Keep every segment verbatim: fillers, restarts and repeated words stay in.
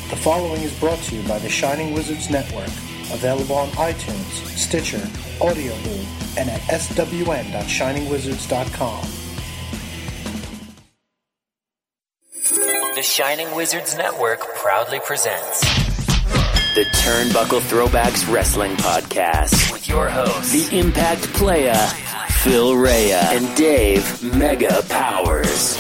The following is brought to you by the Shining Wizards Network, available on iTunes, Stitcher, Audioboo, and at s w n dot shining wizards dot com. The Shining Wizards Network proudly presents the Turnbuckle Throwbacks Wrestling Podcast with your hosts, the Impact Playa, Phil Rhea, and Dave Mega Powers.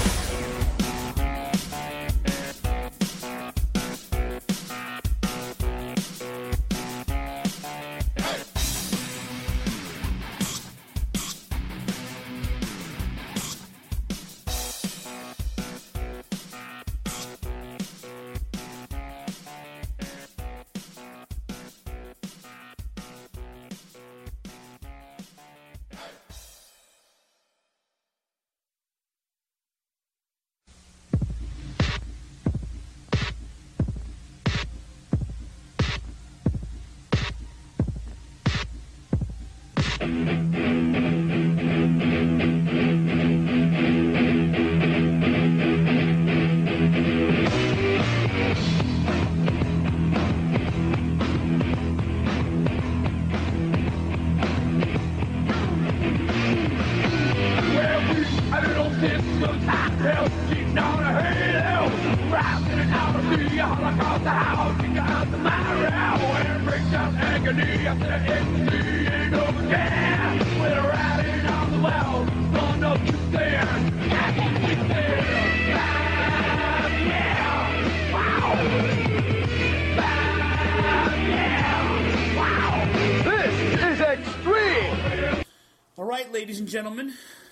Ladies and gentlemen,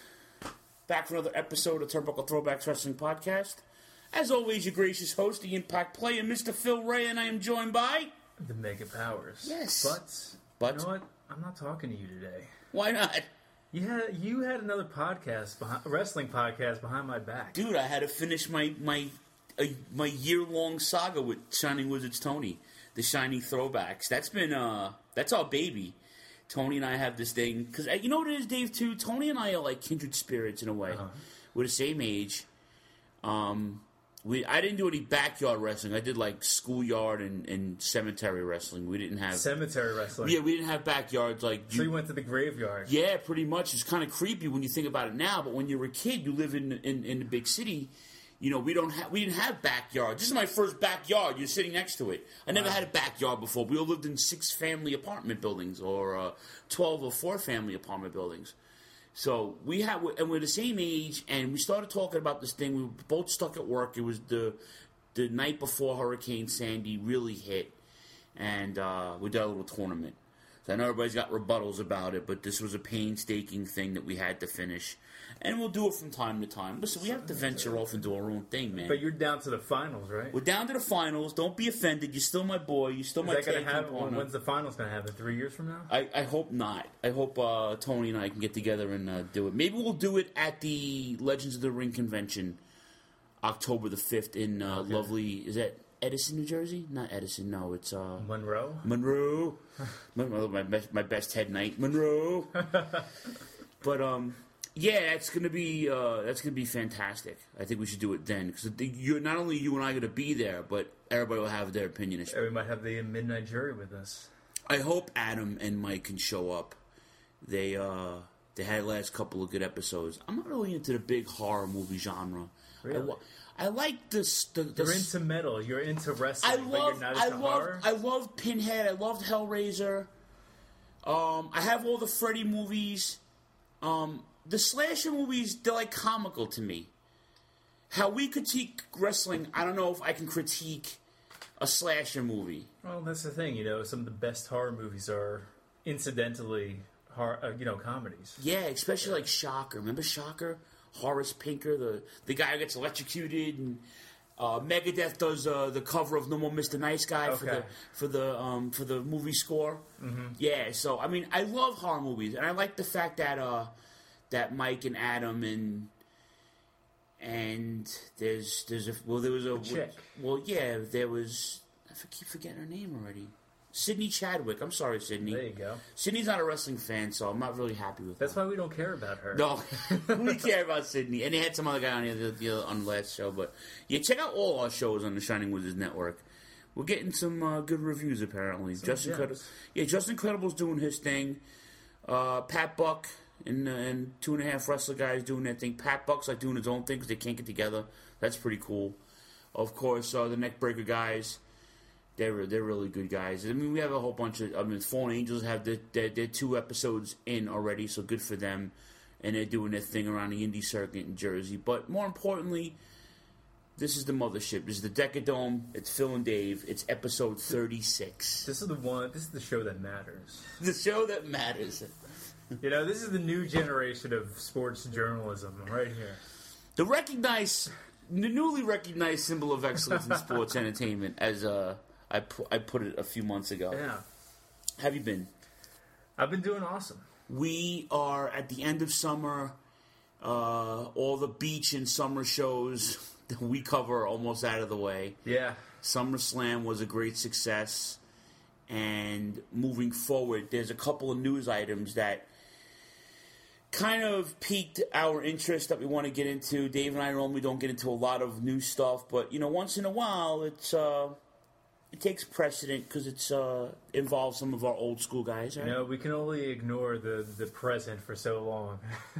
back for another episode of Turnbuckle Throwbacks Wrestling Podcast. As always, your gracious host, the Impact Player, Mister Phil Rhea, and I am joined by... the Mega Powers. Yes. But, but, you know what? I'm not talking to you today. Why not? You had, you had another podcast, behind, wrestling podcast behind my back. Dude, I had to finish my, my, uh, my year-long saga with Shining Wizards Tony, the Shining Throwbacks. That's been, uh, that's our baby. Tony and I have this thing, because you know what it is, Dave, too? Tony and I are like kindred spirits in a way. Uh-huh. We're the same age. Um, we I didn't do any backyard wrestling. I did like schoolyard and, and cemetery wrestling. We didn't have... Cemetery wrestling? Yeah, we didn't have backyards. Like So you, you went to the graveyard? Yeah, pretty much. It's kind of creepy when you think about it now, but when you were a kid, you live in, in, in the big city... You know, we don't have we didn't have backyard. This is my first backyard. You're sitting next to it. I never wow. had a backyard before. We all lived in six family apartment buildings or uh, twelve or four family apartment buildings. So we had, and we're the same age. And we started talking about this thing. We were both stuck at work. It was the the night before Hurricane Sandy really hit, and uh, we did a little tournament. So I know everybody's got rebuttals about it, but this was a painstaking thing that we had to finish. And we'll do it from time to time. Listen, we have to venture off and do our own thing, man. But you're down to the finals, right? We're down to the finals. Don't be offended. You're still my boy. You're still Is my that gonna tag happen? partner. When's the finals going to happen? Three years from now? I, I hope not. I hope uh, Tony and I can get together and uh, do it. Maybe we'll do it at the Legends of the Ring convention, October the fifth in uh, okay. lovely... Is that Edison, New Jersey? Not Edison, no. It's... Uh, Monroe? Monroe. my, my, best, my best head night. Monroe. But, um... yeah, that's gonna be uh, that's gonna be fantastic. I think we should do it then because you're not only you and I gonna be there, but everybody will have their opinion. Yeah, we might have the Midnight Jury with us. I hope Adam and Mike can show up. They uh, they had the last couple of good episodes. I'm not really into the big horror movie genre. Really? I, I like this. The, the, you're into metal. You're into wrestling. I love. But you're not into I love. horror? I love Pinhead. I loved Hellraiser. Um, I have all the Freddy movies. Um. The slasher movies, they're like comical to me. How we critique wrestling, I don't know if I can critique a slasher movie. Well, that's the thing, you know. Some of the best horror movies are incidentally, horror, uh, you know, comedies. Yeah, especially yeah. like Shocker. Remember Shocker? Horace Pinker, the the guy who gets electrocuted, and uh, Megadeth does uh, the cover of No More Mister Nice Guy okay. for the for the um, for the movie score. Mm-hmm. Yeah, so I mean, I love horror movies, and I like the fact that. Uh, That Mike and Adam and and there's there's a well there was a chick. Well yeah there was I keep forgetting her name already. Sidney Chadwick. I'm sorry, Sidney. There you go. Sydney's not a wrestling fan, so I'm not really happy with that. That's why we don't care about her. No, we care about Sydney. And they had some other guy on the, the, on the last show. But yeah, check out all our shows on the Shining Wizards Network. We're getting some uh, good reviews, apparently. Some Justin Credible, yeah, Justin Credible's doing his thing. Uh, Pat Buck and, uh, and Two and a Half Wrestler guys doing their thing. Pat Buck's like doing his own thing because they can't get together. That's pretty cool. Of course, uh, the Neckbreaker guys. They're they're really good guys. I mean, we have a whole bunch of. I mean, Fallen Angels have their, their, their two episodes in already, so good for them. And they're doing their thing around the indie circuit in Jersey. But more importantly, this is the mothership. This is the Decadome. It's Phil and Dave. It's episode thirty-six. This is the one. This is the show that matters. The show that matters. You know, this is the new generation of sports journalism right here. The recognized, the newly recognized symbol of excellence in sports entertainment, as uh. I, pu- I put it a few months ago. Yeah. Have you been? I've been doing awesome. We are at the end of summer. Uh, all the beach and summer shows that we cover are almost out of the way. Yeah. SummerSlam was a great success. And moving forward, there's a couple of news items that kind of piqued our interest that we want to get into. Dave and I normally don't get into a lot of new stuff, but, you know, once in a while, it's... Uh, It takes precedent because it's uh, involves some of our old school guys. Right? You know, we can only ignore the, the present for so long.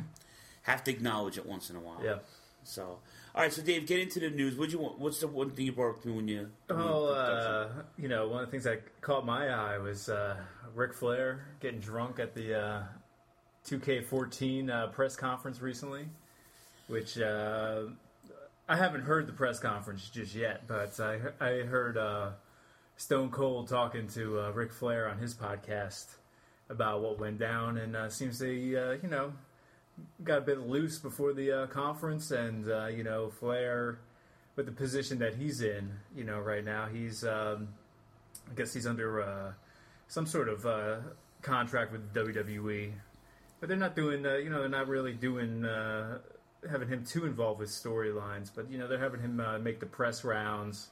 Have to acknowledge it once in a while. Yeah. So, all right. So, Dave, get into the news. What you want? What's the one thing you brought up to me when you? When oh, you, uh, you know, one of the things that caught my eye was uh, Ric Flair getting drunk at the uh, two K fourteen uh, press conference recently, which uh, I haven't heard the press conference just yet, but I I heard. Uh, Stone Cold talking to uh, Ric Flair on his podcast about what went down, and uh, seems they, uh, you know, got a bit loose before the uh, conference, and uh, you know, Flair, with the position that he's in, you know, right now, he's, um, I guess he's under uh, some sort of uh, contract with the W W E, but they're not doing, uh, you know, they're not really doing, uh, having him too involved with storylines, but you know, they're having him uh, make the press rounds.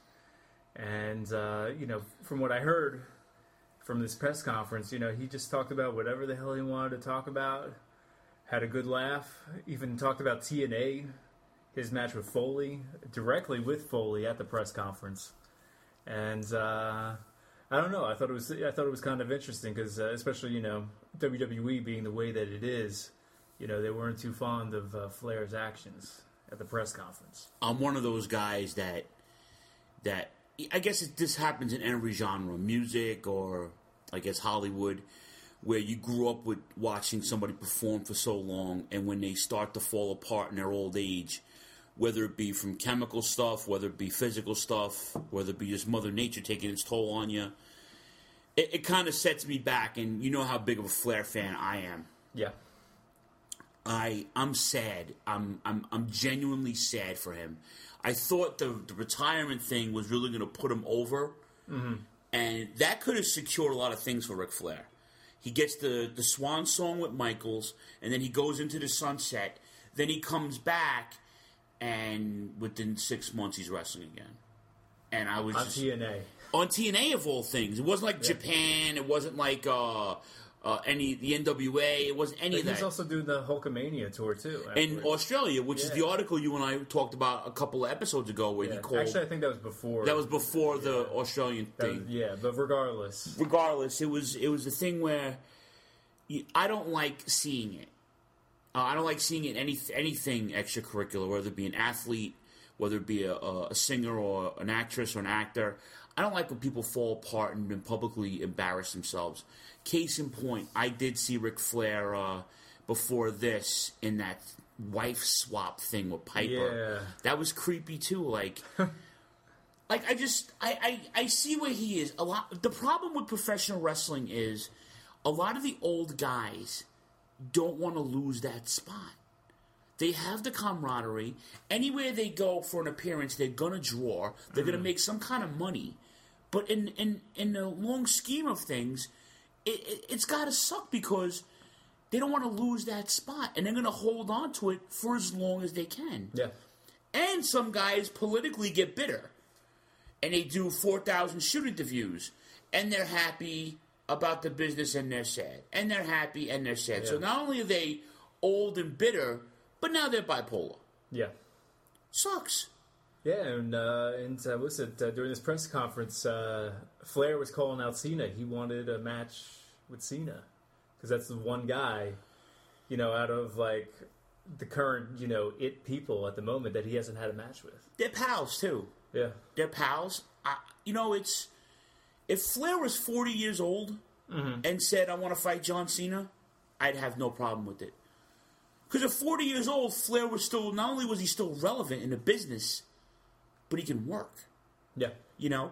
And, uh, you know, from what I heard from this press conference, you know, he just talked about whatever the hell he wanted to talk about, had a good laugh, even talked about T N A, his match with Foley, directly with Foley at the press conference. And, uh, I don't know, I thought it was I thought it was kind of interesting because, uh, especially, you know, W W E being the way that it is, you know, they weren't too fond of uh, Flair's actions at the press conference. I'm one of those guys that, that, I guess it, this happens in every genre, music or, I guess, Hollywood, where you grew up with watching somebody perform for so long, and when they start to fall apart in their old age, whether it be from chemical stuff, whether it be physical stuff, whether it be just Mother Nature taking its toll on you, it, it kind of sets me back, and you know how big of a Flair fan I am. Yeah. I, I'm sad. I'm, I'm, I'm genuinely sad for him. I thought the, the retirement thing was really going to put him over, mm-hmm. and that could have secured a lot of things for Ric Flair. He gets the, the swan song with Michaels, and then he goes into the sunset. Then he comes back, and within six months he's wrestling again. And I was on just, T N A. On T N A of all things. It wasn't like yeah. Japan. It wasn't like uh, uh, any the N W A. It wasn't any but of that. He's also doing the Hulkamania tour too. In Australia, which yeah. is the article you and I talked about a couple of episodes ago, where yeah. he called. Actually, I think that was before. That was before yeah. the Australian that thing. Was, yeah, but regardless, regardless, it was it was a thing where you, I don't like seeing it. Uh, I don't like seeing it any anything extracurricular, whether it be an athlete, whether it be a, a singer or an actress or an actor. I don't like when people fall apart and, and publicly embarrass themselves. Case in point, I did see Ric Flair uh, before this in that wife swap thing with Piper. Yeah. That was creepy too. Like, like I just I, I, I see where he is. A lot. The problem with professional wrestling is a lot of the old guys don't want to lose that spot. They have the camaraderie. Anywhere they go for an appearance, they're gonna draw. They're mm. gonna make some kind of money. But in in, in the long scheme of things, it, it, it's got to suck because they don't want to lose that spot, and they're going to hold on to it for as long as they can. Yeah. And some guys politically get bitter, and they do four thousand shoot interviews, and they're happy about the business, and they're sad, and they're happy, and they're sad. Yeah. So not only are they old and bitter, but now they're bipolar. Yeah. Sucks. Yeah, and uh, and uh, what's it? Uh, during this press conference, uh, Flair was calling out Cena. He wanted a match with Cena because that's the one guy, you know, out of like the current, you know, it people at the moment that he hasn't had a match with. They're pals too. Yeah, they're pals. I, you know, it's if Flair was forty years old mm-hmm. and said, "I want to fight John Cena," I'd have no problem with it. Because at forty years old, Flair was still not only was he still relevant in the business, but he can work. Yeah. You know?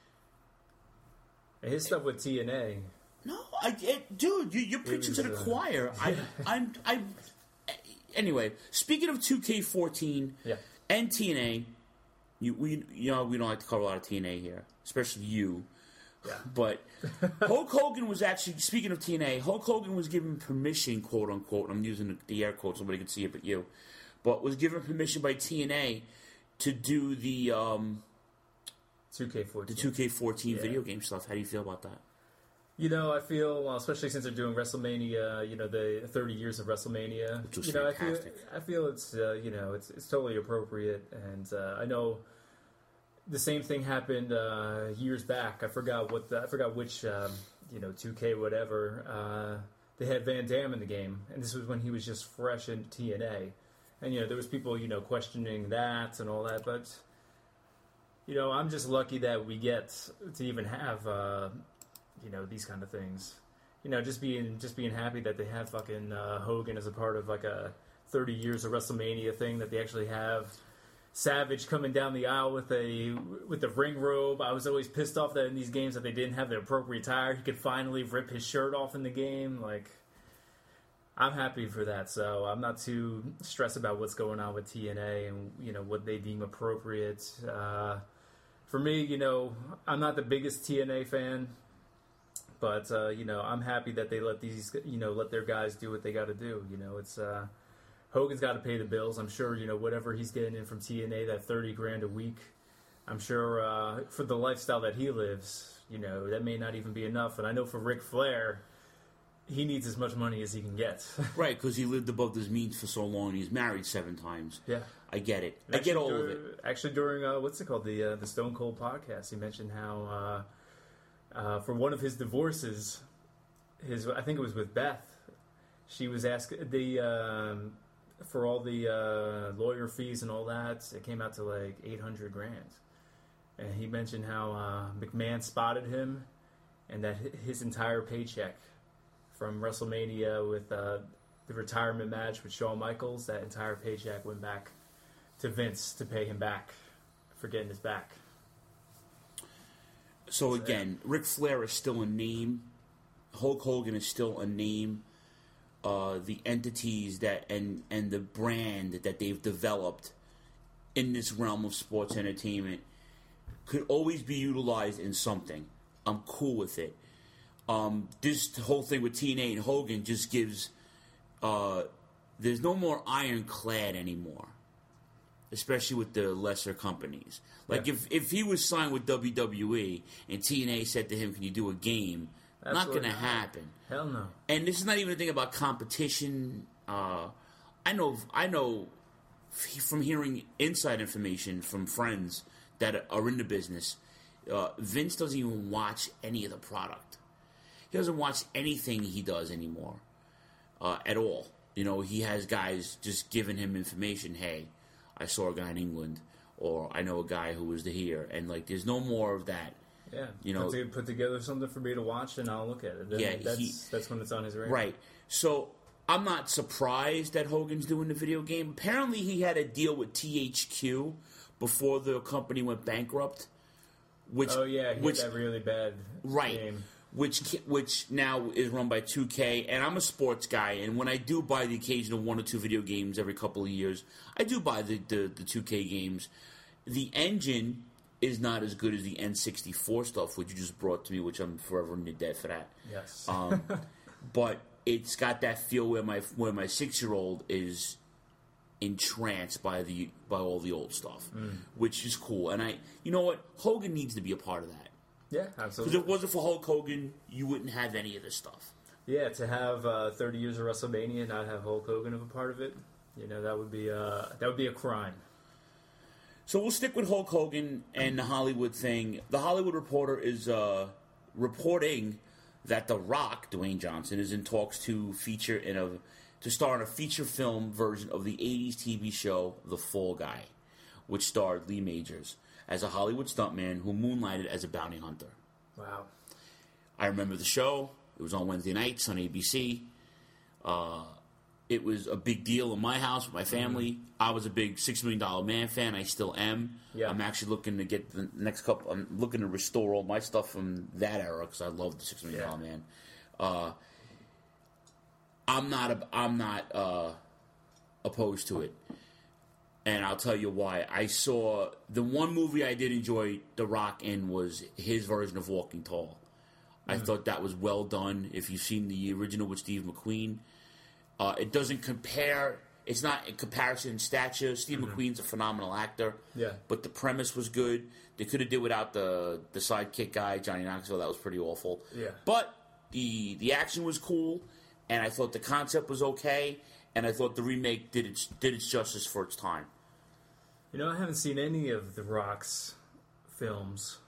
And his stuff with T N A. No, I, it, dude, you, you're preaching was, to the uh, choir. I, I'm, I. Anyway, speaking of two K fourteen yeah. and T N A, you we you know we don't like to cover a lot of T N A here, especially you. Yeah. But Hulk Hogan was actually, speaking of T N A, Hulk Hogan was given permission, quote unquote. I'm using the, the air quotes, nobody can see it but you. But was given permission by T N A to do the um, two K fourteen. The two K fourteen yeah. video game stuff. How do you feel about that? You know, I feel, well, especially since they're doing WrestleMania, you know, the thirty years of WrestleMania. Which was you know, fantastic. I feel, I feel it's, uh, you know, it's it's totally appropriate. And uh, I know the same thing happened uh, years back. I forgot what the, I forgot which, um, you know, two K whatever. Uh, they had Van Damme in the game, and this was when he was just fresh in T N A. And, you know, there was people, you know, questioning that and all that. But, you know, I'm just lucky that we get to even have, uh, you know, these kind of things. You know, just being just being happy that they have fucking uh, Hogan as a part of, like, a thirty years of WrestleMania thing, that they actually have Savage coming down the aisle with a with the ring robe. I was always pissed off that in these games that they didn't have the appropriate attire. He could finally rip his shirt off in the game. Like, I'm happy for that, so I'm not too stressed about what's going on with T N A and, you know, what they deem appropriate. Uh, for me, you know, I'm not the biggest T N A fan, but, uh, you know, I'm happy that they let these, you know, let their guys do what they got to do. You know, it's, uh, Hogan's got to pay the bills. I'm sure, you know, whatever he's getting in from T N A, that thirty grand a week, I'm sure uh, for the lifestyle that he lives, you know, that may not even be enough. And I know for Ric Flair, he needs as much money as he can get. Right, because he lived above his means for so long. He's married seven times. Yeah. I get it. And I get all during, of it. Actually, during, uh, what's it called, the uh, the Stone Cold podcast, he mentioned how uh, uh, for one of his divorces, his I think it was with Beth, she was asking, the um, for all the uh, lawyer fees and all that, it came out to like eight hundred grand. And he mentioned how uh, McMahon spotted him, and that his entire paycheck from WrestleMania with uh, the retirement match with Shawn Michaels, that entire paycheck went back to Vince to pay him back for getting his back. So again, Ric Flair is still a name. Hulk Hogan is still a name. Uh, the entities that and and the brand that they've developed in this realm of sports entertainment could always be utilized in something. I'm cool with it. Um, this whole thing with T N A and Hogan just gives... Uh, there's no more ironclad anymore, especially with the lesser companies. Like, yeah. if, if he was signed with W W E and T N A said to him, can you do a game? Not going to happen. Hell no. And this is not even a thing about competition. Uh, I know I know from hearing inside information from friends that are in the business, uh, Vince doesn't even watch any of the product. He doesn't watch anything he does anymore uh, at all. You know, he has guys just giving him information. Hey, I saw a guy in England, or I know a guy who was here. And, like, there's no more of that. Yeah, you know, put, to, put together something for me to watch, and I'll look at it. Then yeah, that's he, that's when it's on his radar. Right. So I'm not surprised that Hogan's doing the video game. Apparently, he had a deal with T H Q before the company went bankrupt. Which, oh yeah, he which, had that really bad right, game. Which which now is run by two K, and I'm a sports guy, and when I do buy the occasional one or two video games every couple of years, I do buy the the, the two K games. The engine is not as good as the N sixty-four stuff, which you just brought to me, which I'm forever in the debt for that. Yes. Um, but it's got that feel where my where my six-year-old is entranced by the by all the old stuff, mm. which is cool. And I, you know what, Hogan needs to be a part of that. Yeah, Because absolutely. if it wasn't for Hulk Hogan, you wouldn't have any of this stuff. Yeah, to have uh, thirty years of WrestleMania and not have Hulk Hogan of a part of it, you know, that would be uh, that would be a crime. So we'll stick with Hulk Hogan and the Hollywood thing. The Hollywood Reporter is uh, reporting that The Rock, Dwayne Johnson, is in talks to feature in a to star in a feature film version of the eighties T V show The Fall Guy, which starred Lee Majors as a Hollywood stuntman who moonlighted as a bounty hunter. Wow. I remember the show. It was on Wednesday nights on A B C. Uh, it was a big deal in my house with my family. Mm-hmm. I was a big Six Million Dollar Man fan. I still am. Yeah. I'm actually looking to get the next couple. I'm looking to restore all my stuff from that era because I love the Six Million Dollar yeah. Man. Uh, I'm not. A, I'm not uh, opposed to it, and I'll tell you why. I saw the one movie I did enjoy The Rock in was his version of Walking Tall. I mm-hmm. thought that was well done. If you've seen the original with Steve McQueen, uh, it doesn't compare. It's not in comparison in stature. Steve mm-hmm. McQueen's a phenomenal actor. Yeah. But the premise was good. They could have did without the the sidekick guy, Johnny Knoxville. That was pretty awful. Yeah. But the the action was cool, and I thought the concept was okay, and I thought the remake did its did its justice for its time. You know, I haven't seen any of The Rock's films.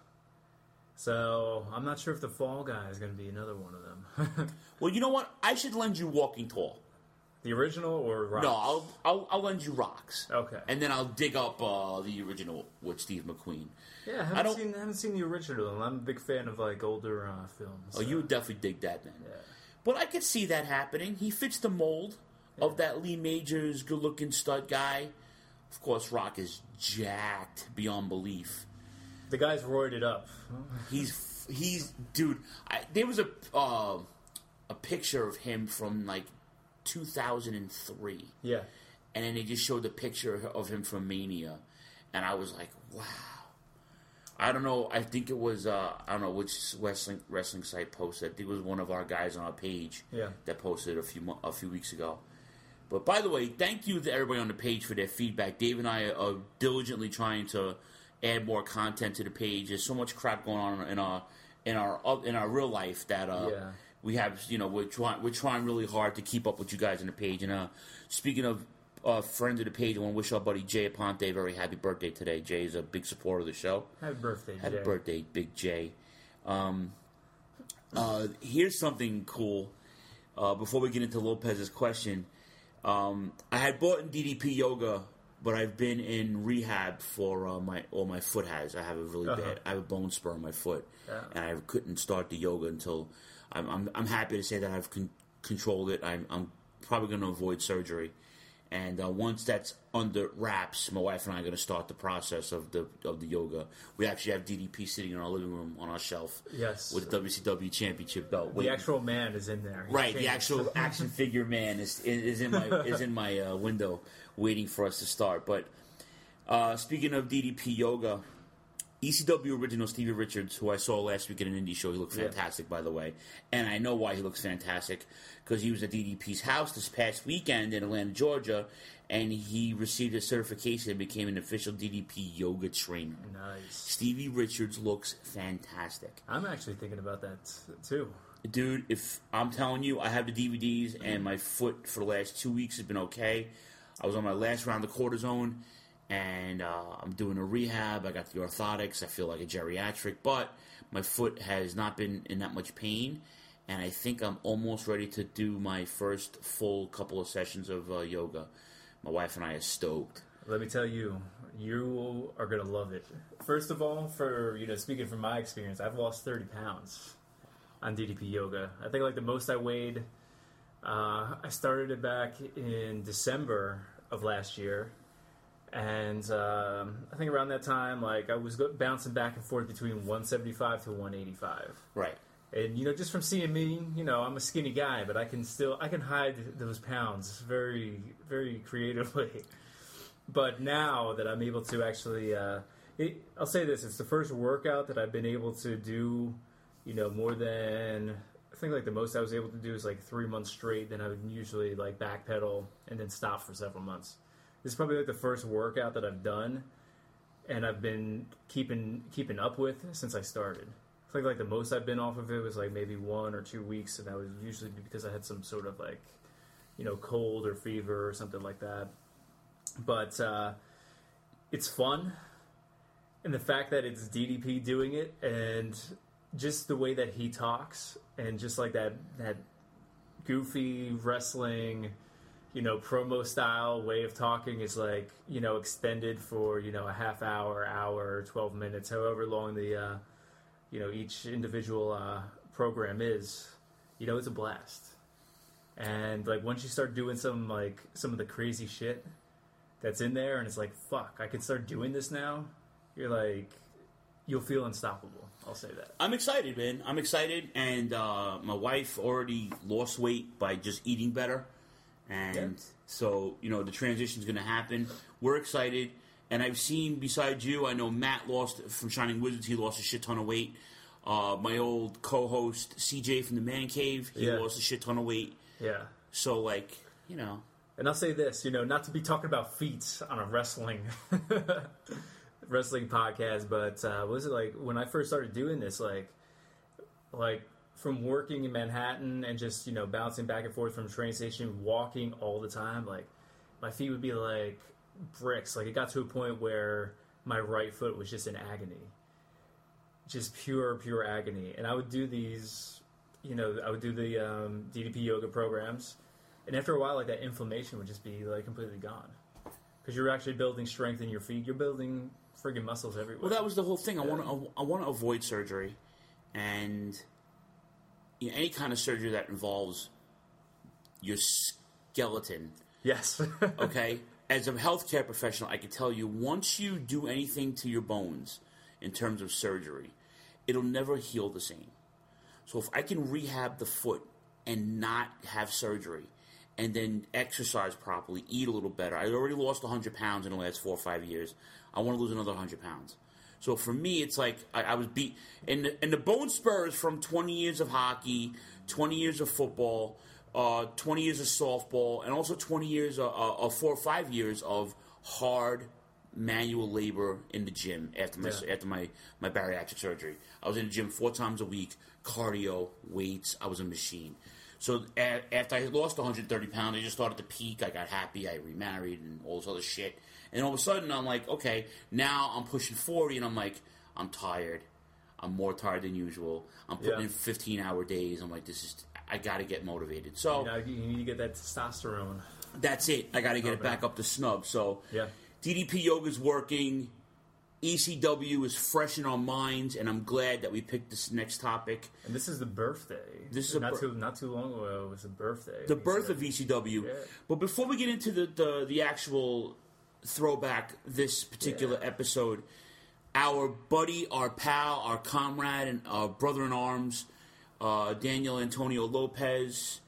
So, I'm not sure if The Fall Guy is going to be another one of them. Well, you know what? I should lend you Walking Tall. The original or Rocks? No, I'll, I'll I'll lend you Rocks. Okay. And then I'll dig up uh, the original with Steve McQueen. Yeah, I haven't, I don't, seen, I haven't seen the original, and I'm a big fan of, like, older uh, films. Oh, so. you would definitely dig that then. Yeah. But I could see that happening. He fits the mold yeah. of that Lee Majors good-looking stud guy. Of course, Rock is jacked beyond belief. The guy's roided up. He's... He's dude. I, there was a uh, a picture of him from like two thousand three. Yeah, and then they just showed the picture of him from Mania, and I was like, wow. I don't know. I think it was uh, I don't know which wrestling wrestling site posted. I think it was one of our guys on our page. Yeah. that posted a few a few weeks ago. But by the way, thank you to everybody on the page for their feedback. Dave and I are diligently trying to add more content to the page. There's so much crap going on in our in our in our real life that uh, yeah. we have. You know, we're trying we're trying really hard to keep up with you guys on the page. And uh, speaking of uh, friends of the page, I want to wish our buddy Jay Aponte a very happy birthday today. Jay is a big supporter of the show. Happy birthday, Jay. Happy birthday, Big Jay. Um, uh, here's something cool. Uh, before we get into Lopez's question, um, I had bought in D D P Yoga, but I've been in rehab for uh, my or my foot has. I have a really uh-huh. bad. I have a bone spur in my foot, yeah. and I couldn't start the yoga until. I'm I'm, I'm happy to say that I've con- controlled it. I'm, I'm probably going to avoid surgery, and uh, once that's under wraps, my wife and I are going to start the process of the of the yoga. We actually have D D P sitting in our living room on our shelf, yes, with the W C W Championship belt. The waiting. actual man is in there. He Right, changed. the actual action figure man is is in my is in my uh, window, waiting for us to start. But uh, speaking of D D P Yoga, E C W original Stevie Richards, who I saw last week at an indie show, he looked fantastic, yeah. by the way. And I know why he looks fantastic, because he was at D D P's house this past weekend in Atlanta, Georgia, and he received a certification and became an official D D P yoga trainer. Nice. Stevie Richards looks fantastic. I'm actually thinking about that too. Dude, if I'm telling you, I have the D V Ds, and my foot for the last two weeks has been okay. I was on my last round of cortisone, and uh, I'm doing a rehab. I got the orthotics. I feel like a geriatric, but my foot has not been in that much pain, and I think I'm almost ready to do my first full couple of sessions of uh, yoga. My wife and I are stoked. Let me tell you, you are going to love it. First of all, for, you know, speaking from my experience, I've lost thirty pounds on D D P Yoga. I think like the most I weighed, uh, I started it back in December of last year. And um, I think around that time, like I was go- bouncing back and forth between one seventy-five to one eighty-five. Right. And, you know, just from seeing me, you know, I'm a skinny guy, but I can still, I can hide those pounds very, very creatively. But now that I'm able to actually, uh, it, I'll say this, it's the first workout that I've been able to do, you know, more than, I think like the most I was able to do is like three months straight. Then I would usually like backpedal and then stop for several months. This is probably like the first workout that I've done and I've been keeping keeping up with since I started. I think like the most I've been off of it was like maybe one or two weeks, and that was usually because I had some sort of like, you know, cold or fever or something like that. But uh, it's fun, and the fact that it's D D P doing it, and just the way that he talks, and just like that that goofy wrestling, you know, promo style way of talking is like, you know, extended for, you know, a half hour, hour, twelve minutes, however long the, uh, you know, each individual uh, program is. You know, it's a blast. And like once you start doing some like some of the crazy shit that's in there, and it's like, fuck, I can start doing this now. You're like, you'll feel unstoppable. I'll say that. I'm excited, man. I'm excited, and uh, my wife already lost weight by just eating better, and yeah. so you know the transition's going to happen. We're excited, and I've seen besides you, I know Matt lost from Shining Wizards. He lost a shit ton of weight. Uh, my old co-host C J from the Man Cave, he yeah. lost a shit ton of weight. Yeah. So like, you know. And I'll say this, you know, not to be talking about feats on a wrestling. wrestling podcast, but uh, was it like when I first started doing this, like, like from working in Manhattan and just, you know, bouncing back and forth from the train station, walking all the time, like my feet would be like bricks. Like it got to a point where my right foot was just in agony, just pure, pure agony. And I would do these, you know, I would do the um, D D P yoga programs, and after a while, like that inflammation would just be like completely gone because you're actually building strength in your feet. You're building friggin' muscles everywhere. Well, that was the whole thing. I want to I want to avoid surgery, and you know, any kind of surgery that involves your skeleton. Yes. Okay? As a healthcare professional, I can tell you, once you do anything to your bones in terms of surgery, it'll never heal the same. So if I can rehab the foot and not have surgery, and then exercise properly, eat a little better. I already lost one hundred pounds in the last four or five years. I want to lose another one hundred pounds. So for me, it's like I, I was beat. And the, and the bone spurs from twenty years of hockey, twenty years of football, uh, twenty years of softball, and also twenty years, of, uh, of four or five years of hard manual labor in the gym after my yeah. after my, my bariatric surgery. I was in the gym four times a week, cardio, weights. I was a machine. So a- after I lost one hundred thirty pounds, I just started to peak. I got happy. I remarried and all this other shit. And all of a sudden, I'm like, okay, now I'm pushing forty, and I'm like, I'm tired. I'm more tired than usual. I'm putting yeah. in fifteen-hour days. I'm like, this is, I got to get motivated. So you, know, you need to get that testosterone. That's it. I got to get oh, it back man. up to snub. So yeah. D D P Yoga's working. E C W is fresh in our minds, and I'm glad that we picked this next topic. And this is the birthday. This is not bir- too not too long ago. It was the birthday. The birth said. of E C W. Yeah. But before we get into the the, the actual throwback, this particular yeah. episode, our buddy, our pal, our comrade, and our brother in arms, uh, Daniel Antonio Lopez.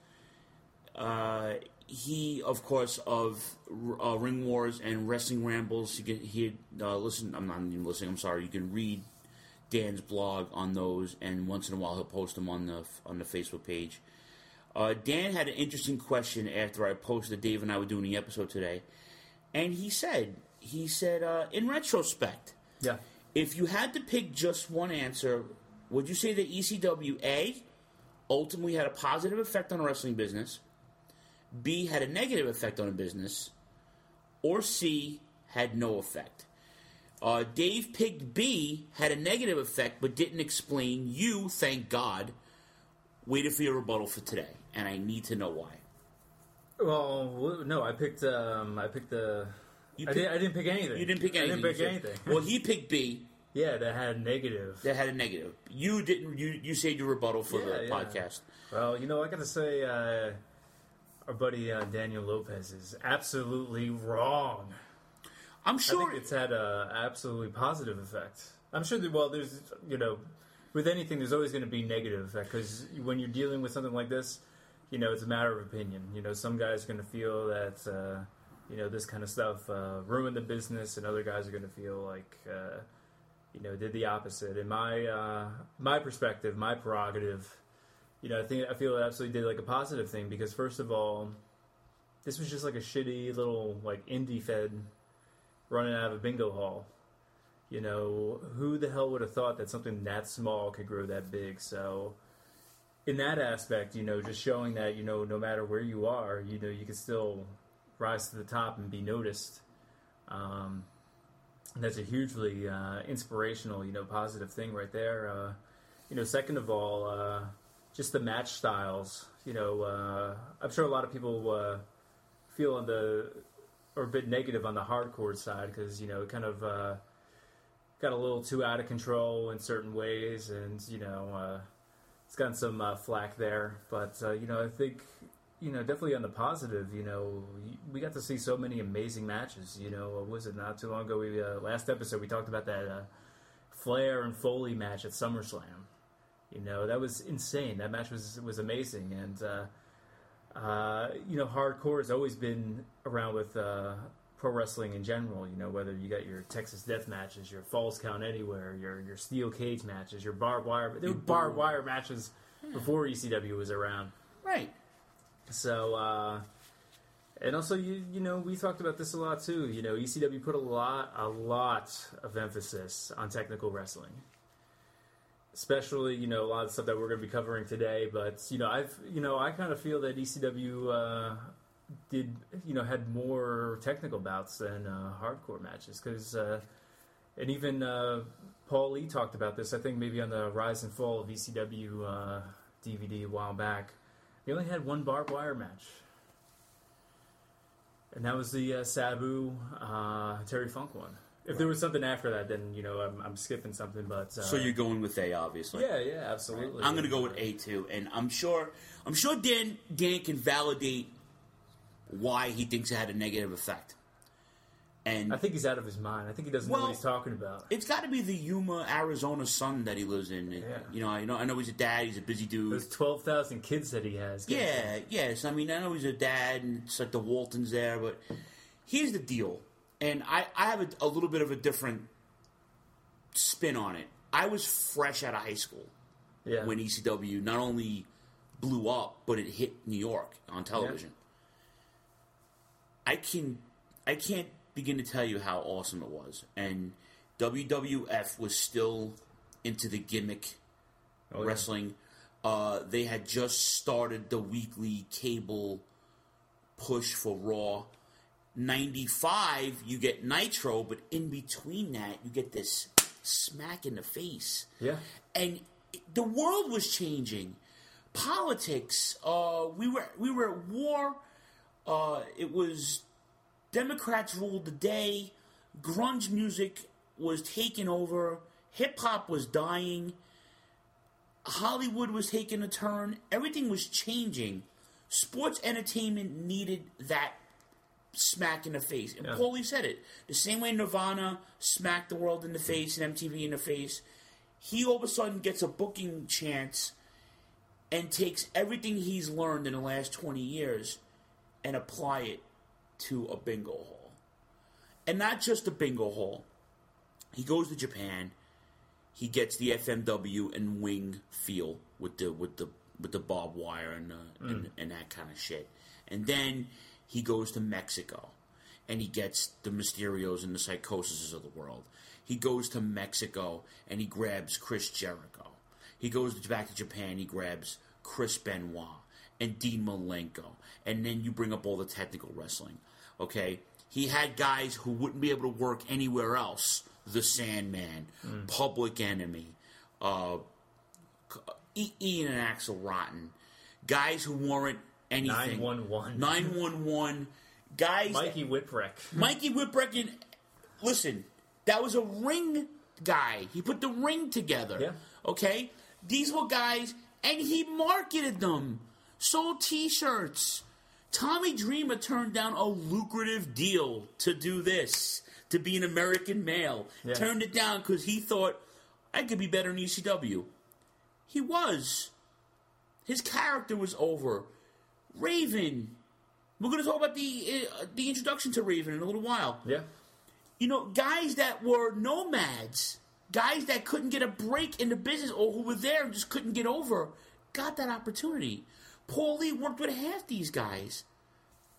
Uh, he, of course, of uh, Ring Wars and Wrestling Rambles. You can he uh, listen. I'm not even listening. I'm sorry. You can read Dan's blog on those, and once in a while he'll post them on the on the Facebook page. Uh, Dan had an interesting question after I posted. Dave and I were doing the episode today, and he said, he said, uh, in retrospect, yeah, if you had to pick just one answer, would you say that E C W A ultimately had a positive effect on the wrestling business? B, had a negative effect on a business, or C, had no effect? Uh, Dave picked B, had a negative effect, but didn't explain. You, thank God, waited for your rebuttal for today, and I need to know why. Well, no, I picked. Um, I picked the. You I, picked, did, I didn't pick anything. You didn't pick anything. I didn't pick said, anything. Well, he picked B. Yeah, that had negative. That had a negative. You didn't. You you saved your rebuttal for yeah, the yeah. podcast. Well, you know, I got to say. Uh, Our buddy uh, Daniel Lopez is absolutely wrong. I'm sure I think it's had a absolutely positive effect. I'm sure that, well, there's, you know, with anything, there's always going to be negative effect because when you're dealing with something like this, you know, it's a matter of opinion. You know, some guys are going to feel that, uh, you know, this kind of stuff uh, ruined the business, and other guys are going to feel like, uh, you know, did the opposite. In my uh, my perspective, my prerogative. You know, I think I feel it absolutely did like a positive thing because first of all, this was just like a shitty little like indie fed running out of a bingo hall. You know, who the hell would have thought that something that small could grow that big? So, in that aspect, you know, just showing that, you know, no matter where you are, you know, you can still rise to the top and be noticed. Um, and that's a hugely uh, inspirational, you know, positive thing right there. Uh, you know, second of all, uh, just the match styles. You know, uh, I'm sure a lot of people uh, feel on the, or a bit negative on the hardcore side because, you know, it kind of uh, got a little too out of control in certain ways, and, you know, uh, it's gotten some uh, flack there. But, uh, you know, I think, you know, definitely on the positive, you know, we got to see so many amazing matches. You know, what was it not too long ago? We uh, last episode we talked about that uh, Flair and Foley match at SummerSlam. You know, that was insane. That match was was amazing, and uh, uh, you know, hardcore has always been around with uh, pro wrestling in general. You know, whether you got your Texas Death matches, your Falls Count Anywhere, your your steel cage matches, your barbed wire. There were barbed wire matches before E C W was around. Right. So, uh, and also, you you know, we talked about this a lot too. You know, E C W put a lot, a lot of emphasis on technical wrestling, especially, you know, a lot of stuff that we're going to be covering today. But you know, I've you know, I kind of feel that E C W uh, did you know had more technical bouts than uh, hardcore matches because, uh, and even uh, Paul Lee talked about this. I think maybe on the Rise and Fall of E C W uh, D V D a while back. They only had one barbed wire match. And that was the uh, Sabu, uh, Terry Funk one. If right. there was something after that, then, you know, I'm, I'm skipping something, but... Uh, so you're going with A, obviously. Yeah, yeah, absolutely. I'm going to go with A, too. And I'm sure I'm sure Dan, Dan can validate why he thinks it had a negative effect. And I think he's out of his mind. I think he doesn't well, know what he's talking about. It's got to be the Yuma, Arizona sun that he lives in. Yeah. You know, I know, I know he's a dad. He's a busy dude. There's twelve thousand kids that he has. Yeah, yes. I mean, I know he's a dad, and it's like the Waltons there. But here's the deal, and I, I have a, a little bit of a different spin on it. I was fresh out of high school yeah. when E C W not only blew up, but it hit New York on television. Yeah. I can, I can't. begin to tell you how awesome it was, and W W F was still into the gimmick oh, wrestling. Yeah. Uh, they had just started the weekly cable push for Raw. ninety-five, you get Nitro, but in between that, you get this smack in the face. Yeah, and the world was changing. Politics. Uh, we were we were at war. Uh, it was. Democrats ruled the day. Grunge music was taking over. Hip-hop was dying. Hollywood was taking a turn. Everything was changing. Sports entertainment needed that smack in the face. And yeah. Paulie said it. The same way Nirvana smacked the world in the face and M T V in the face, he all of a sudden gets a booking chance and takes everything he's learned in the last twenty years and apply it to a bingo hall. And not just a bingo hall. He goes to Japan. He gets the F M W and wing feel with the with the with the barbed wire and, uh, mm. and and that kind of shit. And then he goes to Mexico and he gets the Mysterios and the Psychoses of the world. He goes to Mexico and he grabs Chris Jericho. He goes back to Japan, he grabs Chris Benoit and Dean Malenko. And then you bring up all the technical wrestling. Okay, he had guys who wouldn't be able to work anywhere else. The Sandman, mm. Public Enemy, uh, Ian and Axel Rotten, guys who weren't anything. nine one one nine one one guys. Mikey Whipwreck. Mikey Whipwreck. And, listen, that was a ring guy. He put the ring together. Yeah. Okay, these were guys, and he marketed them. Sold T-shirts. Tommy Dreamer turned down a lucrative deal to do this, to be an American male. Yeah. Turned it down because he thought, I could be better in E C W. He was. His character was over. Raven. We're going to talk about the uh, the introduction to Raven in a little while. Yeah. You know, guys that were nomads, guys that couldn't get a break in the business or who were there and just couldn't get over, got that opportunity. Paul Lee worked with half these guys.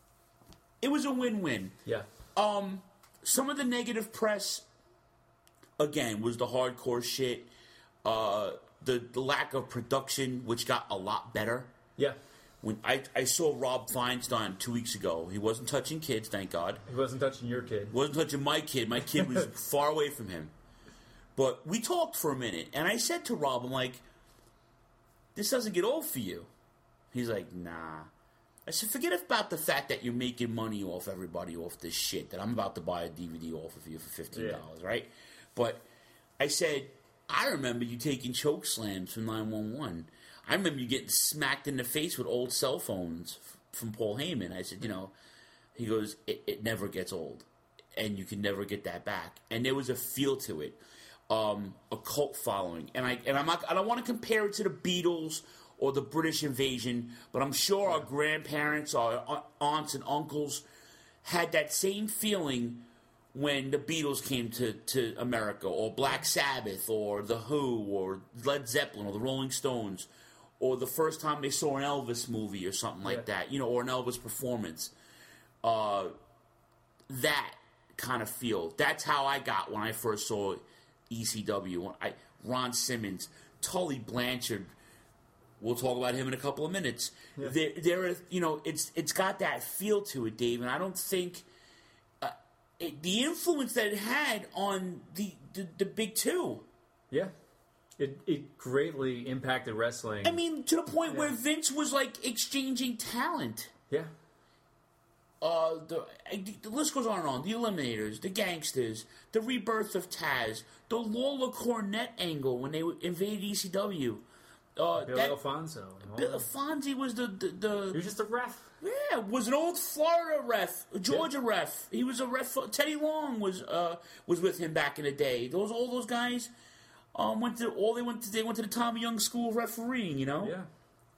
It was a win-win. Yeah. Um, some of the negative press again, was the hardcore shit. Uh, the the lack of production, which got a lot better. Yeah. When I, I saw Rob Feinstein two weeks ago, he wasn't touching kids, thank God. He wasn't touching your kid. Wasn't touching my kid. My kid was far away from him. But we talked for a minute, and I said to Rob, I'm like, this doesn't get old for you. He's like, nah. I said, forget about the fact that you're making money off everybody off this shit that I'm about to buy a D V D off of you for fifteen dollars, yeah. right? But I said, I remember you taking choke slams from nine one one. I remember you getting smacked in the face with old cell phones from Paul Heyman. I said, you know, he goes, it, it never gets old, and you can never get that back. And there was a feel to it, um, a cult following. And I and I'm not, I don't want to compare it to the Beatles or the British invasion, but I'm sure our grandparents, our aunts and uncles had that same feeling when the Beatles came to, to America, or Black Sabbath, or The Who, or Led Zeppelin, or the Rolling Stones, or the first time they saw an Elvis movie or something like yeah. that, you know, or an Elvis performance. Uh, that kind of feel. That's how I got when I first saw E C W. I, Ron Simmons, Tully Blanchard. We'll talk about him in a couple of minutes. Yeah. There, there are, you know, it's it's got that feel to it, Dave, and I don't think uh, it, the influence that it had on the the, the big two. Yeah. It it greatly impacted wrestling. I mean, to the point yeah. where Vince was like exchanging talent. Yeah. Uh, the the list goes on and on. The Eliminators, the Gangsters, the rebirth of Taz, the Lawler Cornette angle when they invaded E C W. Uh, Bill that, Alfonso. Bill Fonzie was the the, the he was just a ref. Yeah, was an old Florida ref, Georgia yeah. ref. He was a ref. Teddy Long was uh was with him back in the day. Those all those guys. Um, went to all they went to they went to the Tommy Young School of Refereeing, you know. Yeah.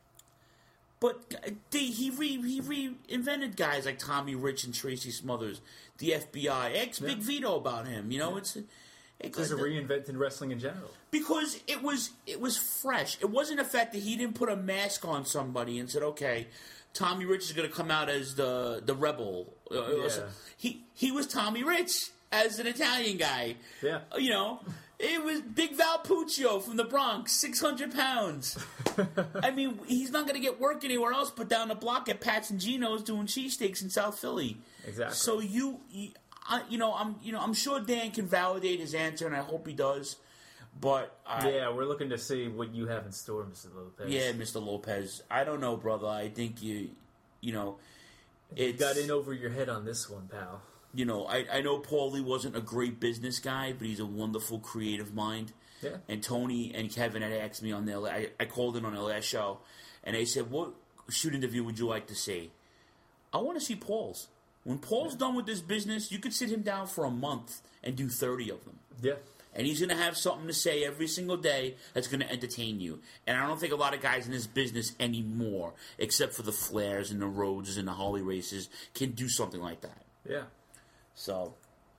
But they, he re, he reinvented guys like Tommy Rich and Tracy Smothers, the F B I. Ex Big yeah. Vito about him, you know. Yeah. It's it, it's a reinvent in wrestling in general because it was it was fresh. It wasn't the fact that he didn't put a mask on somebody and said, "Okay, Tommy Rich is going to come out as the the rebel." Yeah. He he was Tommy Rich as an Italian guy. Yeah. You know. It was Big Val Puccio from the Bronx, six hundred pounds. I mean, he's not going to get work anywhere else but down the block at Pat's and Gino's doing cheesesteaks in South Philly. Exactly. So you, you, I, you know, I'm, you know, I'm sure Dan can validate his answer, and I hope he does. But I, yeah, we're looking to see what you have in store, Mister Lopez. Yeah, Mister Lopez. I don't know, brother. I think you, you know, it's, you got in over your head on this one, pal. You know, I, I know Paulie wasn't a great business guy, but he's a wonderful creative mind. Yeah. And Tony and Kevin had asked me on their, I, I called in on their last show, and they said, what shoot interview would you like to see? I want to see Paul's. When Paul's yeah. done with this business, you could sit him down for a month and do thirty of them. Yeah. And he's going to have something to say every single day that's going to entertain you. And I don't think a lot of guys in this business anymore, except for the Flairs and the Rhodes and the Harley Races, can do something like that. Yeah. So,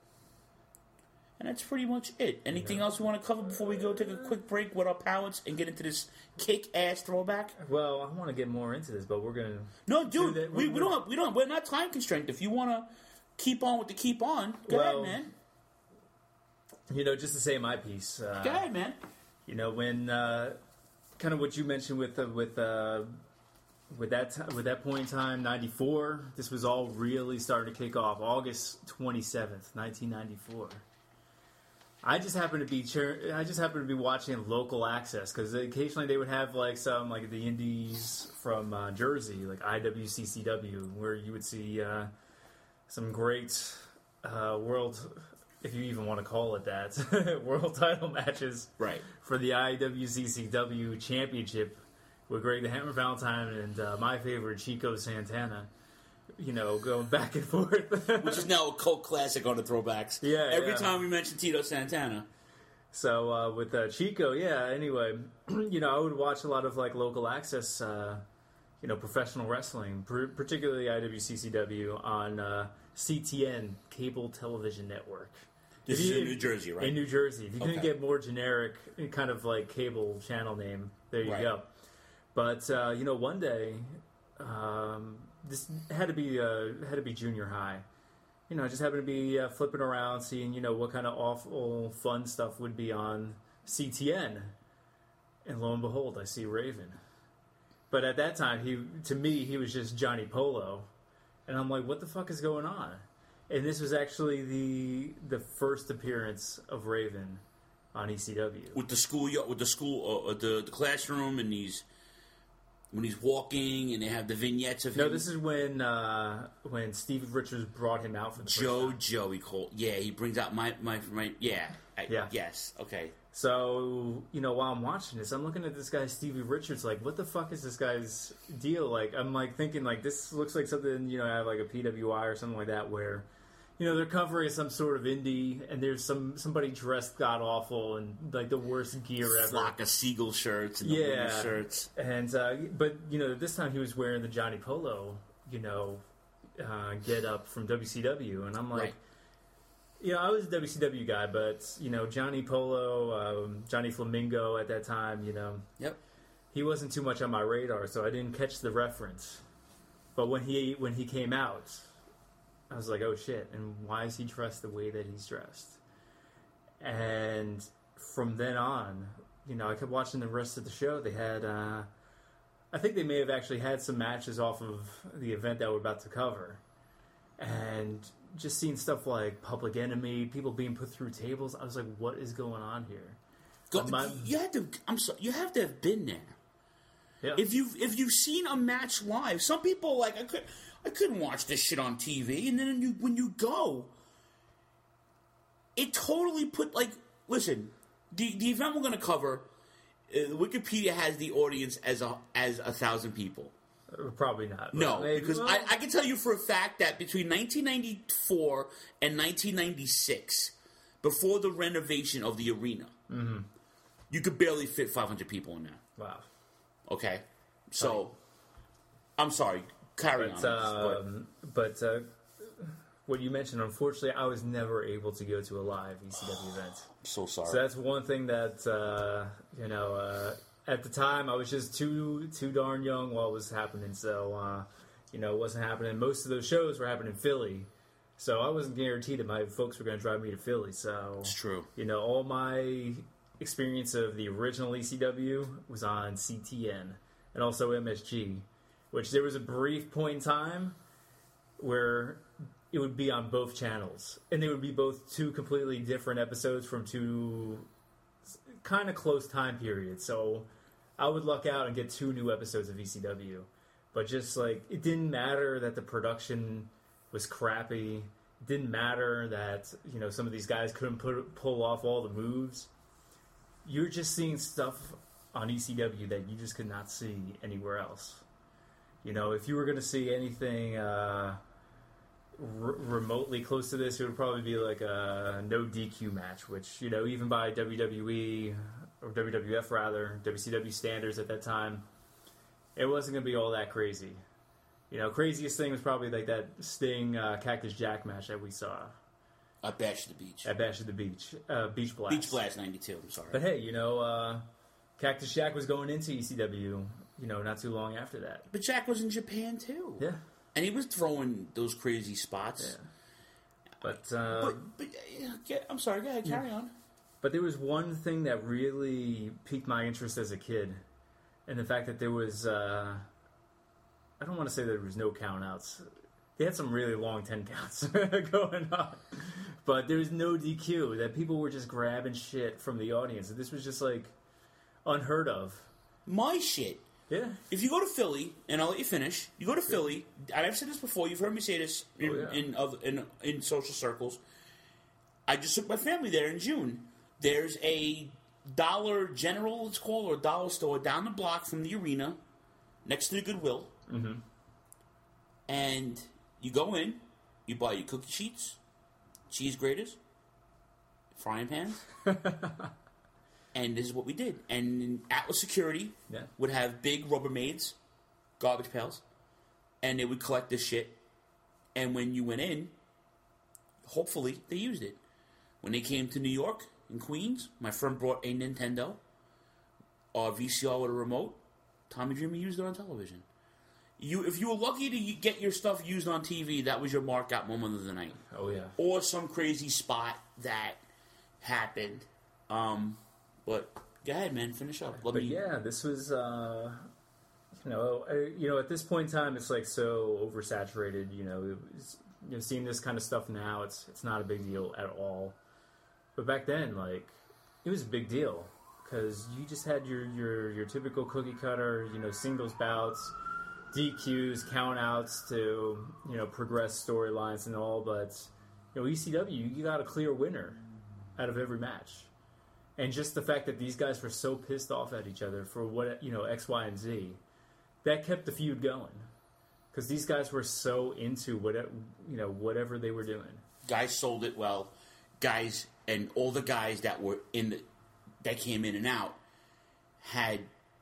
and that's pretty much it. Anything yeah. else we want to cover before we go take a quick break with our palates and get into this kick-ass throwback? Well, I want to get more into this, but we're gonna no, dude. Do we, we don't. Have, we don't. We're not time constrained. If you want to keep on with the keep on, go well, ahead, man. You know, just to say my piece. Uh, go ahead, man. You know, when uh, kind of what you mentioned with uh, with. Uh, With that t- with that point in time, ninety-four, this was all really starting to kick off. August twenty-seventh, nineteen ninety-four. I just happened to be cheer- I just happened to be watching local access because occasionally they would have like some like the indies from uh, Jersey, like I W C C W, where you would see uh, some great uh, world, if you even want to call it that, world title matches, right, for the I W C C W championship. With Greg the Hammer Valentine and uh, my favorite Chico Santana, you know, going back and forth. Which is now a cult classic on the throwbacks. Yeah, Every yeah. time we mention Tito Santana. So uh, with uh, Chico, yeah, anyway, you know, I would watch a lot of, like, local access, uh, you know, professional wrestling, pr- particularly I W C C W on uh, C T N, Cable Television Network. This is in New Jersey, right? In New Jersey. If you couldn't okay. get more generic, kind of like cable channel name, there you right. go. But uh, you know, one day, um, this had to be uh, had to be junior high, you know, I just happened to be uh, flipping around, seeing, you know, what kind of awful, fun stuff would be on C T N. And lo and behold, I see Raven. But at that time, he to me, he was just Johnny Polo. And I'm like, what the fuck is going on? And this was actually the the first appearance of Raven on E C W. With the school, with the school, uh, the, the classroom, and he's... When he's walking, and they have the vignettes of no, him. No, this is when uh, when Steve Richards brought him out for the Joe first time. Joey Cole. Yeah, he brings out my my, my yeah. I, yeah. Yes. Okay. So, you know, while I'm watching this, I'm looking at this guy, Stevie Richards, like, what the fuck is this guy's deal? Like, I'm, like, thinking, like, this looks like something, you know, out of, like, a P W I or something like that, where, you know, they're covering some sort of indie, and there's some somebody dressed god-awful and, like, the worst gear ever. Flock of Seagull shirts and the yeah. shirts. And, uh, but, you know, this time he was wearing the Johnny Polo, you know, uh, get-up from W C W, and I'm like... Right. You know, I was a W C W guy, but, you know, Johnny Polo, um, Johnny Flamingo at that time, you know. Yep. He wasn't too much on my radar, so I didn't catch the reference. But when he when he came out, I was like, oh shit, and why is he dressed the way that he's dressed? And from then on, you know, I kept watching the rest of the show. They had, uh, I think they may have actually had some matches off of the event that we're about to cover. And... just seeing stuff like Public Enemy, people being put through tables, I was like, "What is going on here?" Go, my, you have to. I'm sorry. You have to have been there. Yeah. If you've if you've seen a match live, some people like I could I couldn't watch this shit on T V, and then you when you go, it totally put like listen. The the event we're going to cover, uh, Wikipedia has the audience as a as a thousand people. Probably not. No, maybe, because well, I, I can tell you for a fact that between nineteen ninety-four and nineteen ninety-six, before the renovation of the arena, mm-hmm. you could barely fit five hundred people in there. Wow. Okay? So, sorry. I'm sorry. Carry but, on. Um, but uh, what you mentioned, unfortunately, I was never able to go to a live E C W event. I'm so sorry. So that's one thing that, uh, you know... Uh, at the time, I was just too too darn young while it was happening, so, uh, you know, it wasn't happening. Most of those shows were happening in Philly, so I wasn't guaranteed that my folks were going to drive me to Philly, so... It's true. You know, all my experience of the original E C W was on C T N, and also M S G, which there was a brief point in time where it would be on both channels, and they would be both two completely different episodes from two kind of close time periods, so... I would luck out and get two new episodes of E C W. But just, like, it didn't matter that the production was crappy. It didn't matter that, you know, some of these guys couldn't put, pull off all the moves. You're just seeing stuff on E C W that you just could not see anywhere else. You know, if you were going to see anything uh, r- remotely close to this, it would probably be like a no D Q match, which, you know, even by W W E... or W W F rather, W C W standards at that time, it wasn't going to be all that crazy. You know, craziest thing was probably like that Sting uh, Cactus Jack match that we saw. At Bash at the Beach. At Bash at the Beach. Uh, Beach Blast. Beach Blast ninety-two, I'm sorry. But hey, you know, uh, Cactus Jack was going into E C W, you know, not too long after that. But Jack was in Japan, too. Yeah. And he was throwing those crazy spots. Yeah. But, uh, but, but yeah, I'm sorry, go ahead, carry yeah. on. But there was one thing that really piqued my interest as a kid, and the fact that there was, uh, I don't want to say there was no countouts. They had some really long ten counts going on. But there was no D Q, that people were just grabbing shit from the audience. This was just, like, unheard of. My shit. Yeah. If you go to Philly, and I'll let you finish, you go to Philly, and I've said this before, you've heard me say this in, oh, yeah. in, other, in, in social circles. I just took my family there in June. There's a Dollar General, it's called, or dollar store down the block from the arena, next to the Goodwill. Mm-hmm. And you go in, you buy your cookie sheets, cheese graters, frying pans, and this is what we did. And Atlas Security yeah. would have big Rubbermaids, garbage pails, and they would collect this shit. And when you went in, hopefully they used it. When they came to New York, in Queens, my friend brought a Nintendo, a V C R with a remote. Tommy Dreamer used it on television. You, if you were lucky to get your stuff used on T V, that was your mark-out moment of the night. Oh, yeah. Or some crazy spot that happened. Um, but go ahead, man. Finish up. Let but me... yeah, this was, uh, you know, I, you know, at this point in time, it's like so oversaturated. You know, it was, you know, seeing this kind of stuff now, it's it's not a big deal at all. But back then, like, it was a big deal because you just had your, your, your typical cookie cutter, you know, singles bouts, D Qs, countouts to, you know, progress storylines and all. But, you know, E C W, you got a clear winner out of every match. And just the fact that these guys were so pissed off at each other for what, you know, X, Y, and Z, that kept the feud going. Because these guys were so into whatever, you know, whatever they were doing. Guys sold it well. Guys, and all the guys that were in the, that came in and out had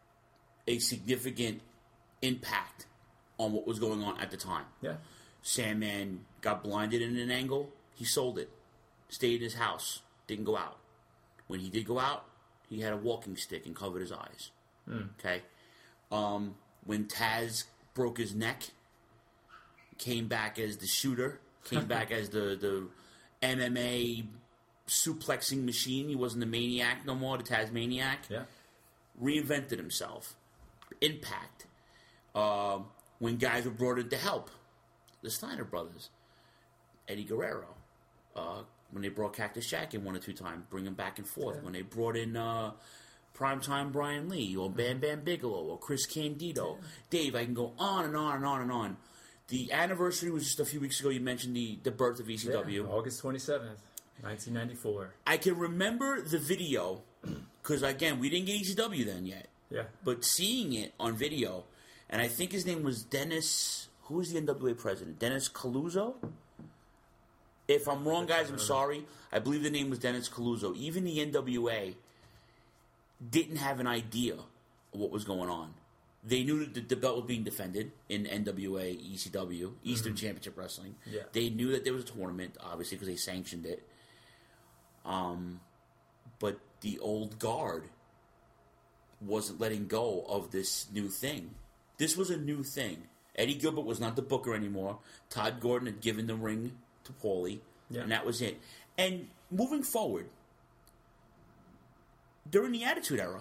a significant impact on what was going on at the time. Yeah. Sandman got blinded in an angle. He sold it. Stayed in his house. Didn't go out. When he did go out, he had a walking stick and covered his eyes. Mm. Okay? Um, when Taz broke his neck, came back as the shooter, came back as the, the M M A suplexing machine. He wasn't the Maniac no more, the Tasmaniac. Yeah. Reinvented himself. Impact. Uh, when guys were brought in to help, the Steiner brothers, Eddie Guerrero, uh, when they brought Cactus Jack in one or two times, bring him back and forth. Yeah. When they brought in uh, Primetime Brian Lee, or Bam Bam Bigelow, or Chris Candido. Yeah. Dave, I can go on and on and on and on. The anniversary was just a few weeks ago. You mentioned the, the birth of E C W. Yeah, August twenty-seventh, nineteen ninety-four. I can remember the video, because, again, we didn't get E C W then yet. Yeah. But seeing it on video, and I think his name was Dennis... Who was the N W A president? Dennis Caluso? If I'm wrong, guys, I'm sorry. I believe the name was Dennis Caluso. Even the N W A didn't have an idea of what was going on. They knew that the belt was being defended in N W A, E C W, Eastern mm-hmm. Championship Wrestling. Yeah. They knew that there was a tournament, obviously, because they sanctioned it. Um, but the old guard wasn't letting go of this new thing. This was a new thing. Eddie Gilbert was not the booker anymore. Todd Gordon had given the ring to Paulie, yeah. and that was it. And moving forward, during the Attitude Era,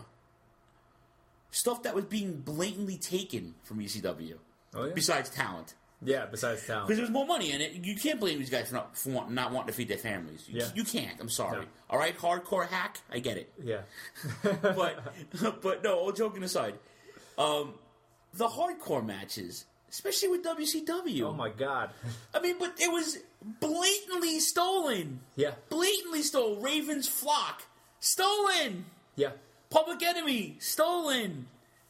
stuff that was being blatantly taken from E C W, oh, yeah. besides talent. Yeah, besides talent. Because there was more money in it. You can't blame these guys for not, for want, not wanting to feed their families. You, yeah. you can't. I'm sorry. No. All right, hardcore hack, I get it. Yeah. but, but no, all joking aside, um, the hardcore matches... Especially with W C W. Oh, my God. I mean, but it was blatantly stolen. Yeah. Blatantly stolen. Raven's Flock. Stolen. Yeah. Public Enemy. Stolen.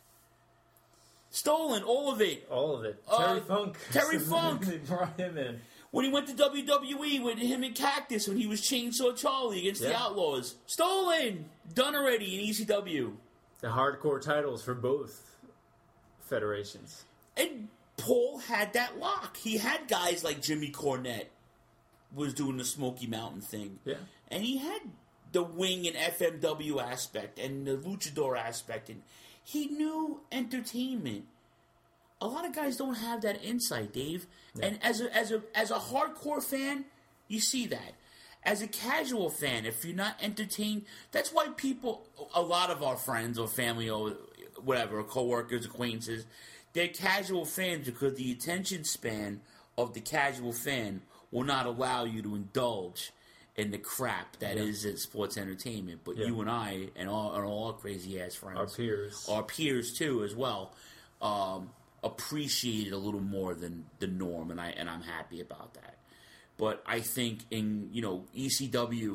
Stolen. All of it. All of it. Uh, Terry Funk. Terry Funk. They brought him in. When he went to W W E with him and Cactus, when he was Chainsaw Charlie against yeah. the Outlaws. Stolen. Done already in E C W. The hardcore titles for both federations. And... Paul had that lock. He had guys like Jimmy Cornette was doing the Smoky Mountain thing. Yeah. And he had the wing and F M W aspect and the luchador aspect. And he knew entertainment. A lot of guys don't have that insight, Dave. Yeah. And as a, as a, as a hardcore fan, you see that. As a casual fan, if you're not entertained, that's why people, a lot of our friends or family or whatever, co-workers, acquaintances, they're casual fans because the attention span of the casual fan will not allow you to indulge in the crap that yeah. is sports entertainment. But yeah. you and I and all, and all our crazy-ass friends, our peers, our peers too as well, um, appreciate it a little more than the norm, and I and I'm happy about that. But I think in you know E C W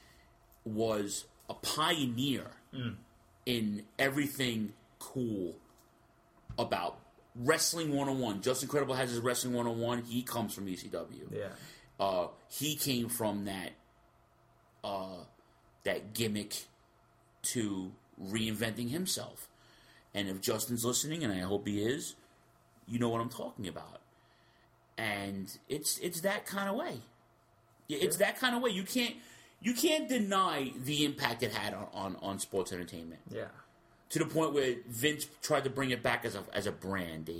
was a pioneer mm. in everything cool about Wrestling one oh one. Justin Credible has his Wrestling one oh one. He comes from E C W. Yeah. Uh, he came from that uh, that gimmick to reinventing himself. And if Justin's listening, and I hope he is, you know what I'm talking about. And it's it's that kind of way. It's yeah. that kind of way. You can't you can't deny the impact it had on, on, on sports entertainment. Yeah. To the point where Vince tried to bring it back as a as a brand, Dave.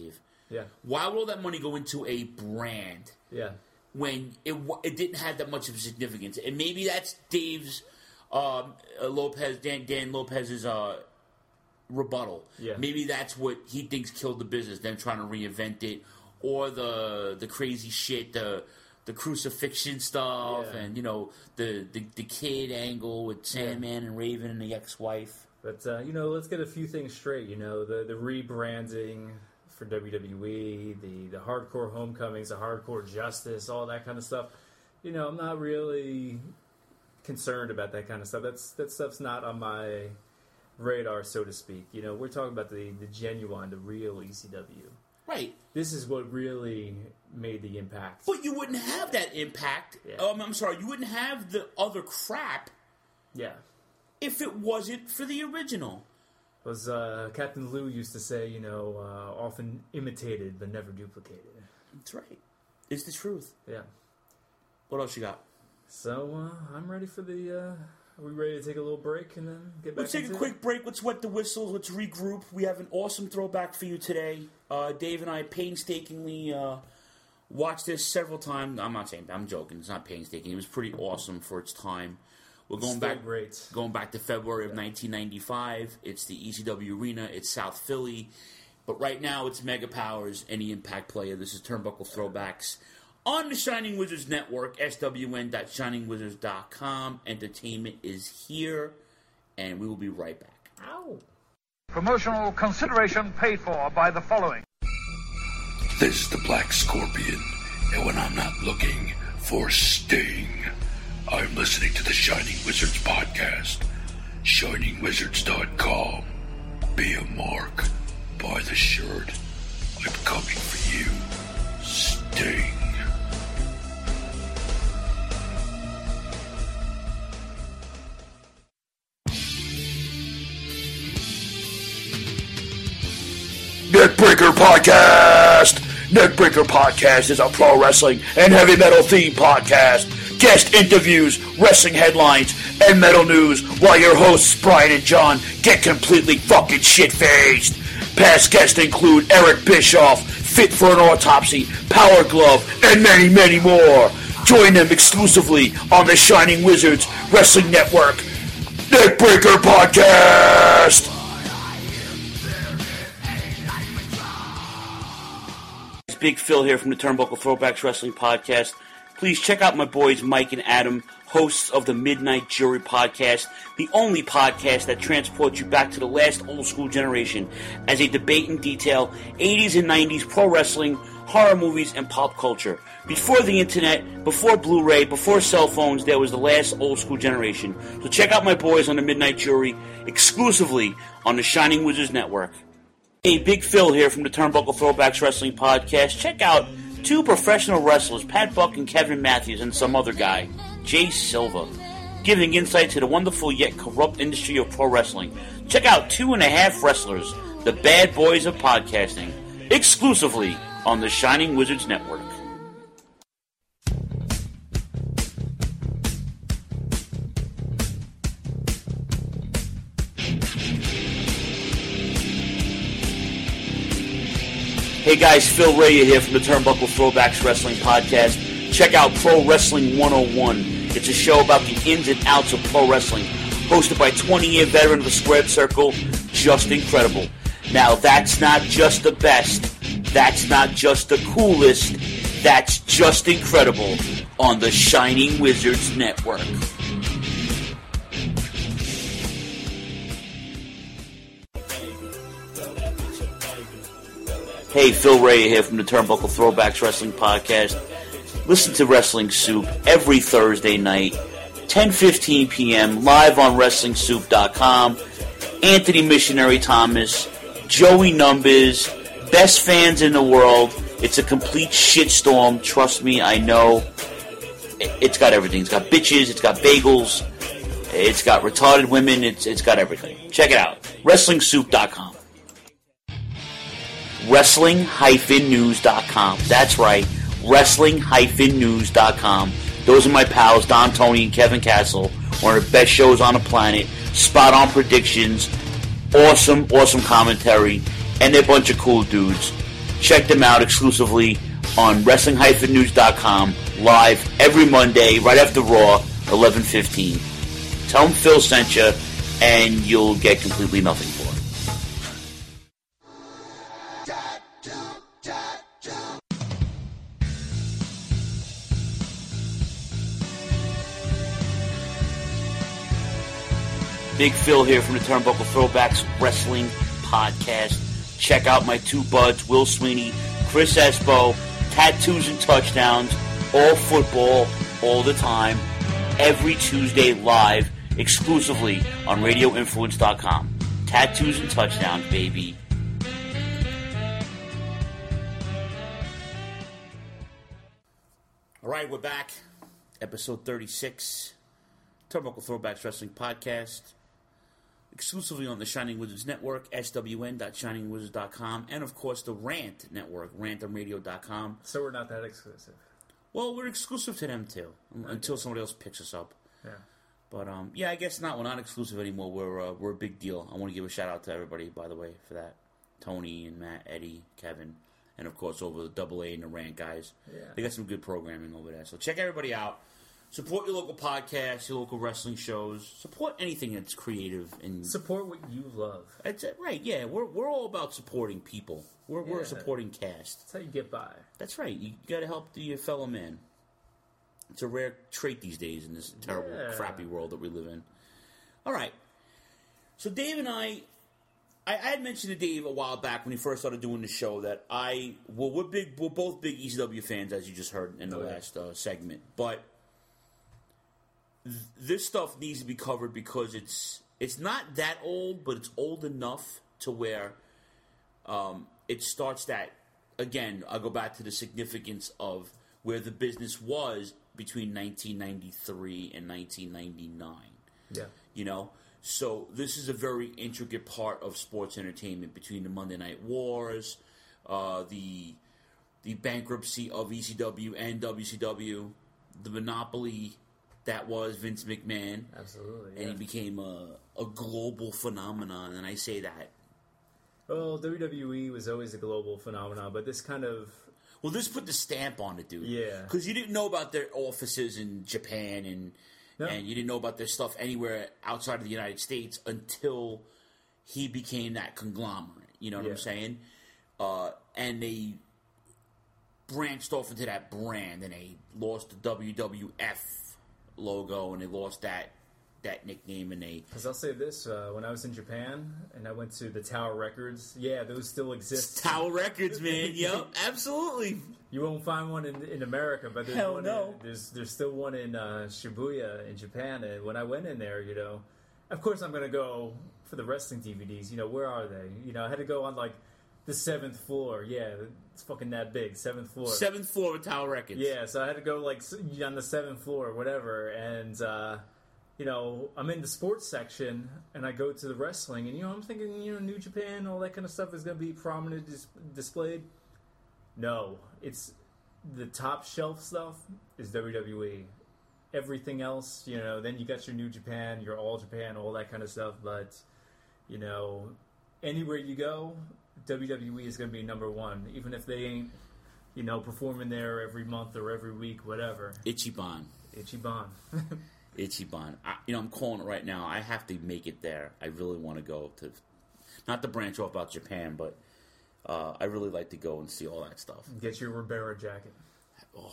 Yeah. Why would all that money go into a brand? Yeah. When it it didn't have that much of a significance, and maybe that's Dave's um, Lopez Dan Dan Lopez's uh, rebuttal. Yeah. Maybe that's what he thinks killed the business. Them trying to reinvent it, or the the crazy shit, the the crucifixion stuff, Yeah. and you know the, the the kid angle with Sandman yeah. and Raven and the ex-wife. But uh, you know, let's get a few things straight. You know, the the rebranding for W W E, the, the hardcore homecomings, the hardcore justice, all that kind of stuff. You know, I'm not really concerned about that kind of stuff. That's that stuff's not on my radar, so to speak. You know, we're talking about the, the genuine, the real E C W. Right. This is what really made the impact. But you wouldn't have that impact. Yeah. Um, I'm sorry, you wouldn't have the other crap Yeah. if it wasn't for the original. Was uh, Captain Lou used to say, you know, uh, often imitated but never duplicated. That's right. It's the truth. Yeah. What else you got? So uh, I'm ready for the. Uh, are we ready to take a little break and then get back? Let's take a into quick it? break. Let's wet the whistle. Let's regroup. We have an awesome throwback for you today. Uh, Dave and I painstakingly uh, watched this several times. I'm not saying I'm joking. It's not painstaking. It was pretty awesome for its time. We're going Still back. great. Going back to February of Yeah. nineteen ninety-five. It's the E C W Arena. It's South Philly. But right now, it's Mega Powers and the Impact Player. This is Turnbuckle Throwbacks on the Shining Wizards Network, S W N dot shining wizards dot com. Entertainment is here, and we will be right back. Ow. Promotional consideration paid for by the following. This is the Black Scorpion, and when I'm not looking for Sting, I'm listening to the Shining Wizards podcast. shining wizards dot com. Be a mark. Buy the shirt. I'm coming for you. Sting. Neckbreaker Podcast! Neckbreaker Podcast is a pro wrestling and heavy metal themed podcast. Guest interviews, wrestling headlines, and metal news while your hosts Brian and John get completely fucking shit-faced. Past guests include Eric Bischoff, Fit for an Autopsy, Power Glove, and many, many more. Join them exclusively on the Shining Wizards Wrestling Network. Neckbreaker Podcast! It's Big Phil here from the Turnbuckle Throwbacks Wrestling Podcast. Please check out my boys Mike and Adam, hosts of the Midnight Jury Podcast, the only podcast that transports you back to the last old school generation as they debate and detail eighties and nineties pro wrestling, horror movies, and pop culture. Before the internet, before Blu-ray, before cell phones, there was the last old school generation. So check out my boys on the Midnight Jury, exclusively on the Shining Wizards Network. Hey, Big Phil here from the Turnbuckle Throwbacks Wrestling Podcast. Check out two professional wrestlers, Pat Buck and Kevin Matthews, and some other guy, Jay Silva, giving insight to the wonderful yet corrupt industry of pro wrestling. Check out Two and a Half Wrestlers, the bad boys of podcasting, exclusively on the Shining Wizards Network. Hey guys, Phil Raya here from the Turnbuckle Throwbacks Wrestling Podcast. Check out Pro Wrestling one oh one. It's a show about the ins and outs of pro wrestling, hosted by twenty-year veteran of the Squared Circle, Just Incredible. Now that's not just the best, that's not just the coolest, that's just incredible on the Shining Wizards Network. Hey, Phil Raya here from the Turnbuckle Throwbacks Wrestling Podcast. Listen to Wrestling Soup every Thursday night, ten fifteen p.m., live on wrestling soup dot com. Anthony Missionary Thomas, Joey Numbers, best fans in the world. It's a complete shitstorm. Trust me, I know. It's got everything. It's got bitches. It's got bagels. It's got retarded women. It's It's got everything. Check it out. wrestling soup dot com. wrestling dash news dot com. That's right, wrestling dash news dot com. Those are my pals, Don Tony and Kevin Castle. One of the best shows on the planet. Spot on predictions. Awesome, awesome commentary. And they're a bunch of cool dudes. check them out exclusively on wrestling dash news dot com, live every Monday, right after Raw, eleven fifteen. Tell them Phil sent you, and you'll get completely nothing for it. Big Phil here from the Turnbuckle Throwbacks Wrestling Podcast. Check out my two buds, Will Sweeney, Chris Espo, Tattoos and Touchdowns, all football, all the time, every Tuesday live, exclusively on radio influence dot com. Tattoos and Touchdowns, baby. All right, we're back. Episode thirty-six, Turnbuckle Throwbacks Wrestling Podcast. Exclusively on the Shining Wizards Network, S W N dot shining wizards dot com, and of course the Rant Network, rantum radio dot com. So we're not that exclusive. Well, we're exclusive to them too, okay. Until somebody else picks us up. Yeah. But um, yeah, I guess not. We're not exclusive anymore. We're uh, we're a big deal. I want to give a shout out to everybody, by the way, for that. Tony and Matt, Eddie, Kevin, and of course over the Double A and the Rant guys. Yeah. They got some good programming over there. So check everybody out. Support your local podcasts, your local wrestling shows. Support anything that's creative and support what you love. That's it, right? Yeah, we're we're all about supporting people. We're yeah. we're a supporting cast. That's how you get by. That's right. You got to help the fellow man. It's a rare trait these days in this terrible, yeah. crappy world that we live in. All right. So Dave and I, I, I had mentioned to Dave a while back when he first started doing the show that I well we're big we're both big E C W fans, as you just heard in the oh, last uh, segment, but. This stuff needs to be covered because it's it's not that old, but it's old enough to where um, it starts that, again, I'll go back to the significance of where the business was between nineteen ninety-three and nineteen ninety-nine. Yeah. You know? So this is a very intricate part of sports entertainment between the Monday Night Wars, uh, the the bankruptcy of E C W and W C W, the monopoly that was Vince McMahon. Absolutely, yeah. And he became a, a global phenomenon, and I say that. Well, W W E was always a global phenomenon, but this kind of... Well, this put the stamp on it, dude. Yeah. Because you didn't know about their offices in Japan, and no. and you didn't know about their stuff anywhere outside of the United States until he became that conglomerate. You know what yeah. I'm saying? Uh, and they branched off into that brand, and they lost the W W F logo, and they lost that that nickname, and they... Because I'll say this, uh, when I was in Japan, and I went to the Tower Records, yeah, those still exist. Tower Records, man, yep, absolutely. You won't find one in, in America, but there's Hell one no. in, there's, there's still one in uh, Shibuya in Japan, and when I went in there, you know, of course I'm going to go for the wrestling D V Ds, you know, where are they? You know, I had to go on, like, the seventh floor, yeah, it's fucking that big, seventh floor. Seventh floor of Tower Records. Yeah, so I had to go, like, on the seventh floor, whatever, and, uh, you know, I'm in the sports section, and I go to the wrestling, and, you know, I'm thinking, you know, New Japan, all that kind of stuff is going to be prominent dis- displayed. No, it's, the top shelf stuff is W W E. Everything else, you know, then you got your New Japan, your All Japan, all that kind of stuff, but, you know, anywhere you go... W W E is going to be number one, even if they ain't, you know, performing there every month or every week, whatever. Ichiban. Ichiban. Ichiban. I, you know, I'm calling it right now. I have to make it there. I really want to go to, not to branch off about Japan, but uh, I really like to go and see all that stuff. Get your Ribera jacket. Oh,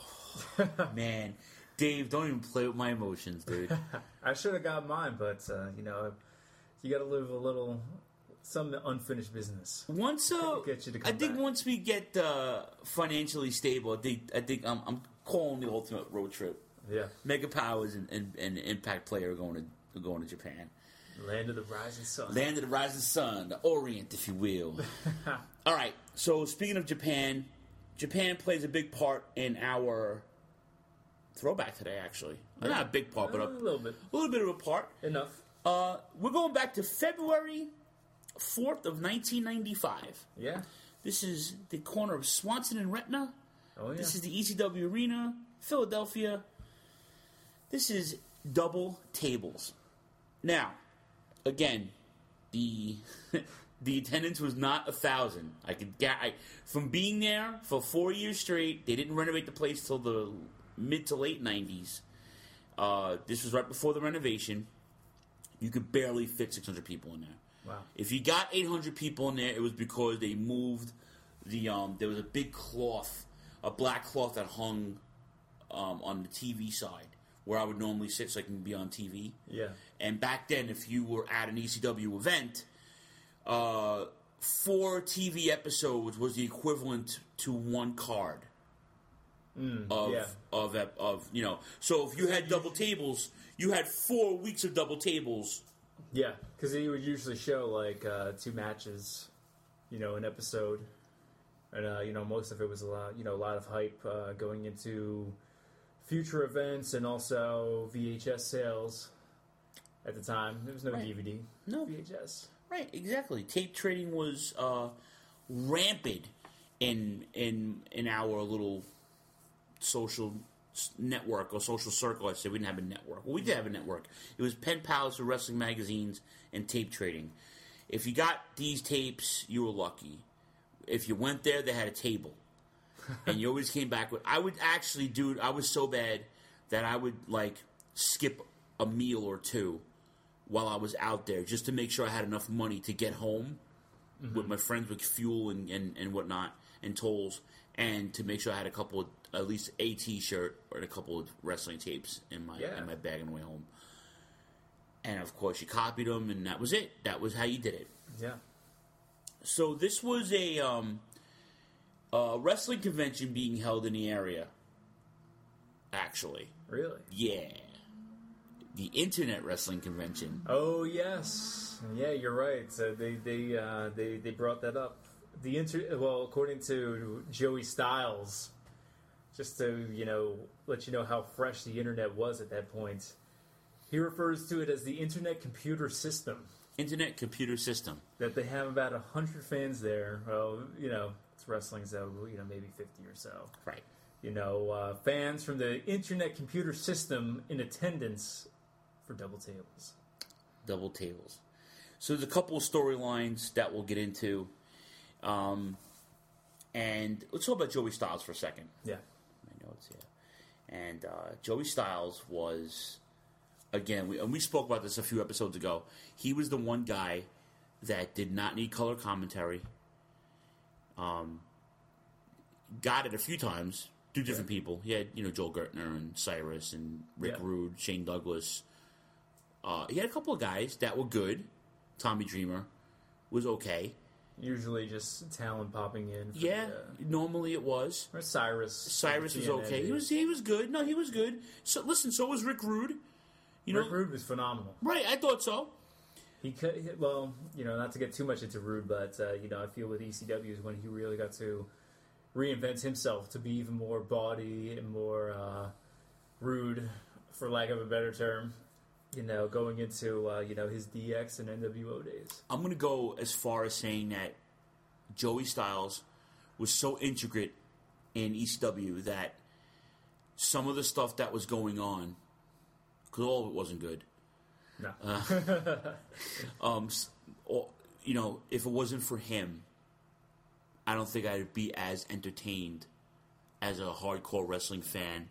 man. Dave, don't even play with my emotions, dude. I should have got mine, but, uh, you know, you got to live a little... some unfinished business. Once, uh, get you to come I think back. once we get uh, financially stable, I think I think I'm, I'm calling the ultimate road trip. Yeah, Mega Powers and, and, and Impact Player are going to going to Japan. Land of the rising sun. Land of the rising sun, the Orient, if you will. All right. So speaking of Japan, Japan plays a big part in our throwback today. Actually, yeah. Not a big part, but a, a little bit, a little bit of a part. Enough. Uh, we're going back to February fourth of nineteen ninety-five. Yeah. This is the corner of Swanson and Retna. Oh, yeah. This is the E C W Arena, Philadelphia. This is double tables. Now, again, the The attendance was not a thousand. I could get I, from being there for four years straight. They didn't renovate the place till the mid to late nineties. Uh, this was right before the renovation. You could barely fit six hundred people in there. Wow. If you got eight hundred people in there, it was because they moved the. Um, there was a big cloth, a black cloth that hung um, on the T V side where I would normally sit, so I can be on T V. Yeah. And back then, if you were at an E C W event, uh, four T V episodes was the equivalent to one card. Mm, of, yeah. of of you know, so if you had double tables, you had four weeks of double tables. Yeah, because he would usually show like uh, two matches, you know, an episode, and uh, you know most of it was a lot, you know, a lot of hype uh, going into future events and also V H S sales. At the time, there was no Right. D V D, No. V H S. Right, exactly. Tape trading was uh, rampant in in in our little social network or social circle. I said we didn't have a network. Well, we did have a network. It was pen pals for wrestling magazines and tape trading. If you got these tapes, you were lucky. If you went there, they had a table, and you always came back with. I would actually do. I was so bad that I would like skip a meal or two while I was out there just to make sure I had enough money to get home mm-hmm. with my friends with fuel and, and, and whatnot and tolls, and to make sure I had a couple of, at least a T-shirt or a couple of wrestling tapes in my yeah. in my bag on the way home. And of course, you copied them, and that was it. That was how you did it. Yeah. So this was a, um, a wrestling convention being held in the area. Actually, Really? yeah, the Internet Wrestling Convention. Oh yes, yeah, you're right. So they they uh, they they brought that up. The inter well, according to Joey Styles, just to you know let you know how fresh the internet was at that point. He refers to it as the Internet Computer System. Internet Computer System. That they have about a hundred fans there. Well, you know, it's wrestling, so you know maybe fifty or so. Right. You know, uh, fans from the Internet Computer System in attendance for double tables. Double tables. So there's a couple of storylines that we'll get into. Um, and let's talk about Joey Styles for a second. Yeah. My notes here. And uh, Joey Styles was, again, we, and we spoke about this a few episodes ago. He was the one guy that did not need color commentary. Um, got it a few times through different yeah. people. He had, you know, Joel Gertner and Cyrus and Rick yeah. Rude, Shane Douglas. Uh, he had a couple of guys that were good. Tommy Dreamer was okay. Usually just talent popping in. For yeah, the, uh, normally it was. Or Cyrus. Cyrus was okay. He was he was good. No, he was good. So listen, so was Rick Rude. You Rick know, Rude was phenomenal. Right, I thought so. He could, well, you know, not to get too much into Rude, but uh, you know, I feel with E C W is when he really got to reinvent himself to be even more bawdy and more uh, rude, for lack of a better term. You know, going into, uh, you know, his D X and N W O days. I'm going to go as far as saying that Joey Styles was so intricate in E C W that some of the stuff that was going on, because all of it wasn't good. No. Uh, um, or, you know, if it wasn't for him, I don't think I'd be as entertained as a hardcore wrestling fan.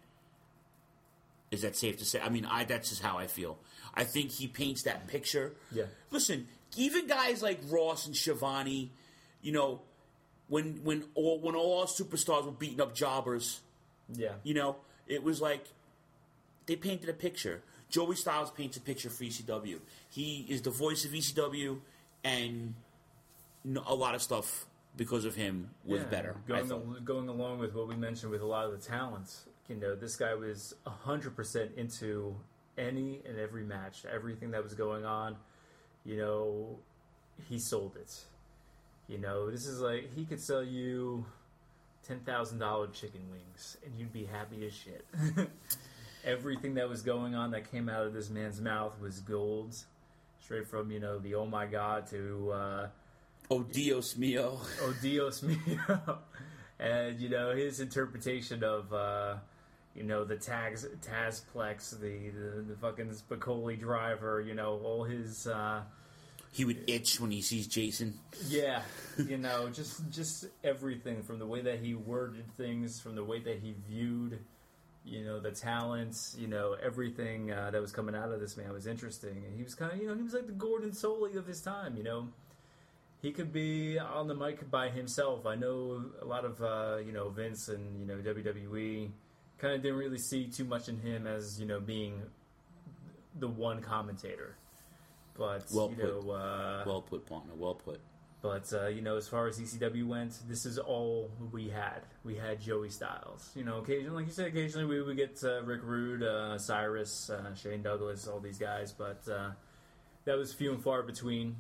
Is that safe to say? I mean, I that's just how I feel. I think he paints that picture. Yeah. Listen, even guys like Ross and Shivani, you know, when when all when all our superstars were beating up jobbers, yeah, you know, it was like they painted a picture. Joey Styles paints a picture for E C W. He is the voice of E C W, and a lot of stuff because of him was yeah, better. Going, al- going along with what we mentioned with a lot of the talents, you know, this guy was one hundred percent into any and every match, everything that was going on. You know, he sold it. You know, this is like, he could sell you ten thousand dollars chicken wings, and you'd be happy as shit. Everything that was going on that came out of this man's mouth was gold. Straight from, you know, the oh my god to... Uh, oh Dios mio. Oh Dios mio. And, you know, his interpretation of, uh, you know, the tags, Tazplex, the, the, the fucking Spicoli driver, you know, all his... Uh, He would itch when he sees Jason. Yeah, you know, just just everything from the way that he worded things, from the way that he viewed, you know, the talents, you know, everything uh, that was coming out of this man was interesting. And he was kind of, you know, he was like the Gordon Soley of his time, you know. He could be on the mic by himself. I know a lot of, uh, you know, Vince and, you know, W W E kind of didn't really see too much in him as, you know, being the one commentator. But, well you put. know... Uh, well put, partner. Well put. But, uh, you know, as far as E C W went, this is all we had. We had Joey Styles. You know, occasionally, like you said, occasionally we would get uh, Rick Rude, uh, Cyrus, uh, Shane Douglas, all these guys. But uh, that was few and far between.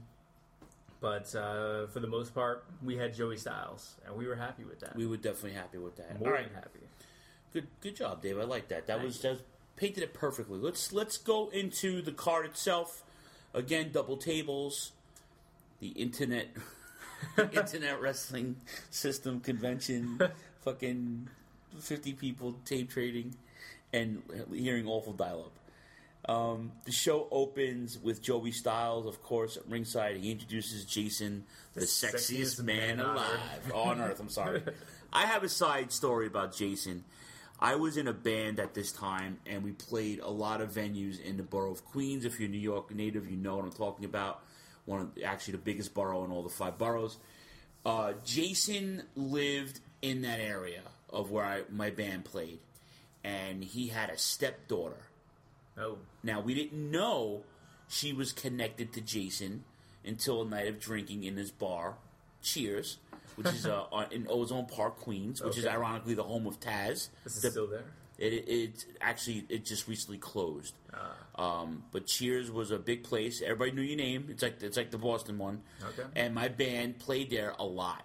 But uh, for the most part, we had Joey Styles, and we were happy with that. We were definitely happy with that. More all right. than happy. Good, good job, Dave. I like that. That Thank was you. that was, painted it perfectly. Let's let's go into the card itself. Again, double tables, the internet, internet wrestling system convention, fucking fifty people tape trading, and hearing awful dial up. Um, the show opens with Joey Styles, of course, at ringside. He introduces Jason, the, the sexiest, sexiest man, man alive on Earth. on Earth. I'm sorry. I have a side story about Jason. I was in a band at this time, and we played a lot of venues in the borough of Queens. If you're a New York native, you know what I'm talking about. One of actually the biggest borough in all the five boroughs. Uh, Jason lived in that area of where I, my band played, and he had a stepdaughter. Oh. Now, we didn't know she was connected to Jason until a night of drinking in his bar, Cheers, which is uh, in Ozone Park, Queens, which okay. is ironically the home of Taz. This is the, still there? It, it, it actually it just recently closed. Ah. Um, but Cheers was a big place. Everybody knew your name. It's like it's like the Boston one. Okay. And my band played there a lot.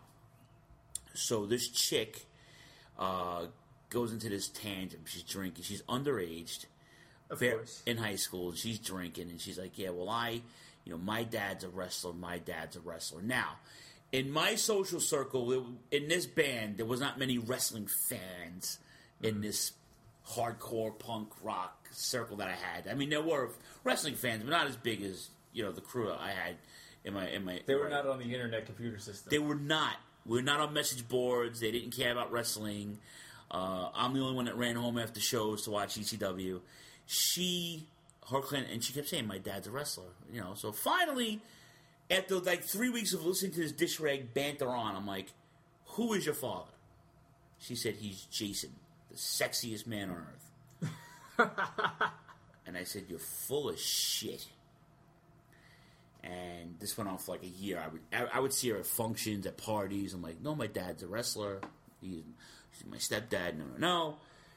So this chick uh, goes into this tangent. She's drinking. She's underaged. Of Fair, course. in high school, she's drinking, and she's like, yeah, well, I, you know, my dad's a wrestler, my dad's a wrestler. Now, in my social circle, in this band, there was not many wrestling fans in mm-hmm. this hardcore punk rock circle that I had. I mean, there were wrestling fans, but not as big as, you know, the crew I had in my... In my they were not on the internet computer system. They were not. We were not on message boards. They didn't care about wrestling. Uh, I'm the only one that ran home after shows to watch E C W. She, her client, and she kept saying, my dad's a wrestler, you know. So finally, after like three weeks of listening to this dish rag banter on, I'm like, who is your father? She said, he's Jason, the sexiest man on earth. And I said, you're full of shit. And this went on for like a year. I would I, I would see her at functions, at parties. I'm like, no, my dad's a wrestler. He's, he's my stepdad. No, no, no.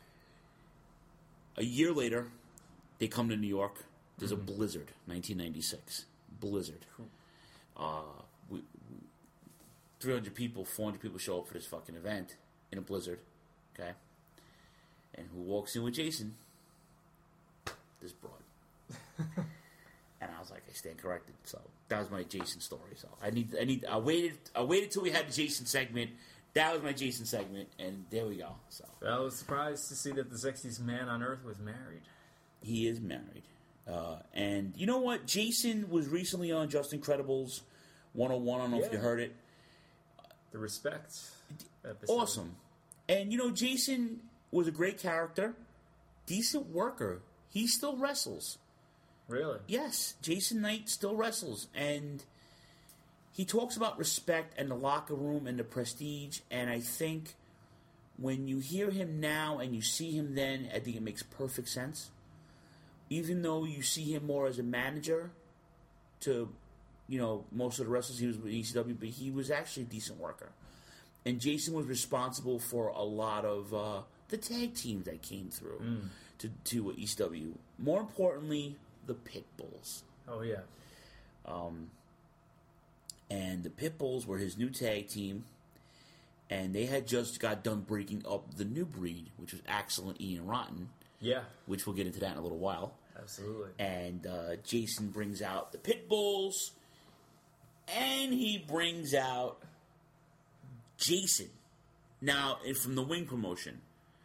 A year later, they come to New York. There's mm-hmm. a blizzard, nineteen ninety-six. Blizzard. Uh, we, we, three hundred people, four hundred people show up for this fucking event in a blizzard. Okay? And who walks in with Jason? This broad. And I was like, I stand corrected. So that was my Jason story. So I need, I need, I waited, I waited till we had the Jason segment. That was my Jason segment, and there we go. So I was surprised to see that the sexiest man on earth was married. He is married. Uh, and you know what? Jason was recently on Just Incredibles one oh one. I don't know yeah. if you heard it. The Respect episode. Awesome. And, you know, Jason was a great character. Decent worker. He still wrestles. Really? Yes. Jason Knight still wrestles. And he talks about respect and the locker room and the prestige. And I think when you hear him now and you see him then, I think it makes perfect sense. Even though you see him more as a manager to, you know, most of the wrestlers he was with E C W, but he was actually a decent worker. And Jason was responsible for a lot of uh, the tag teams that came through mm. to, to E C W. More importantly, the Pitbulls. Oh, yeah. Um, and the Pitbulls were his new tag team, and they had just got done breaking up the New Breed, which was Axel and Ian Rotten. Yeah. Which we'll get into that in a little while. Absolutely. And uh, Jason brings out the Pitbulls, and he brings out Jason. Now, from the Wing promotion.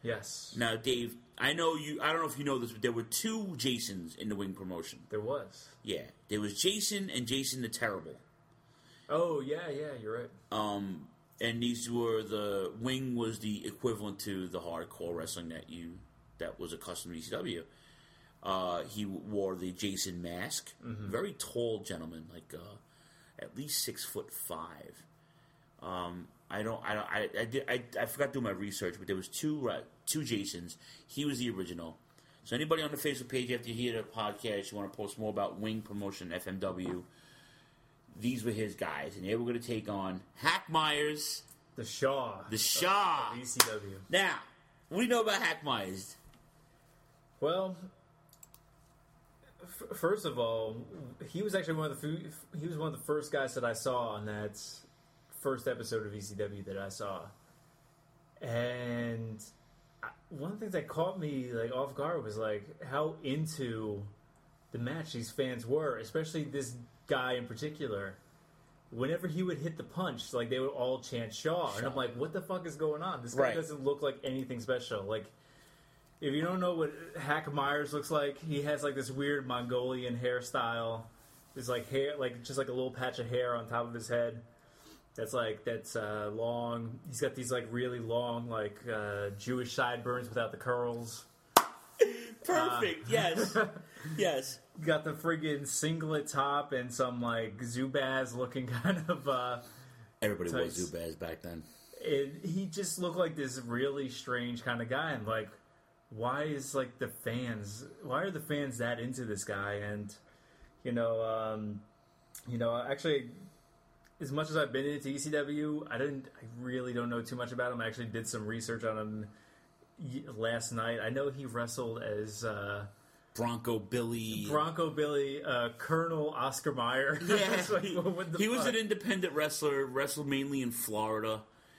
Yes. Now, Dave, I know you. I don't know if you know this, but there were two Jasons in the Wing promotion. There was. Yeah, there was Jason and Jason the Terrible. Oh yeah, yeah, you're right. Um, and these were the Wing was the equivalent to the hardcore wrestling that you that was accustomed to E C W. Uh, he wore the Jason mask. Mm-hmm. Very tall gentleman, like uh, at least six foot five. Um, I don't. I I I, did, I I forgot to do my research, but there was two uh, two Jasons. He was the original. So anybody on the Facebook page after you hear the podcast, you want to post more about Wing Promotion F M W. These were his guys, and they were going to take on Hack Myers, the Shaw, the Shaw, of E C W. Now, what do you know about Hack Myers? Well, f- first of all, he was actually one of the f- he was one of the first guys that I saw on that first episode of E C W that I saw, and I, one of the things that caught me like off guard was like how into the match these fans were, especially this guy in particular. Whenever he would hit the punch, like they would all chant Shaw, Shaw. And I'm like, what the fuck is going on? This guy right. doesn't look like anything special. Like, if you don't know what Hack Myers looks like, he has like this weird Mongolian hairstyle. There's like hair, like just like a little patch of hair on top of his head. That's like that's uh, long. He's got these like really long like uh, Jewish sideburns without the curls. Perfect. Uh, yes. Yes. Got the friggin' singlet top and some like Zubaz looking kind of. Uh, Everybody tights. was Zubaz back then. It, he just looked like this really strange kind of guy, and like, why is like the fans? Why are the fans that into this guy? And you know, um, you know, actually, as much as I've been into E C W, I didn't. I really don't know too much about him. I actually did some research on him last night. I know he wrestled as uh, Bronco Billy. Bronco Billy, uh, Colonel Oscar Mayer. Yeah, like, he, he was an independent wrestler. Wrestled mainly in Florida.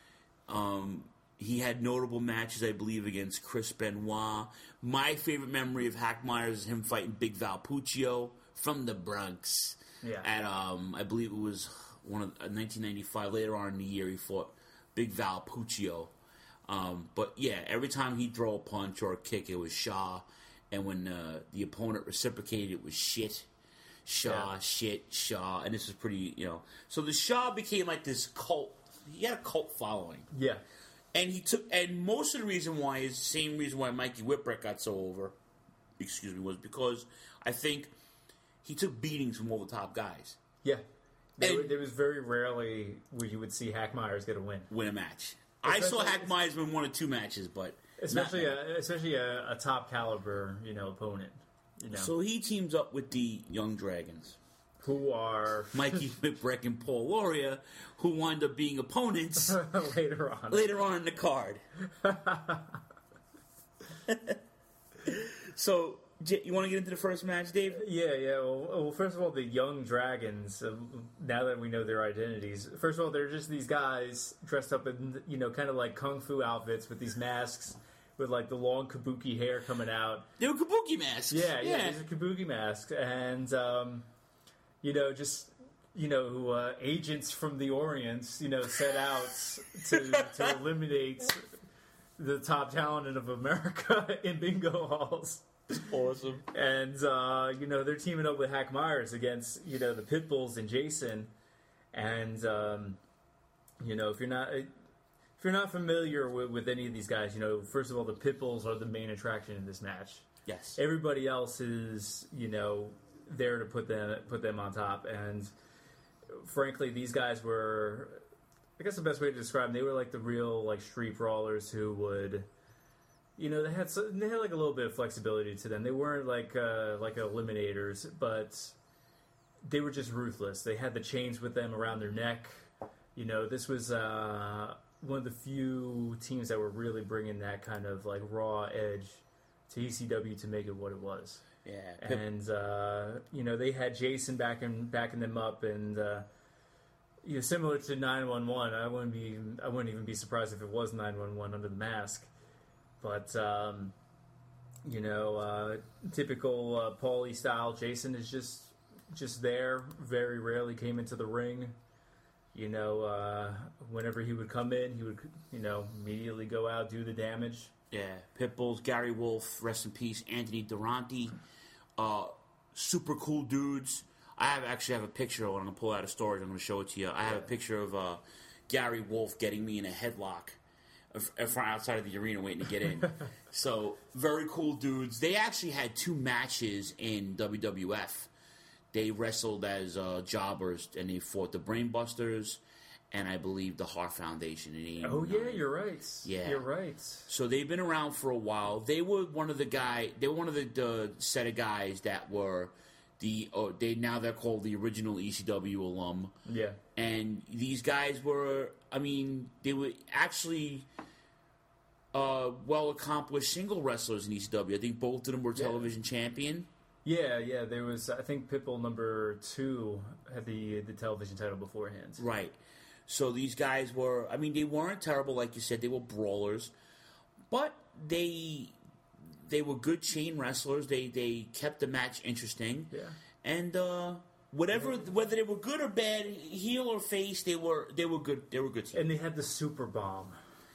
Um, he had notable matches, I believe, against Chris Benoit. My favorite memory of Hack Myers is him fighting Big Val Puccio from the Bronx. Yeah, at um, I believe it was one of uh, nineteen ninety-five. Later on in the year, he fought Big Val Puccio. Um, but yeah, every time he'd throw a punch or a kick, it was Shaw. And when uh, the opponent reciprocated, it was shit. Shaw, yeah. shit, Shaw. And this was pretty, you know. So the Shaw became like this cult. He had a cult following. Yeah. And he took, and most of the reason why is the same reason why Mikey Whipwreck got so over, excuse me, was because I think he took beatings from all the top guys. Yeah. There, and, there was very rarely where you would see Hack Myers get a win. Win a match. Especially, I saw Hack Myers win one or two matches, but especially a, especially a, a top caliber, you know, opponent. You know. So he teams up with the Young Dragons, who are Mikey Whipwreck and Paul Loria, who wind up being opponents later on. Later on in the card. So, you want to get into the first match, Dave? Yeah, yeah. Well, well first of all, the Young Dragons, uh, now that we know their identities, first of all, they're just these guys dressed up in, you know, kind of like kung fu outfits with these masks with, like, the long kabuki hair coming out. They were kabuki masks. Yeah, yeah, yeah. These are kabuki masks. And, um, you know, just, you know, uh, agents from the Orient, you know, set out to, to eliminate the top talent of America in bingo halls. Awesome. And, uh, you know, they're teaming up with Hack Myers against, you know, the Pitbulls and Jason. And, um, you know, if you're not if you're not familiar with, with any of these guys, you know, first of all, the Pitbulls are the main attraction in this match. Yes. Everybody else is, you know, there to put them put them on top. And, frankly, these guys were, I guess the best way to describe them, they were like the real, like, street brawlers who would... You know, they had so, they had like a little bit of flexibility to them. They weren't like uh, like eliminators, but they were just ruthless. They had the chains with them around their neck. You know, this was uh, one of the few teams that were really bringing that kind of like raw edge to E C W to make it what it was. Yeah, and uh, you know, they had Jason backing backing them up, and uh, you know, similar to nine one one. I wouldn't be I wouldn't even be surprised if it was nine one one under the mask. But, um, you know, uh, typical uh, Paulie style, Jason is just just there, very rarely came into the ring. You know, uh, whenever he would come in, he would, you know, immediately go out, do the damage. Yeah, Pitbulls, Gary Wolf, rest in peace, Anthony Durante, uh, super cool dudes. I have actually have a picture. When I'm gonna pull out of storage, I'm gonna show it to you. I have a picture of uh, Gary Wolf getting me in a headlock from outside of the arena waiting to get in. So very cool dudes. They actually had two matches in W W F. They wrestled as uh, jobbers, and they fought the Brainbusters and I believe the Hart Foundation in eighty-nine. Oh yeah, you're right. Yeah, you're right. So they've been around for a while. They were one of the guy. They were one of the, the set of guys that were the. Oh, they now they're called the original E C W alum. Yeah. And these guys were. I mean, they were actually uh, well accomplished single wrestlers in E C W. I think both of them were television yeah. champion. Yeah, yeah. There was. I think Pitbull number two had the the television title beforehand. Right. So these guys were, I mean, they weren't terrible, like you said. They were brawlers. But they they were good chain wrestlers. They they kept the match interesting. Yeah. And uh, whatever, whether they were good or bad, heel or face, they were they were good. They were good team. And they had the super bomb,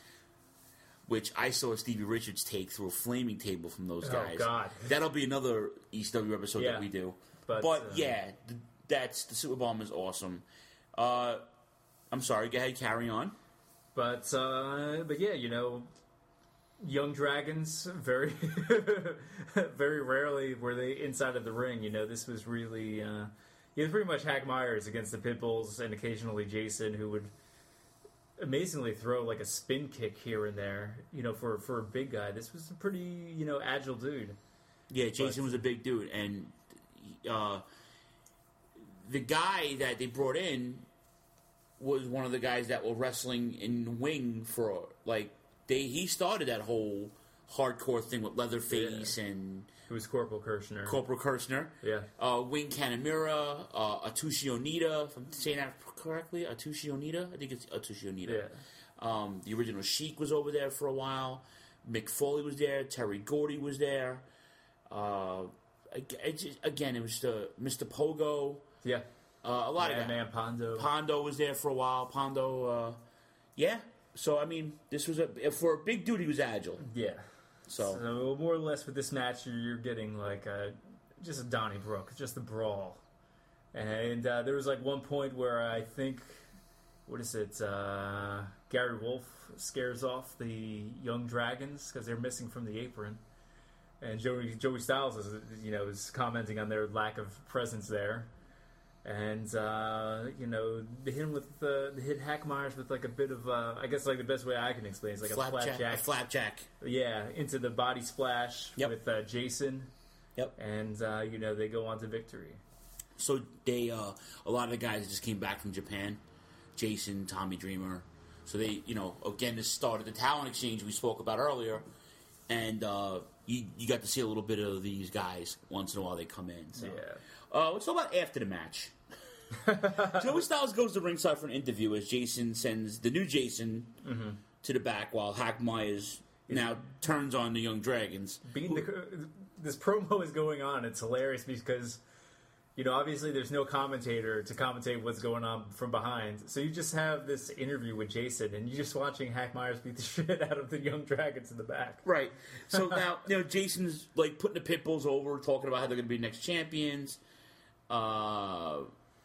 which I saw Stevie Richards take through a flaming table from those guys. Oh God, that'll be another E C W episode yeah. that we do. But, but uh, yeah, that's the super bomb is awesome. Uh, I'm sorry. Go ahead, carry on. But uh, but yeah, you know, Young Dragons very very rarely were they inside of the ring. You know, this was really uh, it was pretty much Hack Myers against the Pitbulls and occasionally Jason, who would amazingly throw like a spin kick here and there. You know, for for a big guy, this was a pretty you know agile dude. Yeah, Jason but, was a big dude, and uh, the guy that they brought in was one of the guys that were wrestling in Wing for, like, they he started that whole hardcore thing with Leatherface yeah. and... It was Corporal Kirshner. Corporal Kirshner. Yeah. Uh, Wing Kanemaru, uh, Atsushi Onita, if I'm saying that correctly, Atsushi Onita? I think it's Atsushi Onita. Yeah. Um, the original Sheik was over there for a while. Mick Foley was there. Terry Gordy was there. Uh, it just, again, it was the Mister Pogo. Yeah. Uh, a lot yeah, of guys. Man Pondo. Pondo was there for a while. Pondo, uh, yeah. So I mean, this was a for a big dude. He was agile. Yeah. So, so more or less with this match, you're getting like a, just a Donnybrook, just a brawl. And uh, there was like one point where I think, what is it? Uh, Gary Wolf scares off the Young Dragons because they're missing from the apron. And Joey Joey Styles is you know is commenting on their lack of presence there. And, uh, you know, they hit him with, uh, they hit Hack Myers with, like, a bit of, uh, I guess, like, the best way I can explain it is, like, flapjack, a flapjack. A flapjack. Yeah, into the body splash yep. with uh, Jason. Yep. And, uh, you know, they go on to victory. So they, uh, a lot of the guys just came back from Japan. Jason, Tommy Dreamer. So they, you know, again, this started the talent exchange we spoke about earlier. And, uh, you, you got to see a little bit of these guys once in a while they come in. So. Yeah. Uh, let's talk about after the match. Joey Styles goes to ringside for an interview as Jason sends the new Jason mm-hmm. to the back while Hack Myers now turns on the Young Dragons. Being the, this promo is going on. It's hilarious because, you know, obviously there's no commentator to commentate what's going on from behind. So you just have this interview with Jason and you're just watching Hack Myers beat the shit out of the Young Dragons in the back. Right. So now, you know, Jason's like putting the Pitbulls over, talking about how they're going to be next champions. Uh...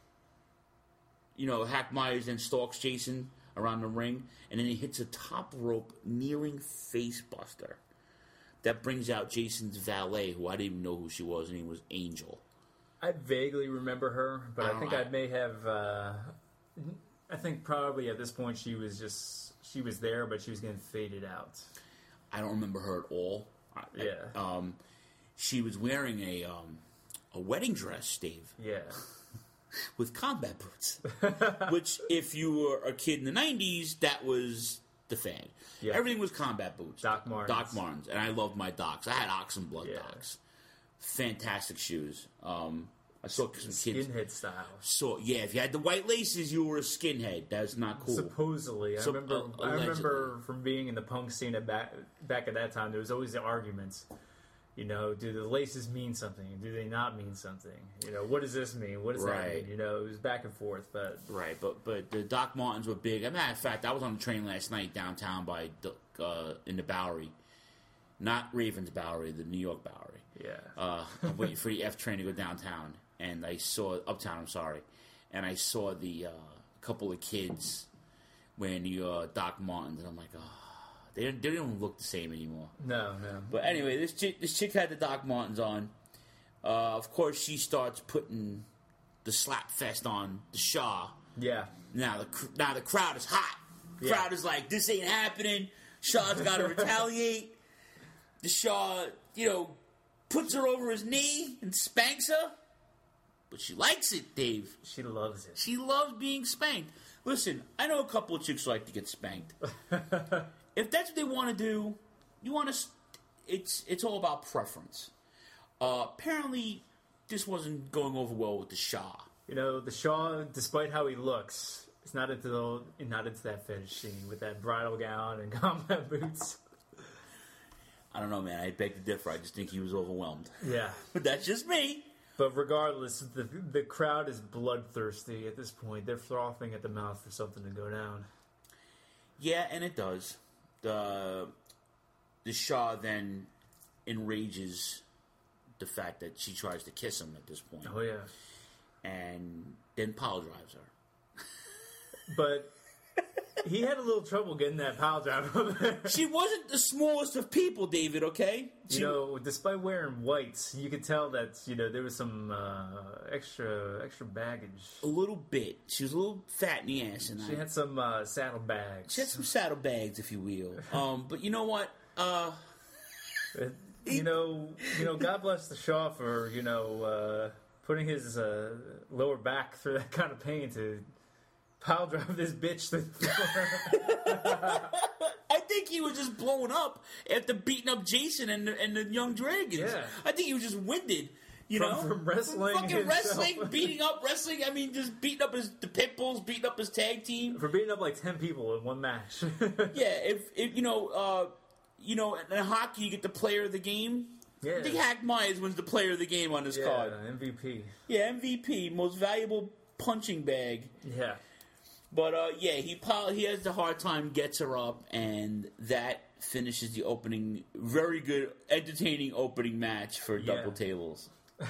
You know, Hack Myers then stalks Jason around the ring, and then he hits a top rope kneeling face buster. That brings out Jason's valet, who I didn't even know who she was, and he was Angel. I vaguely remember her, but I, I think know, I, I may have. Uh, I think probably at this point she was just she was there, but she was getting faded out. I don't remember her at all. Yeah. I, um, she was wearing a um, a wedding dress, Dave. Yeah. With combat boots, which if you were a kid in the nineties, that was the fad. Yeah. Everything was combat boots. Doc Martens. Doc Martens. And I loved my Docs. I had Ox and Blood yeah. Docs. Fantastic shoes. Um, I saw some kids. Skinhead style. So, yeah, if you had the white laces, you were a skinhead. That's not cool. Supposedly. So, I remember uh, I remember from being in the punk scene at back, back at that time, there was always the arguments. You know, do the laces mean something? Do they not mean something? You know, what does this mean? What does right. that mean? You know, it was back and forth, but right. But but the Doc Martens were big. As a matter of fact, I was on the train last night downtown by uh, in the Bowery, not Ravens Bowery, the New York Bowery. Yeah. Uh, I'm waiting for the F train to go downtown, and I saw uptown. I'm sorry, and I saw the uh, couple of kids wearing the uh, Doc Martens, and I'm like, oh, they don't, they don't even look the same anymore. No, no. But anyway, this chick, this chick had the Doc Martens on. Uh, of course, she starts putting the slap fest on the Shaw. Yeah. Now the now the crowd is hot. The Yeah. crowd is like, this ain't happening. Shaw's got to retaliate. The Shaw, you know, puts her over his knee and spanks her. But she likes it, Dave. She loves it. She loves being spanked. Listen, I know a couple of chicks who like to get spanked. If that's what they want to do, you want to. It's it's all about preference. Uh, apparently, this wasn't going over well with the Shaw. You know, the Shaw, despite how he looks, is not into the, not into that fetish scene with that bridal gown and combat boots. I don't know, man. I beg to differ. I just think he was overwhelmed. Yeah. But that's just me. But regardless, the the crowd is bloodthirsty at this point. They're frothing at the mouth for something to go down. Yeah, and it does. The the Shaw then enrages the fact that she tries to kiss him at this point. Oh, yeah. And then pile drives her. But he had a little trouble getting that pile drive over there. She wasn't the smallest of people, David, okay? She, You know, despite wearing whites, you could tell that, you know, there was some uh, extra extra baggage. a little bit. She was a little fat in the ass. And She I, had some uh, saddlebags. she had some saddlebags, if you will. Um, but you know what? Uh, You know, you know. God bless the Shaw for, you know, uh, putting his uh, lower back through that kind of pain to pile drive this bitch. To I think he was just blowing up after beating up Jason and the, and the Young Dragons. Yeah. I think he was just winded. You From- know, from wrestling fucking himself. wrestling, beating up wrestling. I mean, just beating up his the Pitbulls, beating up his tag team. for beating up like ten people in one match. Yeah, if, if you know, uh, you know, in hockey, you get the player of the game. Yeah. I think Hack Myers wins the player of the game on his Yeah, card. M V P. Yeah, M V P, most valuable punching bag. Yeah. But uh, yeah, he pile, he has the hard time, gets her up, and that finishes the opening. Very good, entertaining opening match for Yeah. double tables.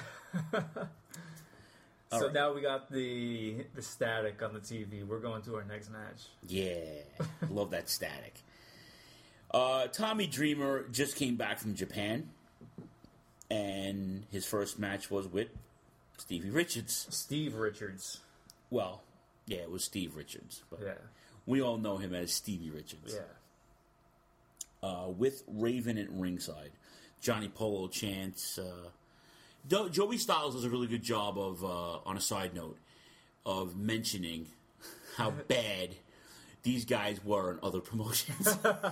So right. now we got the the static on the T V. We're going to our next match. Yeah, love that static. Uh, Tommy Dreamer just came back from Japan, and his first match was with Stevie Richards. Steve Richards. Well, yeah, it was Steve Richards, but Yeah. we all know him as Stevie Richards. Yeah. Uh, with Raven at ringside. Johnny Polo chants. Uh, Do- Joey Styles does a really good job of, uh, on a side note, of mentioning how bad these guys were in other promotions.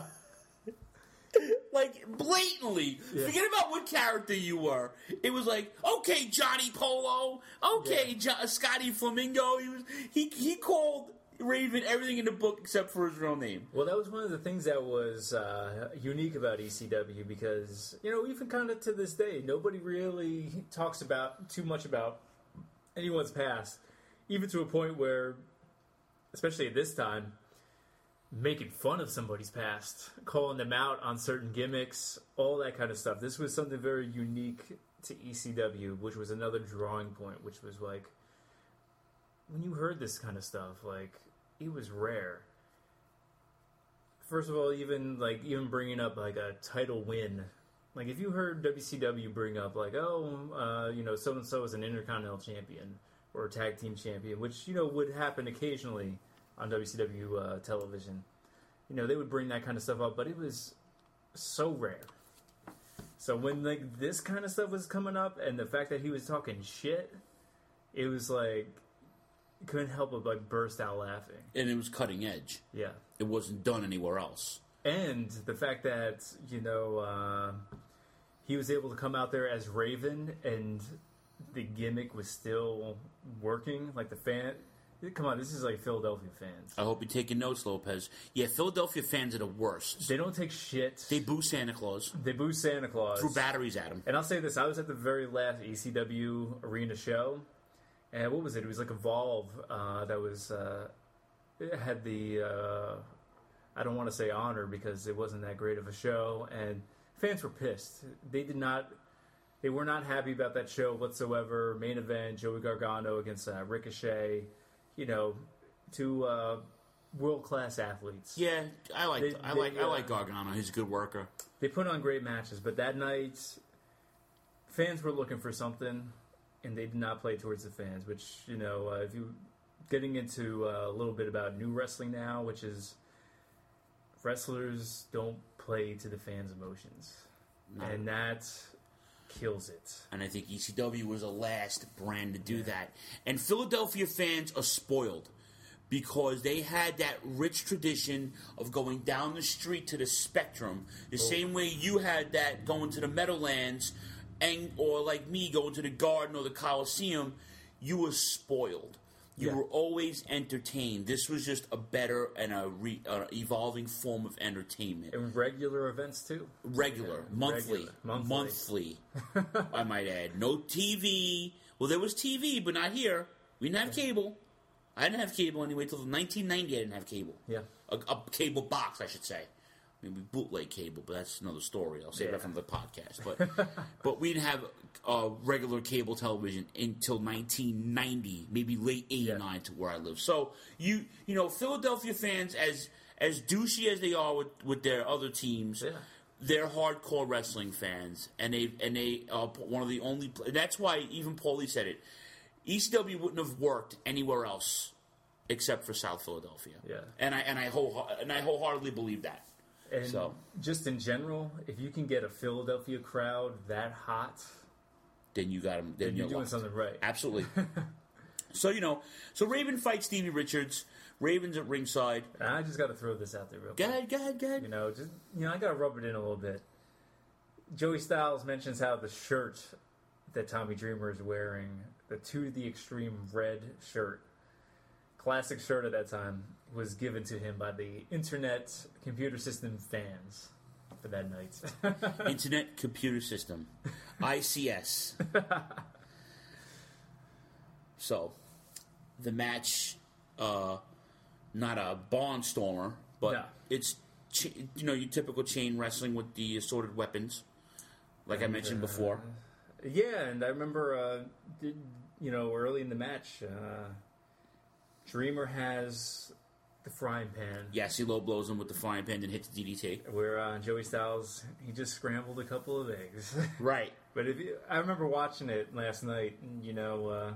Like, blatantly. Yeah. Forget about what character you were. It was like, okay, Johnny Polo. Okay, Yeah. jo- Scotty Flamingo. He was he he called Raven everything in the book except for his real name. Well, that was one of the things that was uh, unique about E C W because, you know, even kind of to this day, nobody really talks about too much about anyone's past, even to a point where, especially at this time, making fun of somebody's past, calling them out on certain gimmicks, all that kind of stuff. This was something very unique to E C W, which was another drawing point, which was like, when you heard this kind of stuff, like, it was rare. First of all, even like even bringing up like a title win, like if you heard W C W bring up like, oh, uh, you know, so and so is an Intercontinental Champion or a Tag Team Champion, which you know would happen occasionally on W C W uh, television. You know, they would bring that kind of stuff up, but it was so rare. So when like this kind of stuff was coming up, and the fact that he was talking shit, it was like. Couldn't help but like burst out laughing. And it was cutting edge. Yeah. It wasn't done anywhere else. And the fact that, you know, uh, he was able to come out there as Raven and the gimmick was still working. Like the fan... Come on, this is like Philadelphia fans. I hope you're taking notes, Lopez. Yeah, Philadelphia fans are the worst. They don't take shit. They boo Santa Claus. They boo Santa Claus. Threw batteries at him. And I'll say this, I was at the very last E C W arena show. And what was it? It was like Evolve uh, that was... Uh, it had the... Uh, I don't want to say honor because it wasn't that great of a show. And fans were pissed. They did not. They were not happy about that show whatsoever. Main event: Joey Gargano against uh, Ricochet. You know, two uh, world class athletes. Yeah, I like They- I they, like I uh, like Gargano. He's a good worker. They put on great matches, but that night, fans were looking for something, and they did not play towards the fans. Which, you know, uh, if you getting into uh, a little bit about new wrestling now, which is wrestlers don't play to the fans' emotions, No. and that kills it. And I think E C W was the last brand to do that. And Philadelphia fans are spoiled because they had that rich tradition of going down the street to the Spectrum, the same way you had that going to the Meadowlands, and or like me going to the Garden or the Coliseum. You were spoiled. You Yeah. were always entertained. This was just a better and a re, uh, evolving form of entertainment. And regular events too. Regular, Yeah, monthly, regular, monthly. monthly. I might add, no T V. Well, there was T V, but not here. We didn't have cable. I didn't have cable anyway until nineteen ninety. I didn't have cable. Yeah. a, a cable box, I should say. Maybe bootleg cable, but that's another story. I'll save Yeah. that from the podcast. But but we didn't have uh, regular cable television until nineteen ninety, maybe late eighty-nine, to where I live. So you you know Philadelphia fans, as as douchey as they are with, with their other teams, Yeah. they're hardcore wrestling fans, and they and they are one of the only. That's why even Paulie said it. E C W wouldn't have worked anywhere else except for South Philadelphia. Yeah. and I and I whole and I wholeheartedly believe that. And So. just in general, if you can get a Philadelphia crowd that hot, Then you got him. Then then you're doing locked. something right. Absolutely. So you know, so Raven fights Stevie Richards. Raven's at ringside. And I just got to throw this out there real Go quick. ahead, go ahead, go ahead. You know, just you know, I got to rub it in a little bit. Joey Styles mentions how the shirt that Tommy Dreamer is wearing, the To the Extreme red shirt, classic shirt at that time, was given to him by the Internet Computer System fans for that night. Internet Computer System, I C S. So, the match, uh, not a barnstormer, but No. it's ch- you know your typical chain wrestling with the assorted weapons, like I mentioned uh, before. Yeah, and I remember, uh, did, you know, early in the match, uh, Dreamer has the frying pan. Yes, he low blows him with the frying pan and hits the D D T. Where uh, Joey Styles, he just scrambled a couple of eggs. Right. But if you, I remember watching it last night, and, you know, uh,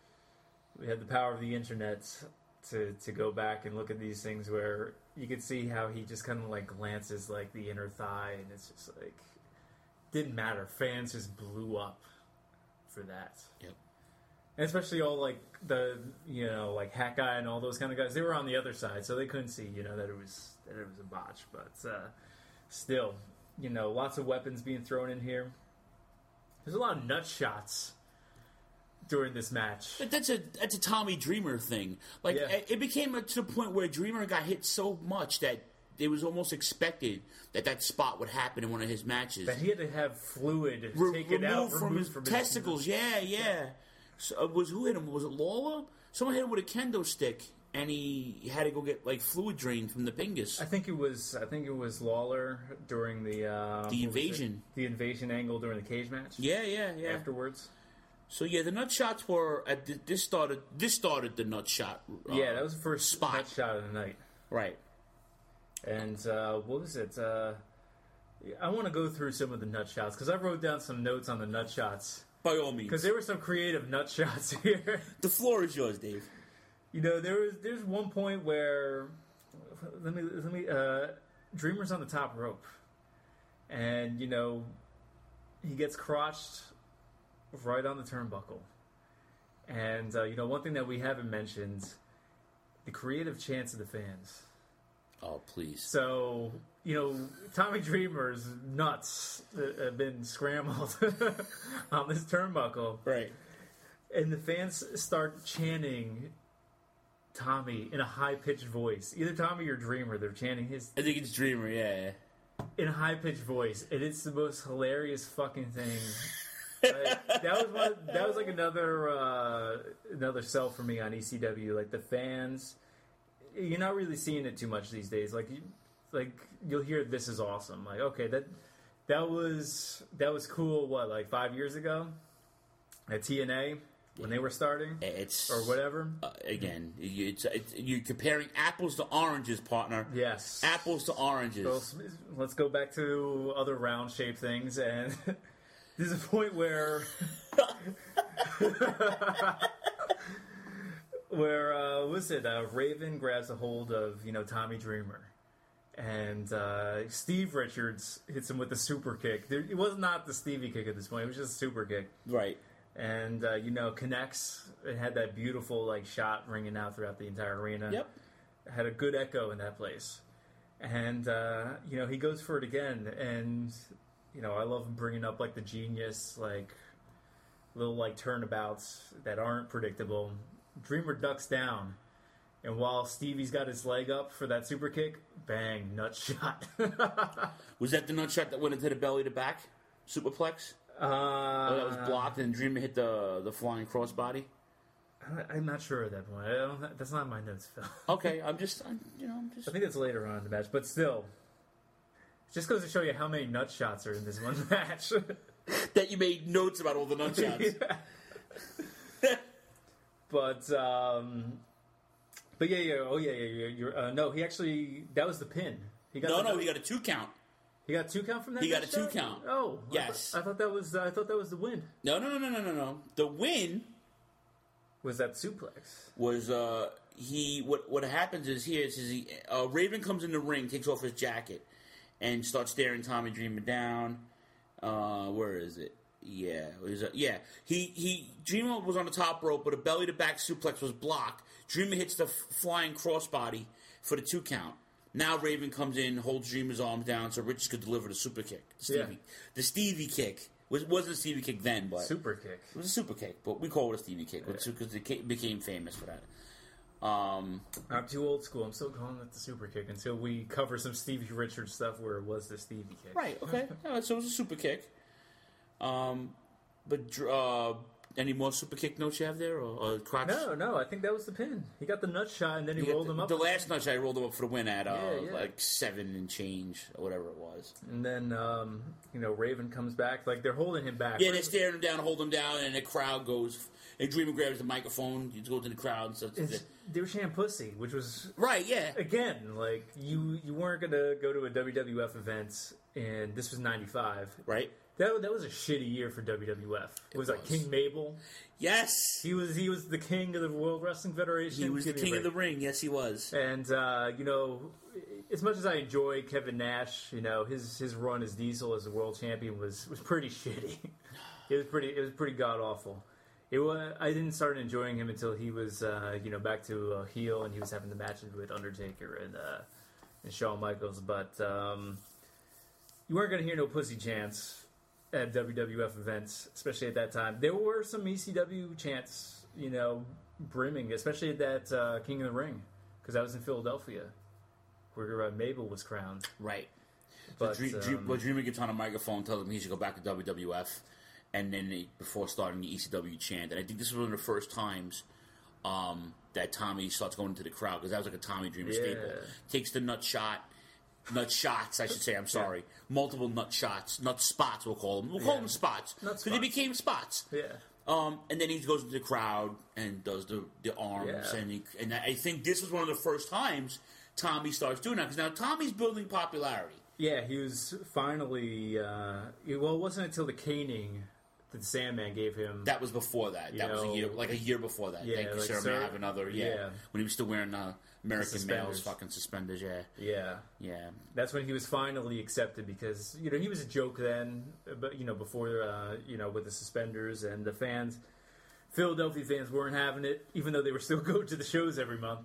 we had the power of the internet to, to go back and look at these things where you could see how he just kind of like glances like the inner thigh, and it's just like, didn't matter. Fans just blew up for that. Yep. And especially all like the, you know, like Hat Guy and all those kind of guys, they were on the other side, so they couldn't see, you know, that it was that it was a botch. But uh, still, you know, lots of weapons being thrown in here. There's a lot of nut shots during this match. But that's a that's a Tommy Dreamer thing. Like Yeah. it became to the point where Dreamer got hit so much that it was almost expected that that spot would happen in one of his matches. That he had to have fluid Re- taken out removed from removed his from testicles. Yeah, yeah. So, uh, was who hit him? Was it Lawler? Someone hit him with a kendo stick, and he had to go get like fluid drained from the pingus. I think it was. I think it was Lawler during the uh, what was it? invasion. the invasion angle during the cage match. Yeah, yeah, yeah. Afterwards. So yeah, the nut shots were at the, this started. This started the nut shot. Uh, Yeah, that was the first spot. nut shot of the night. right. And uh, what was it? Uh, I want to go through some of the nut shots because I wrote down some notes on the nut shots By all means, because there were some creative nut shots here. the floor is yours, Dave. You know, there was there's one point where let me let me uh, Dreamer's on the top rope, and you know he gets crotched right on the turnbuckle. And uh, you know, one thing that we haven't mentioned, the creative chants of the fans. Oh please. So, you know, Tommy Dreamer's nuts uh, have been scrambled on this turnbuckle. Right. And the fans start chanting Tommy in a high-pitched voice. Either Tommy or Dreamer, they're chanting his I think it's Dreamer. Yeah. in a high-pitched voice. And it's the most hilarious fucking thing. Like, that was one, that was like another uh, another sell for me on E C W. Like the fans, you're not really seeing it too much these days. Like, you, like you'll hear "This is awesome." Like, okay, that that was that was cool. What, like five years ago at T N A when they were starting, it's or whatever. Uh, again, it's, it's you're comparing apples to oranges, partner. Yes, apples to oranges. So let's go back to other round shaped things, and there's a point where where uh, what was it? Uh, Raven grabs a hold of you know Tommy Dreamer. And uh, Steve Richards hits him with the super kick. There, it was not the Stevie kick at this point. It was just a super kick. Right. And, uh, you know, connects. It had that beautiful, like, shot ringing out throughout the entire arena. Yep. It had a good echo in that place. And, uh, you know, he goes for it again. And, you know, I love him bringing up, like, the genius, like, little, like, turnabouts that aren't predictable. Dreamer ducks down. And while Stevie's got his leg up for that super kick, bang, nut shot. Was that the nut shot that went into the belly to back? Superplex? Uh, oh, that was blocked and Dreamer hit the the flying crossbody? I'm not sure at that point. I don't, that's not my notes, Phil. Okay, I'm just, I'm, you know, I'm just... I think that's later on in the match, but still. It just goes to show you how many nut shots are in this one match. That you made notes about all the nut shots. But, um... But yeah, yeah, oh yeah, yeah, yeah. You're, uh, no, he actually, that was the pin. He got no, the, no, he got a two count. He got a two count from that. He got a two shot? count. Oh, yes. I thought, I thought that was, uh, I thought that was the win. No, no, no, no, no, no, no. The win was that suplex. Was uh, he? What what happens is here is he uh, Raven comes in the ring, takes off his jacket, and starts staring Tommy Dreamer down. Uh, where is it? Yeah, it was, uh, yeah. He he Dreamer was on the top rope, but a belly to back suplex was blocked. Dreamer hits the f- flying crossbody for the two count. Now Raven comes in, holds Dreamer's arms down so Richards could deliver the super kick. The Stevie, Yeah. the Stevie kick. Was, wasn't a Stevie kick then, but... Super kick. It was a super kick, but we call it a Stevie kick because yeah. it became famous for that. Um, I'm too old school. I'm still calling it the super kick until we cover some Stevie Richards stuff where it was the Stevie kick. Right, okay. Yeah, so it was a super kick. Um, but... Uh, Any more super kick notes you have there, or, or crotch? No, no. I think that was the pin. He got the nut shot, and then he, he rolled the, him up. The last nut shot, I rolled him up for the win at uh, yeah, yeah. like seven and change, or whatever it was. And then, um, you know, Raven comes back. Like, they're holding him back. Yeah, they're staring him down, hold him down, and the crowd goes... And Dreamer grabs the microphone, he goes to the crowd and stuff. They were chanting pussy, which was... Right, yeah. Again, like, you, you weren't going to go to a W W F event, and this was ninety-five. Right. That, that was a shitty year for W W F. It, it was, was like King Mabel. Yes, he was. He was the king of the World Wrestling Federation. He was Give the king of the ring. Yes, he was. And uh, you know, as much as I enjoy Kevin Nash, you know, his his run as Diesel as the world champion was was pretty shitty. It was pretty. It was pretty god awful. It was. I didn't start enjoying him until he was, uh, you know, back to uh, heel, and he was having the matches with Undertaker and uh, and Shawn Michaels. But um, you weren't going to hear no pussy chants at W W F events, especially at that time. There were some E C W chants, you know, brimming, especially at that uh, King of the Ring, because I was in Philadelphia, where uh, Mabel was crowned. Right. But so Dream, um, Dream, well, Dreamer gets on a microphone, tells him he should go back to W W F, and then they, before starting the E C W chant, and I think this was one of the first times um, that Tommy starts going into the crowd, because that was like a Tommy Dreamer yeah. staple. Takes the nut shot. Nut shots, I should say. I'm sorry. Yeah. Multiple nut shots, nut spots. We'll call them. We'll call yeah. them spots because they became spots. Yeah. Um, and then he goes into the crowd and does the the arms, yeah. and he, and I think this was one of the first times Tommy starts doing that, because now Tommy's building popularity. Yeah, he was finally. Uh, well, it wasn't until the caning that Sandman gave him. That was before that. That know, was a year, like a year before that. Yeah, Thank you, like sir. sir, May I have another? Yeah. yeah, when he was still wearing uh, American male's fucking suspenders. Yeah, yeah, yeah. That's when he was finally accepted, because you know he was a joke then, but you know before uh, you know with the suspenders, and the fans, Philadelphia fans weren't having it, even though they were still going to the shows every month.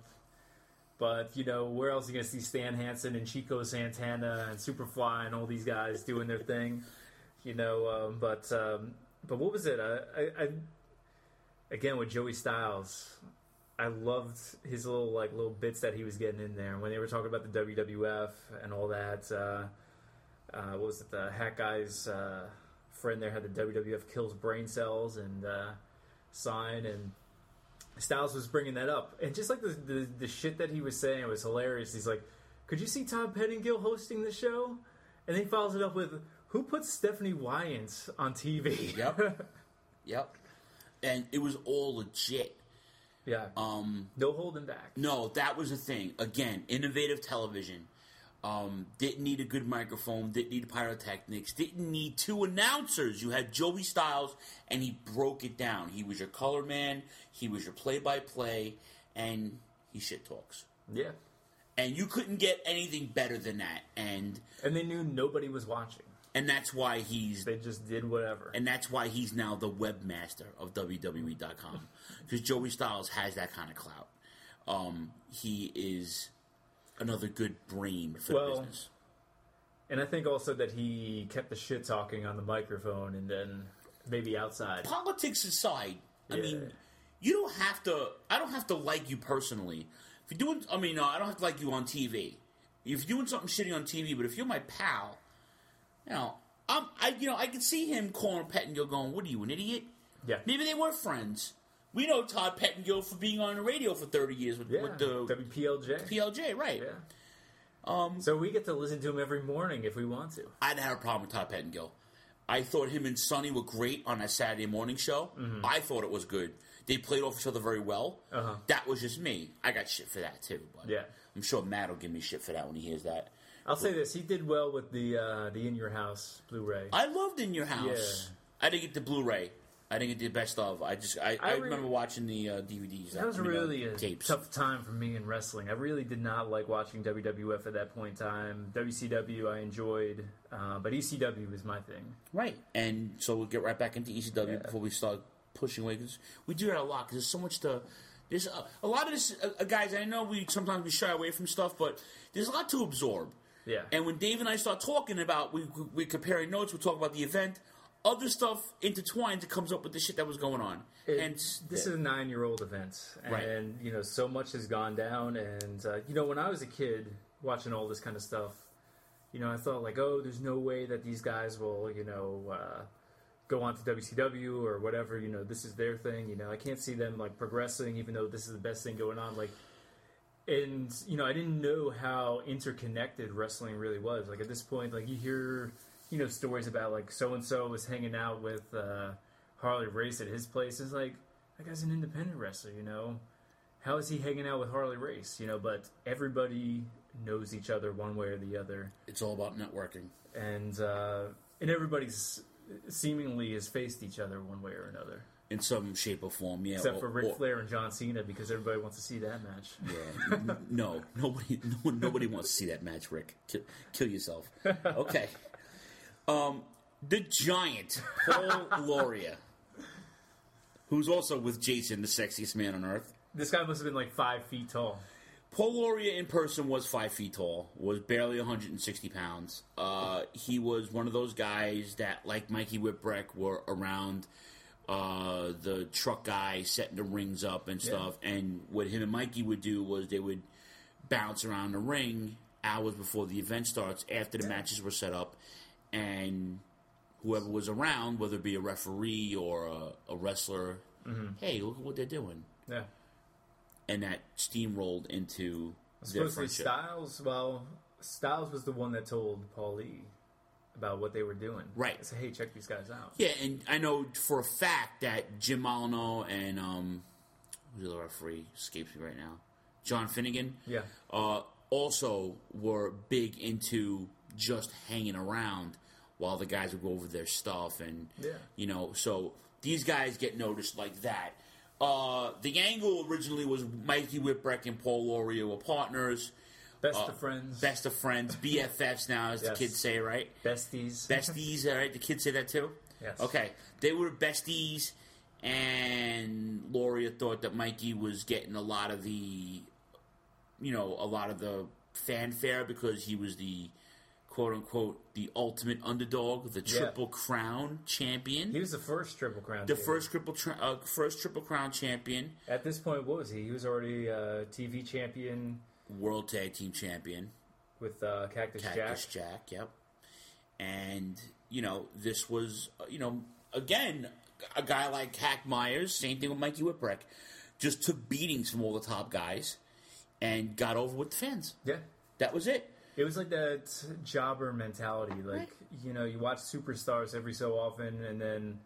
But, you know, where else are you going to see Stan Hansen and Chico Santana and Superfly and all these guys doing their thing? You know, um, but um, but what was it? I, I, I again, with Joey Styles, I loved his little, like, little bits that he was getting in there. When they were talking about the W W F and all that, uh, uh, what was it? The Hat Guy's uh, friend there had the W W F Kills Brain Cells and uh, sign, and Styles was bringing that up, and just like the, the the shit that he was saying was hilarious. He's like, "Could you see Tom Pettingill hosting the show?" And then he follows it up with, Who put Stephanie Wyant on T V? Yep. Yep. And it was all legit. Yeah. Um, no holding back. No, that was the thing. Again, innovative television. Um, didn't need a good microphone. Didn't need pyrotechnics. Didn't need two announcers. You had Joey Styles, and he broke it down. He was your color man. He was your play-by-play, and he shit talks. Yeah. And you couldn't get anything better than that. And and they knew nobody was watching. And that's why he's... They just did whatever. And that's why he's now the webmaster of W W E dot com. Because Joey Styles has that kind of clout. Um, he is another good brain for well, the business. And I think also that he kept the shit talking on the microphone and then maybe outside. Politics aside, I yeah. mean, you don't have to... I don't have to like you personally. If you're doing... I mean, no, I don't have to like you on T V. If you're doing something shitty on T V, but if you're my pal... You know, I'm, I you know I could see him calling Pettengill going, "What are you, an idiot?" Yeah. Maybe they were friends. We know Todd Pettengill for being on the radio for thirty years with, yeah. with the W P L J. P L J, right? Yeah. Um, so we get to listen to him every morning if we want to. I didn't have a problem with Todd Pettengill. I thought him and Sonny were great on that Saturday morning show. Mm-hmm. I thought it was good. They played off each other very well. Uh-huh. That was just me. I got shit for that too. But yeah. I'm sure Matt will give me shit for that when he hears that. I'll say this: he did well with the uh, the In Your House Blu-ray. I loved In Your House. Yeah. I didn't get the Blu-ray. I didn't get the best of. I just I, I, I re- remember watching the uh, D V Ds. That was I mean, really uh, a tapes. tough time for me in wrestling. I really did not like watching W W F at that point in time. W C W I enjoyed, uh, but E C W was my thing. Right, and so we'll get right back into E C W yeah. before we start pushing away. Cause we do that a lot because there's so much to. There's a, a lot of this, uh, guys. I know we sometimes we shy away from stuff, but there's a lot to absorb. Yeah. And when Dave and I start talking about, we we comparing notes, we talk about the event, other stuff intertwines, it comes up with the shit that was going on. It, and this yeah. is a nine-year-old event, and right. you know so much has gone down. And uh, you know, when I was a kid watching all this kind of stuff, you know, I thought like, oh, there's no way that these guys will, you know, uh, go on to W C W or whatever. You know, this is their thing. You know, I can't see them like progressing, even though this is the best thing going on. Like. And, you know, I didn't know how interconnected wrestling really was. Like, at this point, like, you hear, you know, stories about, like, so-and-so was hanging out with uh, Harley Race at his place. It's like, that guy's an independent wrestler, you know? How is he hanging out with Harley Race, you know? But everybody knows each other one way or the other. It's all about networking. And, uh, and everybody's seemingly has faced each other one way or another. In some shape or form, yeah. Except or, for Ric or, Flair and John Cena, because everybody wants to see that match. Yeah, n- no, nobody, no, nobody wants to see that match, Rick. Kill, kill yourself. Okay. Um, the Giant, Paul Lauria, who's also with Jason, the sexiest man on earth. This guy must have been like five feet tall. Paul Lauria in person was five feet tall, was barely one hundred sixty pounds. Uh, he was one of those guys that, like Mikey Whipwreck, were around uh, the truck guy setting the rings up and stuff. Yeah. And what him and Mikey would do was they would bounce around the ring hours before the event starts, after the matches were set up, and whoever was around, whether it be a referee or a, a wrestler, mm-hmm. hey, look at what they're doing. Yeah. And that steamrolled into their supposedly Styles. Well, Styles was the one that told Paul Lee about what they were doing. Right. I said, hey, check these guys out. Yeah, and I know for a fact that Jim Molyneux and um, who's the referee escapes me right now, John Finnegan. Yeah. Uh, also were big into just hanging around while the guys would go over their stuff, and yeah. you know, so these guys get noticed like that. Uh, the angle originally was Mikey Whipwreck and Paul Lauria were partners. Best uh, of friends. Best of friends. B F Fs now, as yes. the kids say, right? Besties. Besties, all right? The kids say that too? Yes. Okay. They were besties, and Lauria thought that Mikey was getting a lot of the, you know, a lot of the fanfare because he was the quote-unquote, the ultimate underdog, the Triple yeah. Crown champion. He was the first Triple Crown The champion. first triple, tra- uh, first Triple Crown champion. At this point, what was he? He was already uh, T V champion. World Tag Team champion. With uh, Cactus, Cactus Jack. Jack, yep. And, you know, this was, uh, you know, again, a guy like Hack Myers, same thing with Mikey Whipwreck, just took beatings from all the top guys and got over with the fans. Yeah. That was it. It was like that jobber mentality. Like, right. you know, you watch superstars every so often, and then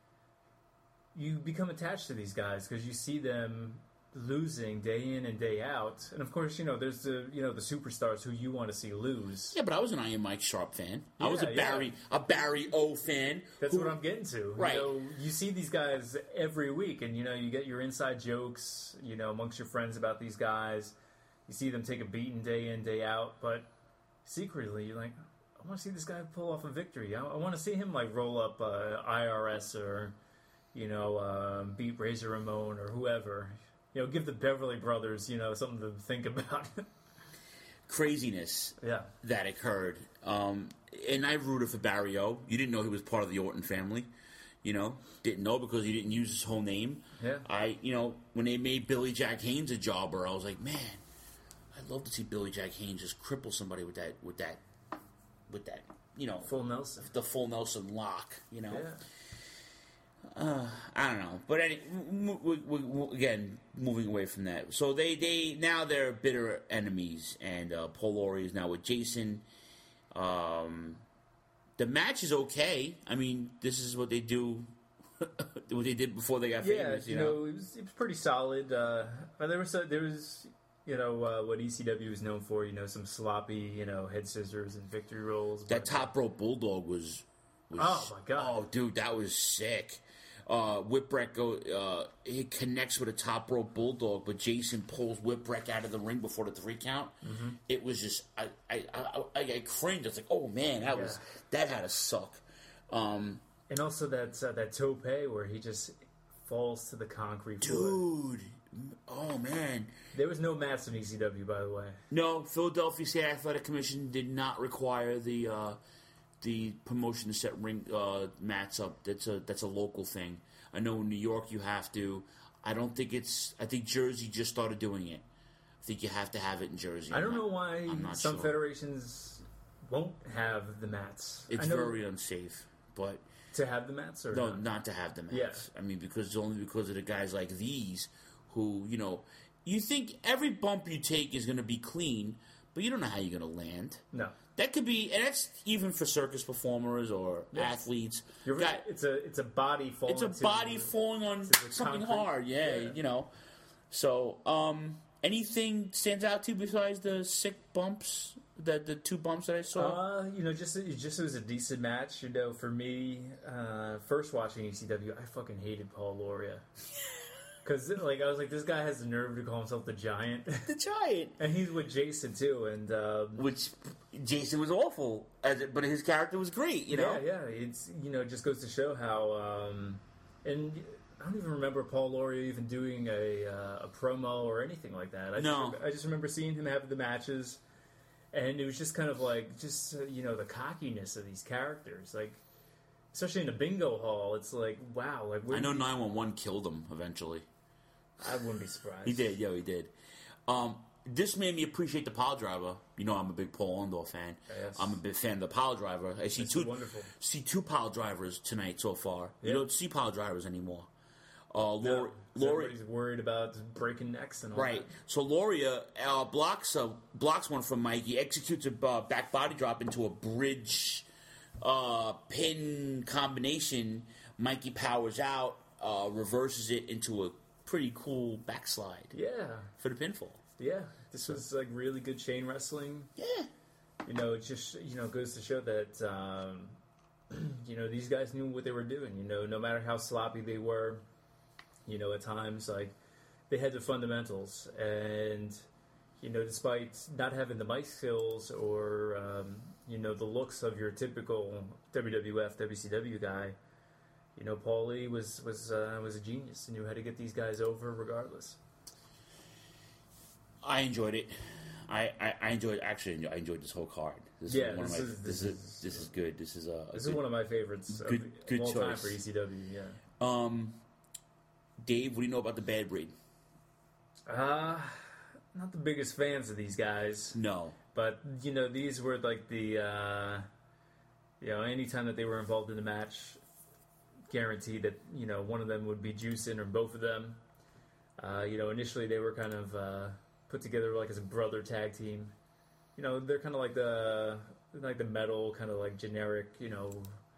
you become attached to these guys because you see them losing day in and day out. And of course, you know, there's the you know the superstars who you want to see lose. Yeah, but I was an Iron Mike Sharp fan. Yeah, I was a Barry yeah. a Barry O fan. That's who, what I'm getting to. Right. You know, you see these guys every week, and you know, you get your inside jokes, you know, amongst your friends about these guys. You see them take a beating day in, day out, but secretly, you're like, I want to see this guy pull off a victory. I, I want to see him like roll up uh, I R S or, you know, uh, beat Razor Ramon or whoever. You know, give the Beverly Brothers, you know, something to think about. Craziness yeah. that occurred. Um, and I rooted for Barry O. You didn't know he was part of the Orton family. You know, didn't know because he didn't use his whole name. Yeah. I, you know, when they made Billy Jack Haynes a jobber, I was like, man, I'd love to see Billy Jack Haynes just cripple somebody with that, with that, with that, you know. Full Nelson. The full Nelson lock, you know. Yeah. Uh, I don't know, but any, we, we, we, again, moving away from that. So they, they now they're bitter enemies, and uh, Paul Laurie is now with Jason. Um, the match is okay. I mean, this is what they do, what they did before they got yeah, famous. You you know, know it was it was pretty solid. Uh, but there was there was you know uh, what E C W is known for. You know, some sloppy you know head scissors and victory rolls. That top rope bulldog was, was. Oh my god! Oh, dude, that was sick. Uh, Whipwreck go. Uh, he connects with a top rope bulldog, but Jason pulls Whipwreck out of the ring before the three count. Mm-hmm. It was just I I, I I I cringed. I was like, oh man, that yeah. was that had to suck. Um, and also that uh, that tope where he just falls to the concrete dude. floor. Oh man, there was no mats in E C W, by the way. No, Philadelphia State Athletic Commission did not require the. Uh, the promotion to set ring uh, mats up. That's a that's a local thing. I know in New York you have to. I don't think it's. I think Jersey just started doing it. I think you have to have it in Jersey. I don't I'm know not, why some sure. federations won't have the mats. It's very unsafe, but to have the mats or no, not, not to have the mats. Yeah. I mean, because it's only because of the guys like these who you know. You think every bump you take is going to be clean, but you don't know how you're going to land. No. That could be, and that's even for circus performers or yeah. athletes. You're right. Got, it's a it's a body falling. It's a to, body falling on something concrete. hard. Yeah, yeah, you know. So, um, anything stands out to you besides the sick bumps, the the two bumps that I saw? Uh, you know, just it just it was a decent match. You know, for me, uh, first watching E C W, I fucking hated Paul Lauria. Because, like, I was like, this guy has the nerve to call himself the Giant. The Giant. And he's with Jason, too. and um, Which, Jason was awful, as it, but his character was great, you know? Yeah, yeah. It's, you know, it just goes to show how... Um, and I don't even remember Paul Lauria even doing a, uh, a promo or anything like that. I no. Just, I just remember seeing him have the matches. And it was just kind of like, just, uh, you know, the cockiness of these characters. Like... Especially in a bingo hall, it's like, wow. Like, I know nine one one killed him eventually. I wouldn't be surprised. He did, yeah, he did. Um, this made me appreciate the Pile Driver. You know, I'm a big Paul Orndorff fan. Yes. I'm a big fan of the Pile Driver. I see That's two, wonderful. see two Pile Drivers tonight so far. Yeah. You don't see Pile Drivers anymore. Uh, Lori, no, Lori, everybody's worried about breaking necks and all right. that. So Lauria uh, blocks a, blocks one from Mikey, executes a uh, back body drop into a bridge uh, pin combination. Mikey powers out, uh, reverses it into a pretty cool backslide. Yeah. For the pinfall. Yeah. This was like really good chain wrestling. Yeah. You know, it just, you know, goes to show that, um, you know, these guys knew what they were doing. You know, no matter how sloppy they were, you know, at times, like, they had the fundamentals. And, you know, despite not having the mic skills or, um, you know, the looks of your typical W W F, W C W guy, you know, Paul Lee was was uh, was a genius and knew how to get these guys over regardless. I enjoyed it. I, I, I enjoyed actually. I enjoyed this whole card. This yeah, is one this, of my, is, this, this is is this is good. This is a, a this good, is one of my favorites. Good, of, good of all choice time for E C W. Yeah. Um, Dave, what do you know about the Bad Breed? Uh not the biggest fans of these guys. No, but you know these were like the uh, you know anytime that they were involved in the match, guaranteed that you know one of them would be juicing or both of them. Uh, you know, initially they were kind of uh, put together like as a brother tag team. you know, they're kind of like the like the metal, kind of like generic, you know,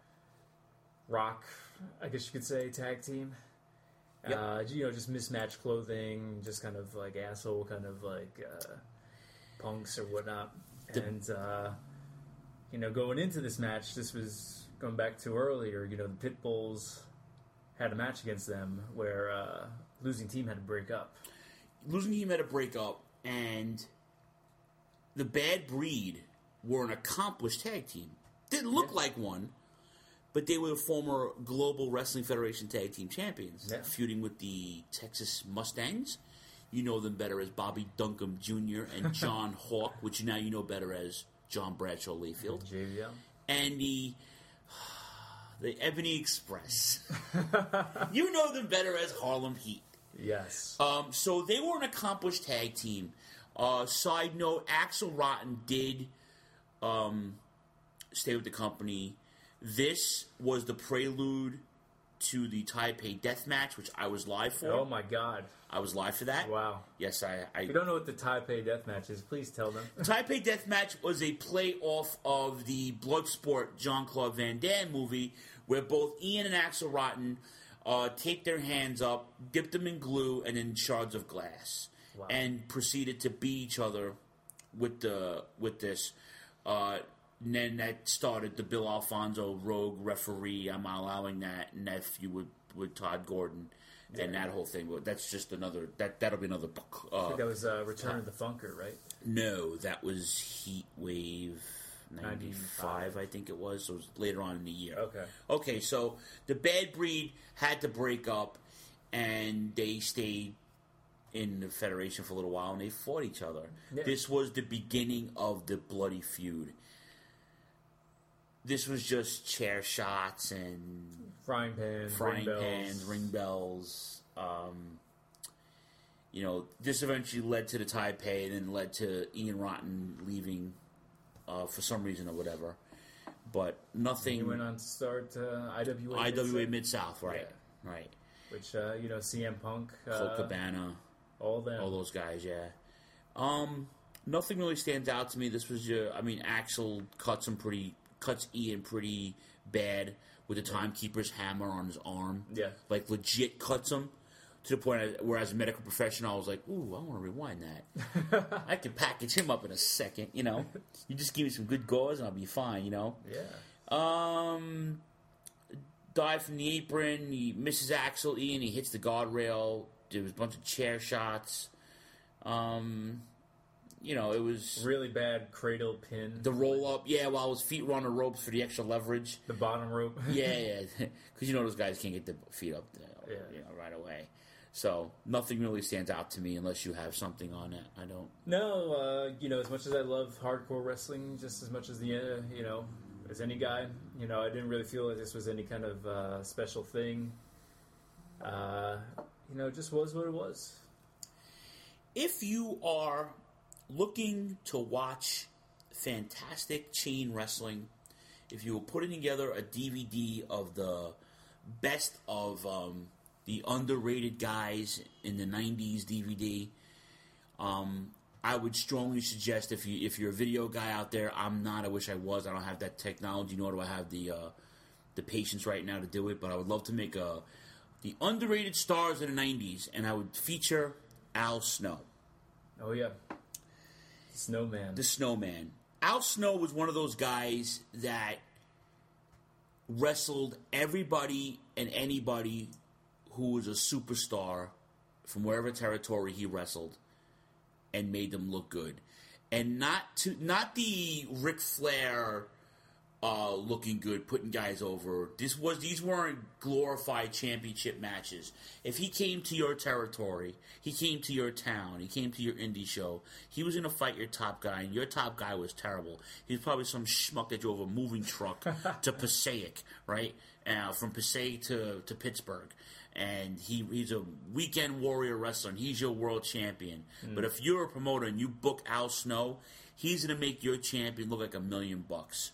rock, I guess you could say, tag team. Yep. Uh, you know, just mismatched clothing, just kind of like asshole, kind of like uh, punks or whatnot. The- and, uh, you know, going into this match, this was going back to earlier, you know, the Pitbulls had a match against them where uh, losing team had to break up. Losing team had to break up, and the Bad Breed were an accomplished tag team. Didn't look yeah. like one, but they were the former Global Wrestling Federation Tag Team Champions, yeah. feuding with the Texas Mustangs. You know them better as Bobby Duncombe Junior and John Hawk, which now you know better as John Bradshaw Layfield. J V L. And the, the Ebony Express. You know them better as Harlem Heat. Yes. Um, so they were an accomplished tag team. Uh, side note, Axel Rotten did um, stay with the company. This was the prelude to the Taipei Death Match, which I was live for. Oh, my God. I was live for that. Wow. Yes, I... I if you don't know what the Taipei Death Match is, please tell them. The Taipei Death Match was a play off of the Bloodsport Jean-Claude Van Damme movie, where both Ian and Axel Rotten uh, take their hands up, dip them in glue, and in shards of glass. Wow. And proceeded to beat each other with the with this. Uh, and then that started the Bill Alfonso rogue referee. I'm not allowing that nephew with, with Todd Gordon and yeah. that whole thing. But that's just another. That that'll be another. Uh, I think that was uh, Return uh, of the Funker, right? No, that was Heat Wave ninety-five, I think it was. So it was later on in the year. Okay. Okay, so the Bad Breed had to break up, and they stayed in the Federation for a little while, and they fought each other. Yeah. This was the beginning of the bloody feud. This was just chair shots and frying pans, frying ring pans, bells. ring bells. Um, you know, this eventually led to the Taipei, and then led to Ian Rotten leaving uh, for some reason or whatever. But nothing. He went on to start uh, I W A. I W A Mid-South, right? Yeah. Right. Which uh, you know, C M Punk, Colt uh, Cabana. All them. All those guys, yeah. Um, nothing really stands out to me. This was your, I mean, Axel cuts him pretty, cuts Ian pretty bad with the timekeeper's hammer on his arm. Yeah. Like, legit cuts him to the point where, as a medical professional, I was like, ooh, I want to rewind that. I can package him up in a second, you know. You just give me some good gauze and I'll be fine, you know. Yeah. Um, dive from the apron. He misses Axel. Ian, he hits the guardrail. There was a bunch of chair shots. Um, you know, it was... Really bad cradle pin. The roll-up, yeah, while his feet were on the ropes for the extra leverage. The bottom rope. yeah, yeah. Because you know those guys can't get their feet up there, yeah. you know, right away. So, nothing really stands out to me unless you have something on it. I don't... No, uh, you know, as much as I love hardcore wrestling, just as much as the, uh, you know, as any guy, you know, I didn't really feel like this was any kind of uh, special thing. Uh... You know, it just was what it was. If you are looking to watch fantastic chain wrestling, if you were putting together a D V D of the best of um, the underrated guys in the nineties D V D, um, I would strongly suggest if you if you're a video guy out there, I'm not. I wish I was. I don't have that technology, nor do I have the uh, the patience right now to do it. But I would love to make a the underrated stars of the nineties, and I would feature Al Snow. Oh, yeah. The Snowman. The Snowman. Al Snow was one of those guys that wrestled everybody and anybody who was a superstar from wherever territory he wrestled and made them look good. And not to not the Ric Flair... Uh, looking good, putting guys over. This was these weren't glorified championship matches. If he came to your territory, he came to your town, he came to your indie show, he was going to fight your top guy, and your top guy was terrible. He was probably some schmuck that drove a moving truck to Passaic, right? Uh, from Passaic to, to Pittsburgh. And he he's a weekend warrior wrestler, and he's your world champion. Mm. But if you're a promoter and you book Al Snow, he's going to make your champion look like a million bucks.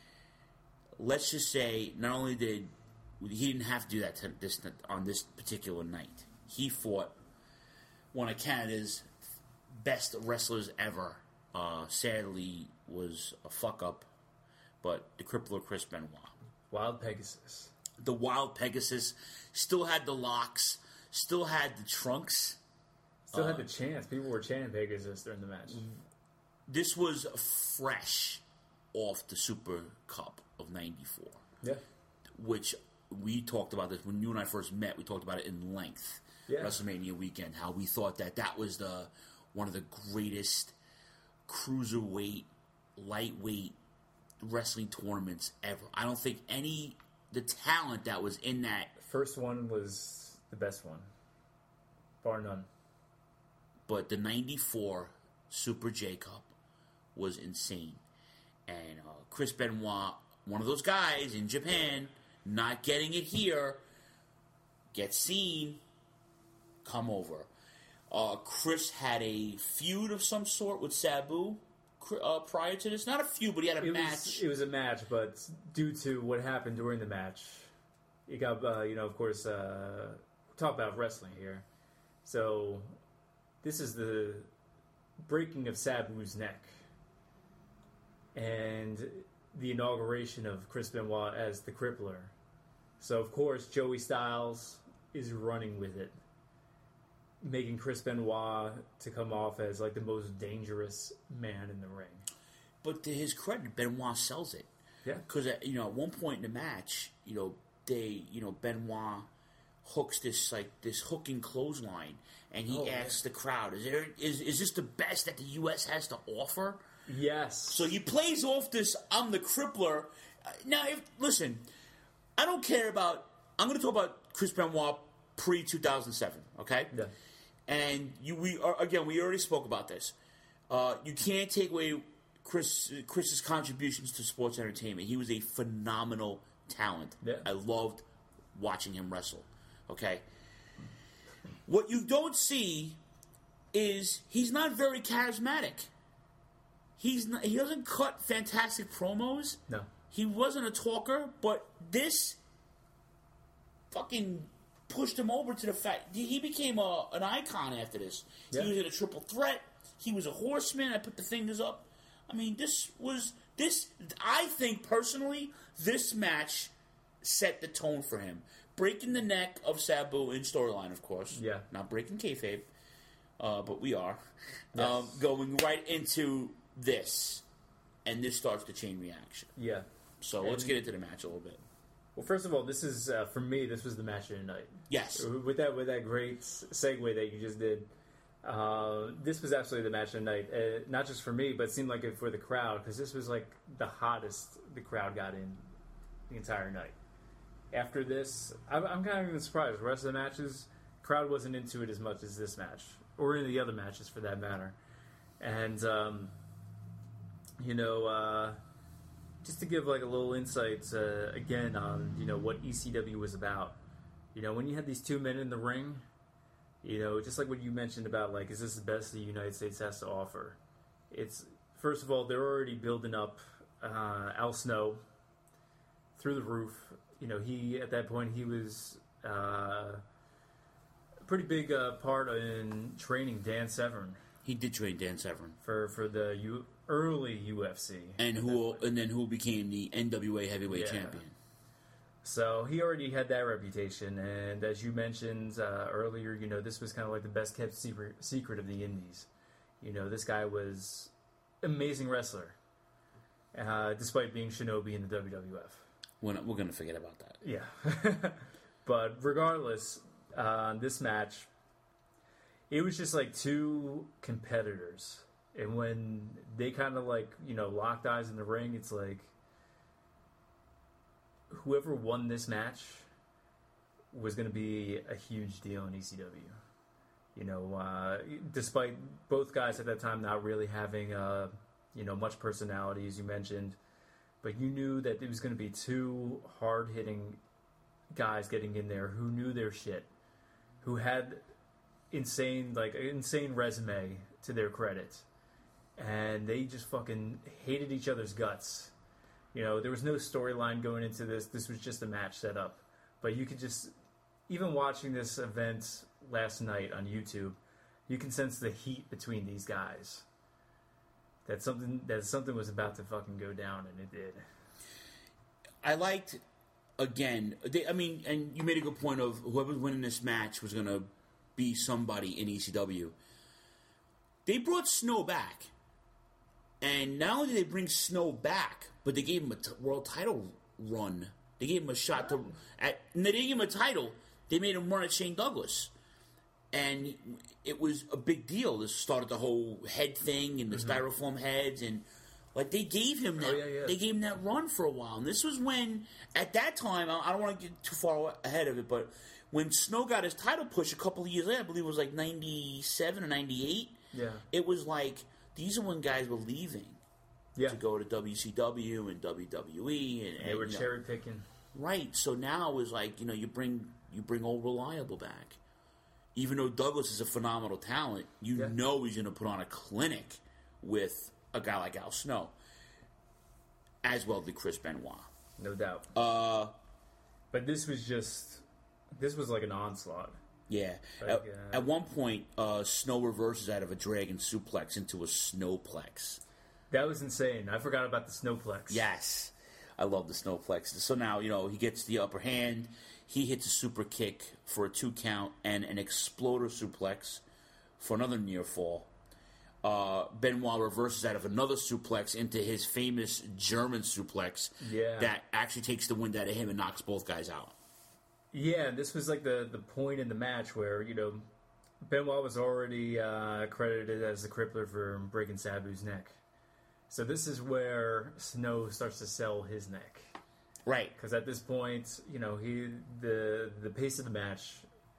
Let's just say, not only did he didn't have to do that to this on this particular night, he fought one of Canada's best wrestlers ever uh, sadly was a fuck up, but the crippler Chris Benoit. Wild Pegasus. The Wild Pegasus still had the locks, still had the trunks. Still uh, had the chance. People were chanting Pegasus during the match. This was fresh off the Super Cup of ninety-four. Yeah. Which we talked about this when you and I first met. We talked about it in length. Yeah. WrestleMania weekend, how we thought that that was the one of the greatest cruiserweight, lightweight wrestling tournaments ever. I don't think any the talent that was in that First one was the best one, bar none. But the ninety-four Super J Cup was insane, and uh, Chris Benoit, one of those guys in Japan, not getting it here, gets seen, come over. Uh, Chris had a feud of some sort with Sabu uh, prior to this. Not a feud, but he had a it match. Was, it was a match, but due to what happened during the match, it got, uh, you know, of course, uh, talk about wrestling here. So, this is the breaking of Sabu's neck and the inauguration of Chris Benoit as the Crippler. So, of course, Joey Styles is running with it, making Chris Benoit to come off as like the most dangerous man in the ring. But to his credit, Benoit sells it. Yeah. Because, you know, at one point in the match, you know, they, you know, Benoit hooks this, like, this hooking clothesline, and he oh, asks the crowd, is there, is, is this the best that the U S has to offer? Yes. So he plays off this, I'm the Crippler. Now, if, listen, I don't care about, I'm going to talk about Chris Benoit pre two thousand seven, okay? Yeah. And you, we are, again, we already spoke about this. Uh, you can't take away Chris Chris's contributions to sports entertainment. He was a phenomenal talent. Yeah. I loved watching him wrestle. Okay? What you don't see is he's not very charismatic. He's not, he doesn't cut fantastic promos. No. He wasn't a talker, but this fucking pushed him over to the fact he became a, an icon after this. Yeah. He was in a triple threat. He was a horseman. I put the fingers up. I mean, this was this. I think personally, this match set the tone for him. Breaking the neck of Sabu in storyline, of course. Yeah. Not breaking kayfabe, uh, but we are Yes. um, going right into this, and this starts the chain reaction. Yeah. So And- let's get into the match a little bit. Well, first of all, this is uh, for me. This was the match of the night. Yes. With that, with that great segue that you just did, uh, this was absolutely the match of the night. Uh, not just for me, but it seemed like it for the crowd, because this was like the hottest the crowd got in the entire night. After this, I'm, I'm kind of even surprised. The rest of the matches, crowd wasn't into it as much as this match, or any of the other matches for that matter. And um, you know. Uh, Just to give like a little insight uh, again on you know what E C W was about. You know, when you had these two men in the ring, you know, just like what you mentioned about like, is this the best the United States has to offer? It's first of all, they're already building up uh, Al Snow through the roof. You know, he at that point he was uh, a pretty big uh, part in training Dan Severn. He did train Dan Severn for for the U, early U F C, and who and then who became the N W A heavyweight Yeah. champion. So he already had that reputation, and as you mentioned uh, earlier, you know, this was kind of like the best kept secret, secret of the Indies. You know, this guy was an amazing wrestler, uh, despite being Shinobi in the W W F. We're, not, we're going to forget about that. Yeah. But regardless, uh, this match, it was just like two competitors. And when they kind of like, you know, locked eyes in the ring, it's like, whoever won this match was going to be a huge deal in E C W. You know, uh, despite both guys at that time not really having, uh, you know, much personality, as you mentioned, but you knew that it was going to be two hard-hitting guys getting in there who knew their shit, who had insane, like, an insane resume to their credit, and they just fucking hated each other's guts. You know, there was no storyline going into this. This was just a match set up. But you could just, even watching this event last night on YouTube, you can sense the heat between these guys. that something that something was about to fucking go down, and it did. I liked, again, they, I mean, and you made a good point of whoever's winning this match was going to be somebody in E C W. They brought Snow back. And not only did they bring Snow back, but they gave him a t- world title run. They gave him a shot to... At, and they didn't give him a title. They made him run at Shane Douglas. And it was a big deal. This started the whole head thing and the mm-hmm. styrofoam heads. And like they gave him that... Oh, yeah, yeah. They gave him that run for a while. And this was when... At that time, I don't want to get too far ahead of it, but when Snow got his title push a couple of years later, I believe it was like ninety-seven or ninety-eight, yeah. it was like... These are when guys were leaving yeah. to go to W C W and W W E, and, and they were you know, cherry picking. Right. So now it's like you know you bring you bring old Reliable back, even though Douglas is a phenomenal talent. You yeah. know he's going to put on a clinic with a guy like Al Snow, as well did Chris Benoit. No doubt. Uh, but this was just this was like an onslaught. Yeah. Like, at, uh, at one point, uh, Snow reverses out of a dragon suplex into a snowplex. That was insane. I forgot about the snowplex. Yes. I love the snowplex. So now, you know, he gets the upper hand. He hits a super kick for a two count and an exploder suplex for another near fall. Uh, Benoit reverses out of another suplex into his famous German suplex yeah. that actually takes the wind out of him and knocks both guys out. Yeah, this was like the, the point in the match where, you know, Benoit was already uh, credited as the crippler for breaking Sabu's neck. So this is where Snow starts to sell his neck. Right. Because at this point, you know, he the the pace of the match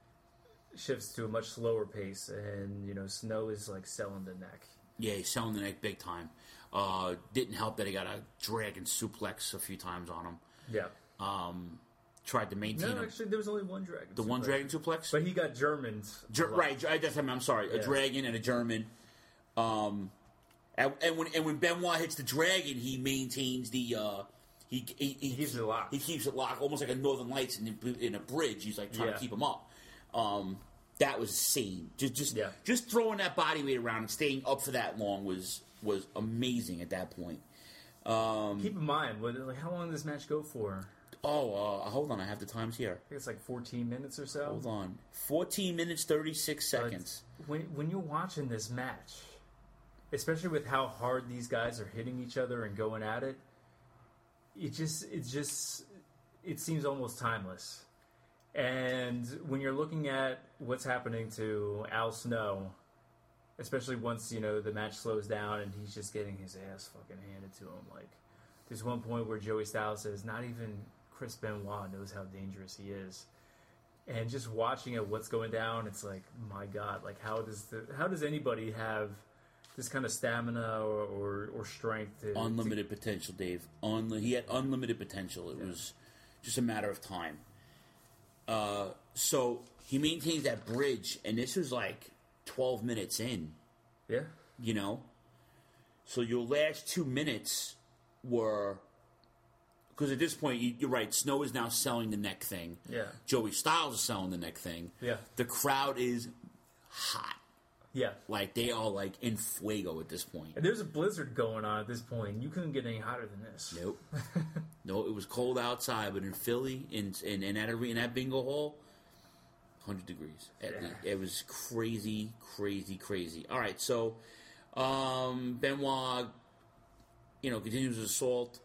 shifts to a much slower pace, and, you know, Snow is, like, selling the neck. Yeah, he's selling the neck big time. Uh, didn't help that he got a dragon suplex a few times on him. Yeah. Um... Tried to maintain No, him. actually, there was only one dragon. The suplex. one dragon suplex? But he got Germans. Ger- right, I just, I'm sorry. A Yeah. dragon and a German. Um, and, and when and when Benoit hits the dragon, he maintains the... Uh, he, he, he, He keeps it locked. He keeps it locked, almost like a Northern Lights in, in a bridge. He's like trying Yeah. to keep him up. Um, that was insane. Just just, Yeah. just throwing that body weight around and staying up for that long was was amazing at that point. Um, Keep in mind, what, like, how long did this match go for? oh, uh, hold on. I have the times here. I think it's like fourteen minutes or so. Hold on. fourteen minutes, thirty-six seconds. But when when you're watching this match, especially with how hard these guys are hitting each other and going at it, it just it just it seems almost timeless. And when you're looking at what's happening to Al Snow, especially once, you know, the match slows down and he's just getting his ass fucking handed to him, like there's one point where Joey Styles says not even Chris Benoit knows how dangerous he is. And just watching it, what's going down, it's like, my God, like how does the how does anybody have this kind of stamina or or, or strength? To, Unlimited to... potential, Dave. Unli- he had unlimited potential. It yeah. was just a matter of time. Uh, so he maintains that bridge, and this was like twelve minutes in. Yeah. You know? So your last two minutes were... Because at this point, you, you're right, Snow is now selling the neck thing. Yeah. Joey Styles is selling the neck thing. Yeah. The crowd is hot. Yeah. Like, they are, like, in fuego at this point. And there's a blizzard going on at this point. You couldn't get any hotter than this. Nope. No, it was cold outside, but in Philly, in in, in, that, in that bingo hall, one hundred degrees. Yeah. It was crazy, crazy, crazy. All right, so um, Benoit, you know, continues his assault.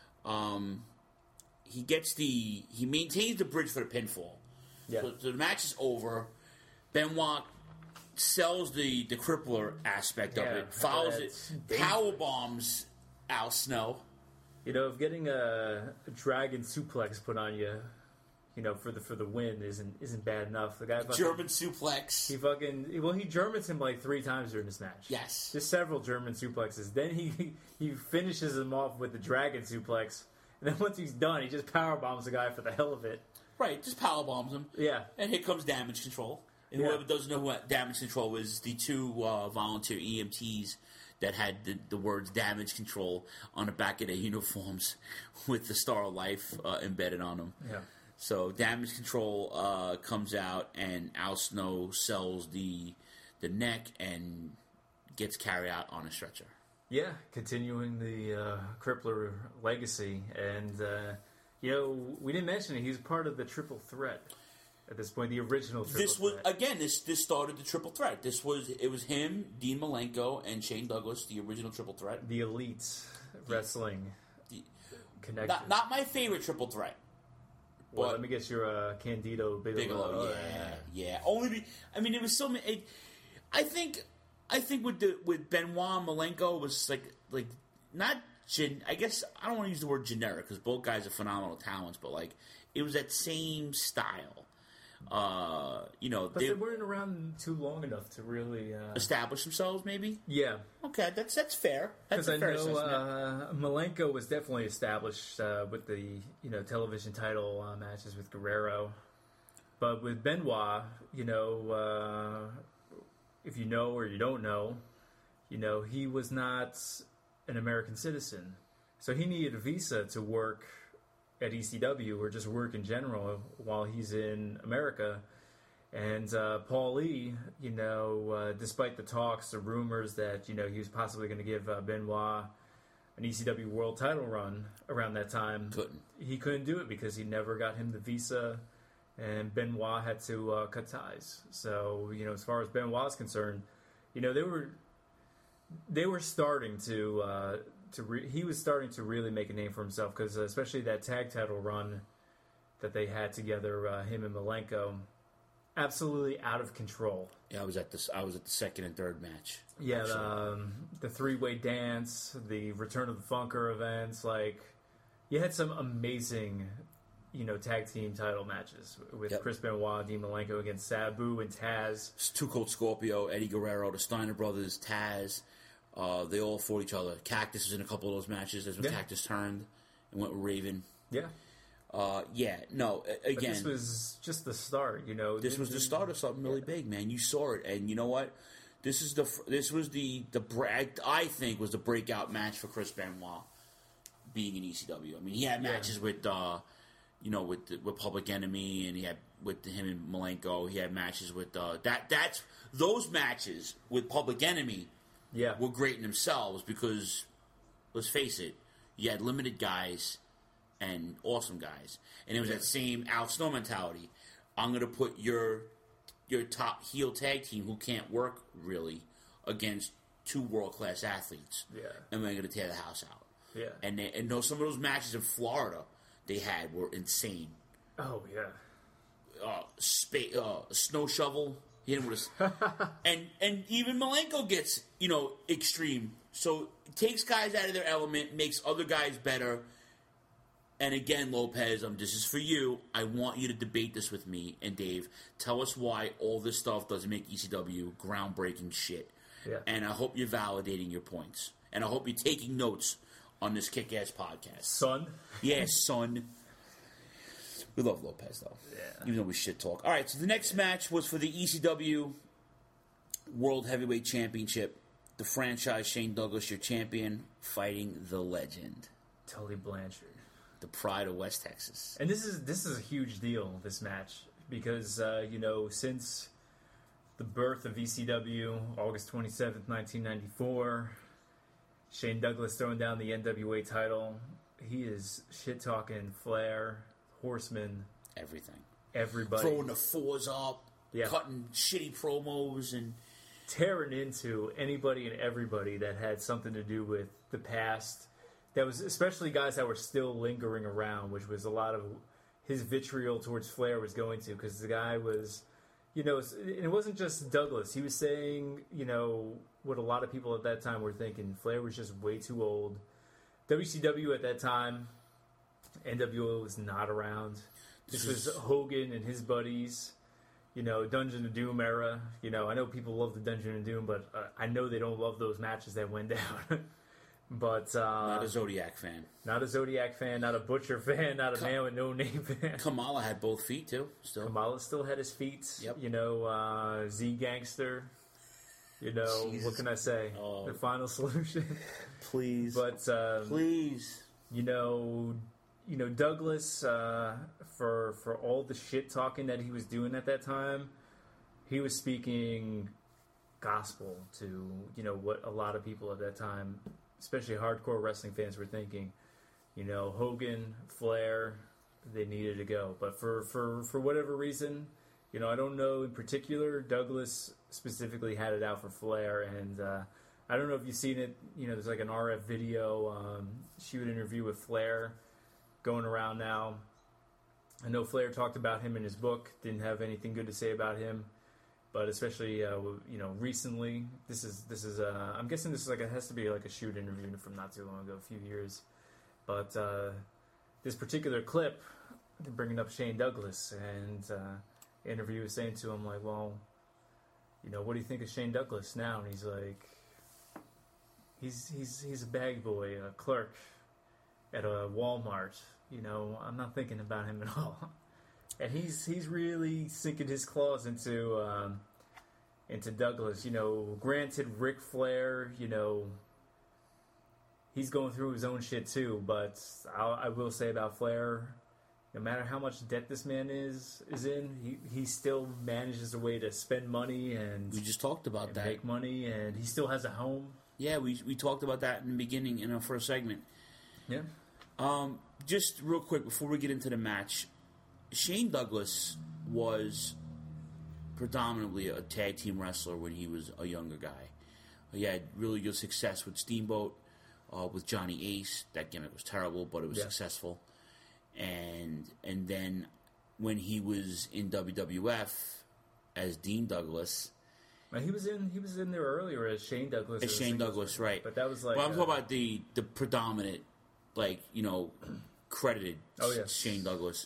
Um, he gets the... He maintains the bridge for the pinfall. Yeah. So, so the match is over. Benoit sells the, the crippler aspect yeah, of it, follows it, dangerous. power bombs Al Snow. You know, if getting a, a dragon suplex put on you, you know, for the for the win isn't isn't bad enough. The guy fucking, German suplex. He fucking well, he Germans him like three times during this match. Yes, just several German suplexes. Then he he finishes him off with the dragon suplex, and then once he's done, he just power bombs the guy for the hell of it. Right, just power bombs him. Yeah, and here comes Damage Control. And yeah. whoever doesn't know what Damage Control was, the two uh, volunteer E M Ts that had the, the words Damage Control on the back of their uniforms with the Star of Life uh, embedded on them. Yeah. So Damage Control uh, comes out, and Al Snow sells the the neck and gets carried out on a stretcher. Yeah, continuing the uh, Crippler legacy. And, uh, you know, we didn't mention it. He was part of the Triple Threat at this point, the original Triple this was, Threat. Again, this this started the Triple Threat. This was, it was him, Dean Malenko, and Shane Douglas, the original Triple Threat. The Elite Wrestling The, connection. not, not my favorite Triple Threat. Well, but let me get your uh, Candido Bigelow. Bigelow, Oh, yeah, yeah. Only, be, I mean, it was so many. It, I think, I think with the with Benoit Malenko was like like not. Gen, I guess I don't want to use the word generic because both guys are phenomenal talents, but like it was that same style. Uh, you know, But they, they weren't around too long enough to really uh, establish themselves. Maybe. Yeah, Okay, that's that's fair. That's because a I fair know assessment. uh, Malenko was definitely established uh, with the you know television title uh, matches with Guerrero, but with Benoit, you know, uh, if you know or you don't know, you know he was not an American citizen, so he needed a visa to work at E C W or just work in general while he's in America. And uh, Paul Lee, you know, uh, despite the talks, the rumors that, you know, he was possibly going to give uh, Benoit an E C W world title run around that time, Couldn't. he couldn't do it because he never got him the visa, and Benoit had to uh, cut ties. So, you know, as far as Benoit's concerned, you know, they were they were starting to uh, to re- he was starting to really make a name for himself because uh, especially that tag title run that they had together, uh, him and Malenko. Absolutely out of control. Yeah, I was at this. I was at the second and third match. Yeah, the, um, the three-way dance, the Return of the Funker events, like you had some amazing, you know, tag team title matches with Yep. Chris Benoit, Dean Malenko against Sabu and Taz. Two Cold Scorpio, Eddie Guerrero, the Steiner brothers, Taz. Uh, they all fought each other. Cactus was in a couple of those matches. That's when Yeah. Cactus turned and went with Raven. Yeah, Uh, yeah, no. a- but Again, this was just the start. You know, this was the start of something really big, man. You saw it, and you know what? This is the fr- this was the the bra- I think was the breakout match for Chris Benoit being in E C W. I mean, he had Yeah. matches with uh, you know with the, with Public Enemy, and he had with him and Malenko. He had matches with uh, that. That's those matches with Public Enemy Yeah, were great in themselves because let's face it, you had limited guys and awesome guys, and it was that same Al Snow mentality. I'm going to put your your top heel tag team who can't work really against two world class athletes, Yeah. and we're going to tear the house out. yeah. And they, and those, some of those matches in Florida they had were insane. Oh yeah, Uh, spa- uh, snow shovel. Hit him with a, and and even Malenko gets you know extreme. So it takes guys out of their element, makes other guys better. And again, Lopez, um, this is for you. I want you to debate this with me and Dave. Tell us why all this stuff doesn't make E C W groundbreaking shit. Yeah. And I hope you're validating your points. And I hope you're taking notes on this kick-ass podcast. son. Yeah, son. We love Lopez, though. Yeah. Even though we shit talk. All right, so the next match was for the E C W World Heavyweight Championship. The franchise, Shane Douglas, your champion, fighting the legend, Tully Blanchard. the pride of West Texas. And this is this is a huge deal, this match, because uh, you know, since the birth of E C W, August twenty-seventh, nineteen ninety-four, Shane Douglas throwing down the N W A title. He is shit talking Flair, Horseman, Everything. everybody, Throwing the fours up, Yeah. cutting shitty promos, and tearing into anybody and everybody that had something to do with the past. That was especially guys that were still lingering around, which was a lot of his vitriol towards Flair was going to, because the guy was, you know, it wasn't just Douglas. He was saying, you know, what a lot of people at that time were thinking. Flair was just way too old. W C W at that time, N W O was not around. This was Hogan and his buddies. You know, Dungeon of Doom era. You know, I know people love the Dungeon of Doom, but uh, I know they don't love those matches that went down. But uh, not a Zodiac fan. not a Zodiac fan, not a Butcher fan, not a Man with No Name fan. Kamala had both feet, too, still. Kamala still had his feet. Yep. You know, uh, Z Gangster. You know, Jesus. what can I say? Oh. The Final Solution. Please. But um, Please. you know, you know Douglas, uh, for for all the shit talking that he was doing at that time, he was speaking gospel to, you know, what a lot of people at that time especially hardcore wrestling fans were thinking, you know, Hogan, Flair, they needed to go. But for, for, for whatever reason, you know, I don't know in particular, Douglas specifically had it out for Flair, and uh, I don't know if you've seen it. You know, there's like an R F video, um, shoot interview with Flair going around now. I know Flair talked about him in his book, didn't have anything good to say about him, but especially uh, you know recently, this is this is uh, I'm guessing this is like it has to be like a shoot interview from not too long ago, a few years, but uh, this particular clip, they're bringing up Shane Douglas, and uh, interview was saying to him like, well, you know, what do you think of Shane Douglas now? And he's like, he's he's he's a bag boy, a clerk at a Walmart. You know, I'm not thinking about him at all. And he's he's really sinking his claws into um, into Douglas. You know, granted, Ric Flair, you know, he's going through his own shit too. But I'll, I will say about Flair, no matter how much debt this man is is in, he, he still manages a way to spend money and we just talked about and that. make money, and he still has a home. Yeah, we we talked about that in the beginning in our first segment. Yeah. Um, just real quick before we get into the match, Shane Douglas was predominantly a tag team wrestler when he was a younger guy. He had really good success with Steamboat, uh, with Johnny Ace. That gimmick was terrible, but it was yeah. successful. And and then when he was in W W F as Dean Douglas, he was in he was in there earlier as Shane Douglas. as Shane Douglas, right? But that was like. But I'm uh, talking about the the predominant, like you know, credited oh, yes. Shane Douglas.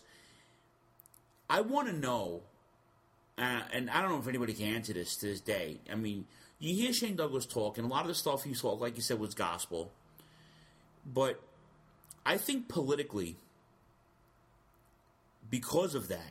I want to know, uh, and I don't know if anybody can answer this to this day. I mean, you hear Shane Douglas talk, and a lot of the stuff he talked, like you said, was gospel. But I think politically, because of that,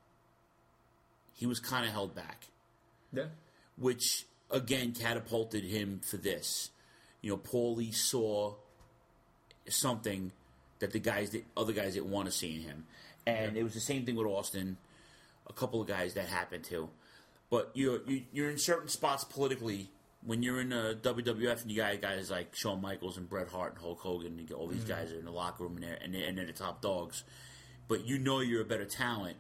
he was kind of held back. Yeah. Which, again, catapulted him for this. You know, Paulie saw something that the guys, that other guys didn't want to see in him. And it was the same thing with Austin, a couple of guys that happened to. But you're you're in certain spots politically when you're in the W W F and you got guys like Shawn Michaels and Bret Hart and Hulk Hogan and all these mm-hmm. guys are in the locker room and they're, and, they're, and they're the top dogs. But you know you're a better talent.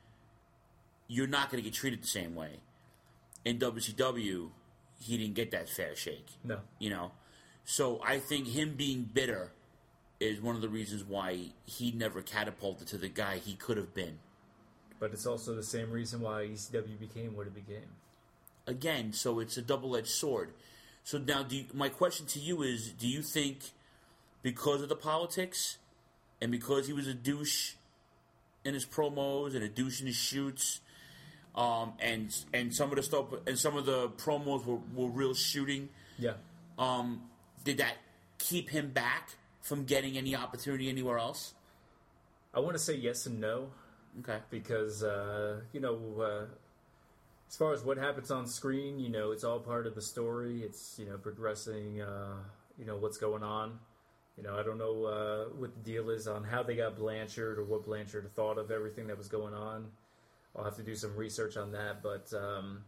You're not going to get treated the same way. In W C W, he didn't get that fair shake. No. You know? So I think him being bitter is one of the reasons why he never catapulted to the guy he could have been. But it's also the same reason why E C W became what it became. Again, so it's a double-edged sword. So now, do you, my question to you is, do you think because of the politics and because he was a douche in his promos and a douche in his shoots, um, and and some of the stuff and some of the promos were, were real shooting, yeah, um, did that keep him back from getting any opportunity anywhere else? I want to say yes and no. Okay. Because, uh, you know, uh, as far as what happens on screen, you know, it's all part of the story. It's, you know, progressing, uh, you know, what's going on. You know, I don't know uh, what the deal is on how they got Blanchard or what Blanchard thought of everything that was going on. I'll have to do some research on that. But um,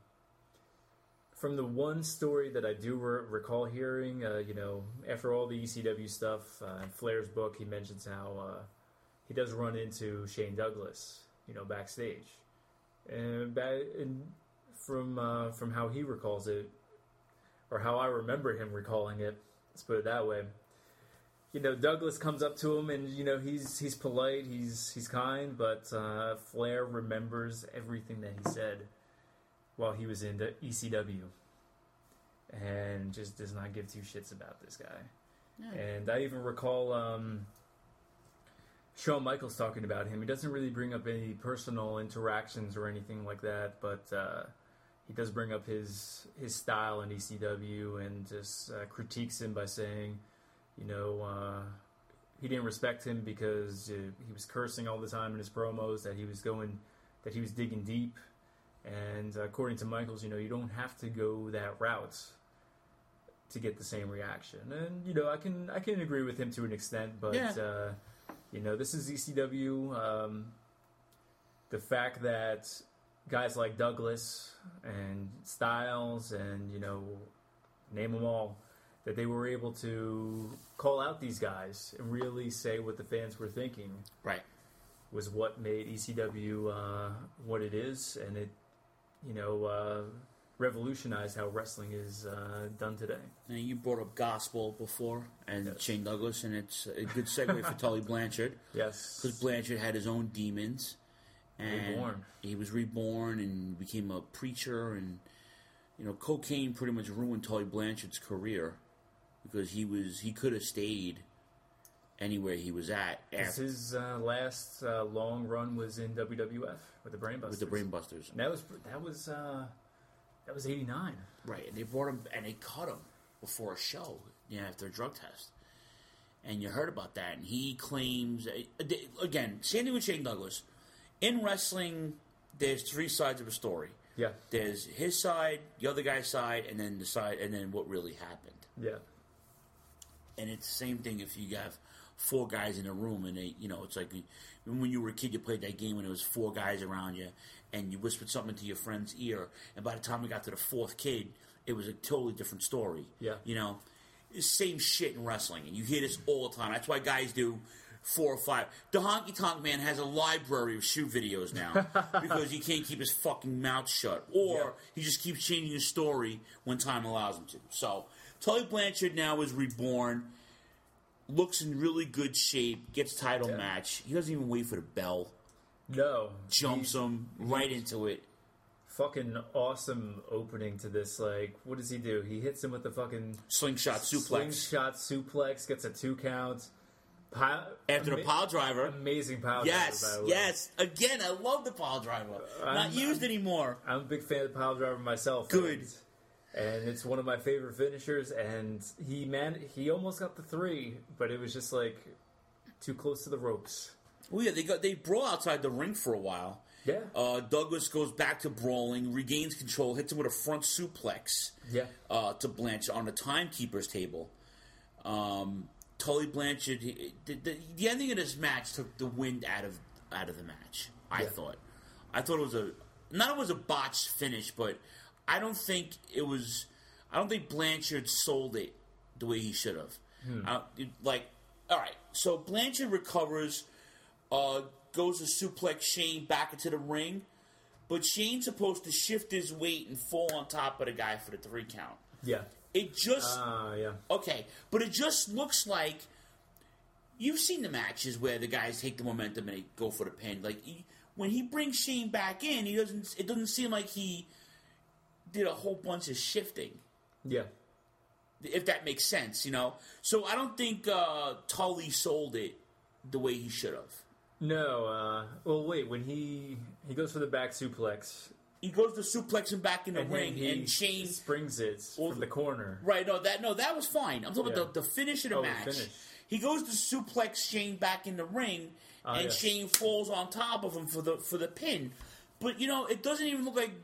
from the one story that I do re- recall hearing, uh, you know, after all the E C W stuff, uh, in Flair's book, he mentions how uh, he does run into Shane Douglas, you know, backstage. And, ba- and from uh, from how he recalls it, or how I remember him recalling it, let's put it that way, you know, Douglas comes up to him and, you know, he's he's polite, he's he's kind, but uh, Flair remembers everything that he said while he was in the E C W and just does not give two shits about this guy. Yeah. And I even recall um, Shawn Michaels talking about him. He doesn't really bring up any personal interactions or anything like that, but uh, he does bring up his his style in E C W and just uh, critiques him by saying, you know, uh, he didn't respect him because uh, he was cursing all the time in his promos, that he was going, that he was digging deep. And uh, according to Michaels, you know, you don't have to go that route to get the same reaction. And, you know, I can I can agree with him to an extent, but, yeah. uh, you know, this is E C W. Um, the fact that guys like Douglas and Styles and, you know, name them all, that they were able to call out these guys and really say what the fans were thinking. Right. Was what made E C W uh, what it is, and it, you know, uh, revolutionized how wrestling is uh, done today. And you brought up gospel before, and yes. Shane Douglas, and it's a good segue for Tully Blanchard. Yes. Because Blanchard had his own demons. And reborn. He was reborn and became a preacher, and, you know, cocaine pretty much ruined Tully Blanchard's career because he was he could have stayed anywhere he was at. After, his uh, last uh, long run was in W W F with the Brainbusters. With the Brainbusters. And that was that was uh, that was eighty-nine. Right, and they brought him and they cut him before a show, you know, after a drug test. And you heard about that, and he claims again, same thing with Shane Douglas. In wrestling, there's three sides of a story. Yeah. There's his side, the other guy's side, and then the side, and then what really happened. Yeah. And it's the same thing if you have four guys in a room, and they, you know, it's like when you were a kid, you played that game when there was four guys around you, and you whispered something into your friend's ear, and by the time we got to the fourth kid, it was a totally different story. Yeah. You know, same shit in wrestling, and you hear this all the time. That's why guys do four or five. The Honky Tonk Man has a library of shoot videos now because he can't keep his fucking mouth shut, or yeah. he just keeps changing his story when time allows him to. So Tully Blanchard now is reborn, looks in really good shape, gets title yeah. match. He doesn't even wait for the bell. No, jumps him right into it. Fucking awesome opening to this. Like, what does he do? He hits him with the fucking slingshot suplex. Slingshot suplex, gets a two count. Pile, After ama- the pile driver. Amazing pile yes, driver, by the way. Yes, yes. Again, I love the pile driver. I'm, Not used I'm, anymore. I'm a big fan of the pile driver myself. Good. And, and it's one of my favorite finishers, and he man, he almost got the three, but it was just like too close to the ropes. Well, yeah, they got they brawl outside the ring for a while. Yeah. Uh, Douglas goes back to brawling, regains control, hits him with a front suplex. Yeah. Uh, to Blanchard on the timekeeper's table. Um... Tully Blanchard, the, the, the ending of this match took the wind out of out of the match. I yeah. thought, I thought it was a not it was a botched finish, but I don't think it was. I don't think Blanchard sold it the way he should have. Hmm. Uh, like, all right, so Blanchard recovers, uh, goes to suplex Shane back into the ring, but Shane's supposed to shift his weight and fall on top of the guy for the three count. Yeah. It just uh, yeah. okay, but it just looks like you've seen the matches where the guys take the momentum and they go for the pin. Like he, when he brings Shane back in, he doesn't. It doesn't seem like he did a whole bunch of shifting. Yeah, if that makes sense, you know. So I don't think uh, Tully sold it the way he should have. No. Uh, well, wait. When he he goes for the back suplex. He goes to suplex him back in the and ring, and Shane springs it well, from the corner. Right? No, that no, that was fine. I'm talking yeah. about the, the finish of the oh, match. The finish. He goes to suplex Shane back in the ring, uh, and yes. Shane falls on top of him for the for the pin. But you know, it doesn't even look like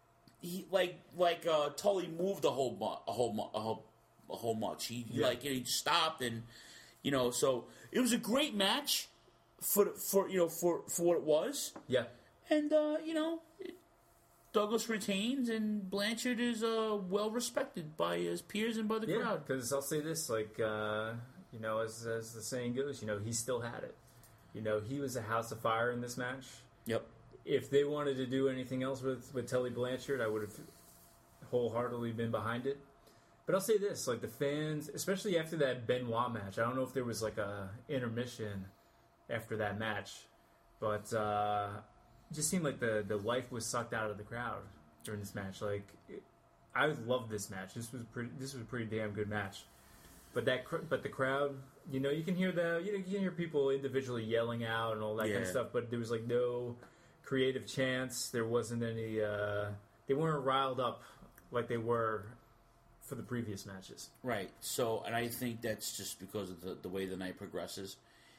he like like uh, Tully moved a whole mu- a whole mu- a whole a whole much. He yeah. like he stopped, and you know, so it was a great match for for you know for for what it was. Yeah, and uh, you know. It, Douglas retains, and Blanchard is uh, well respected by his peers and by the yeah, crowd. Because I'll say this, like uh, you know, as as the saying goes, you know, he still had it. You know, he was a house of fire in this match. Yep. If they wanted to do anything else with with Tully Blanchard, I would have wholeheartedly been behind it. But I'll say this, like the fans, especially after that Benoit match, I don't know if there was like a intermission after that match, but. Uh, It just seemed like the, the life was sucked out of the crowd during this match. Like, it, I loved this match. This was pretty. This was a pretty damn good match. But that, but the crowd, you know, you can hear the, you know, you can hear people individually yelling out and all that yeah. kind of stuff. But there was like no creative chants. There wasn't any. Uh, they weren't riled up like they were for the previous matches. Right. So, and I think that's just because of the, the way the night progresses.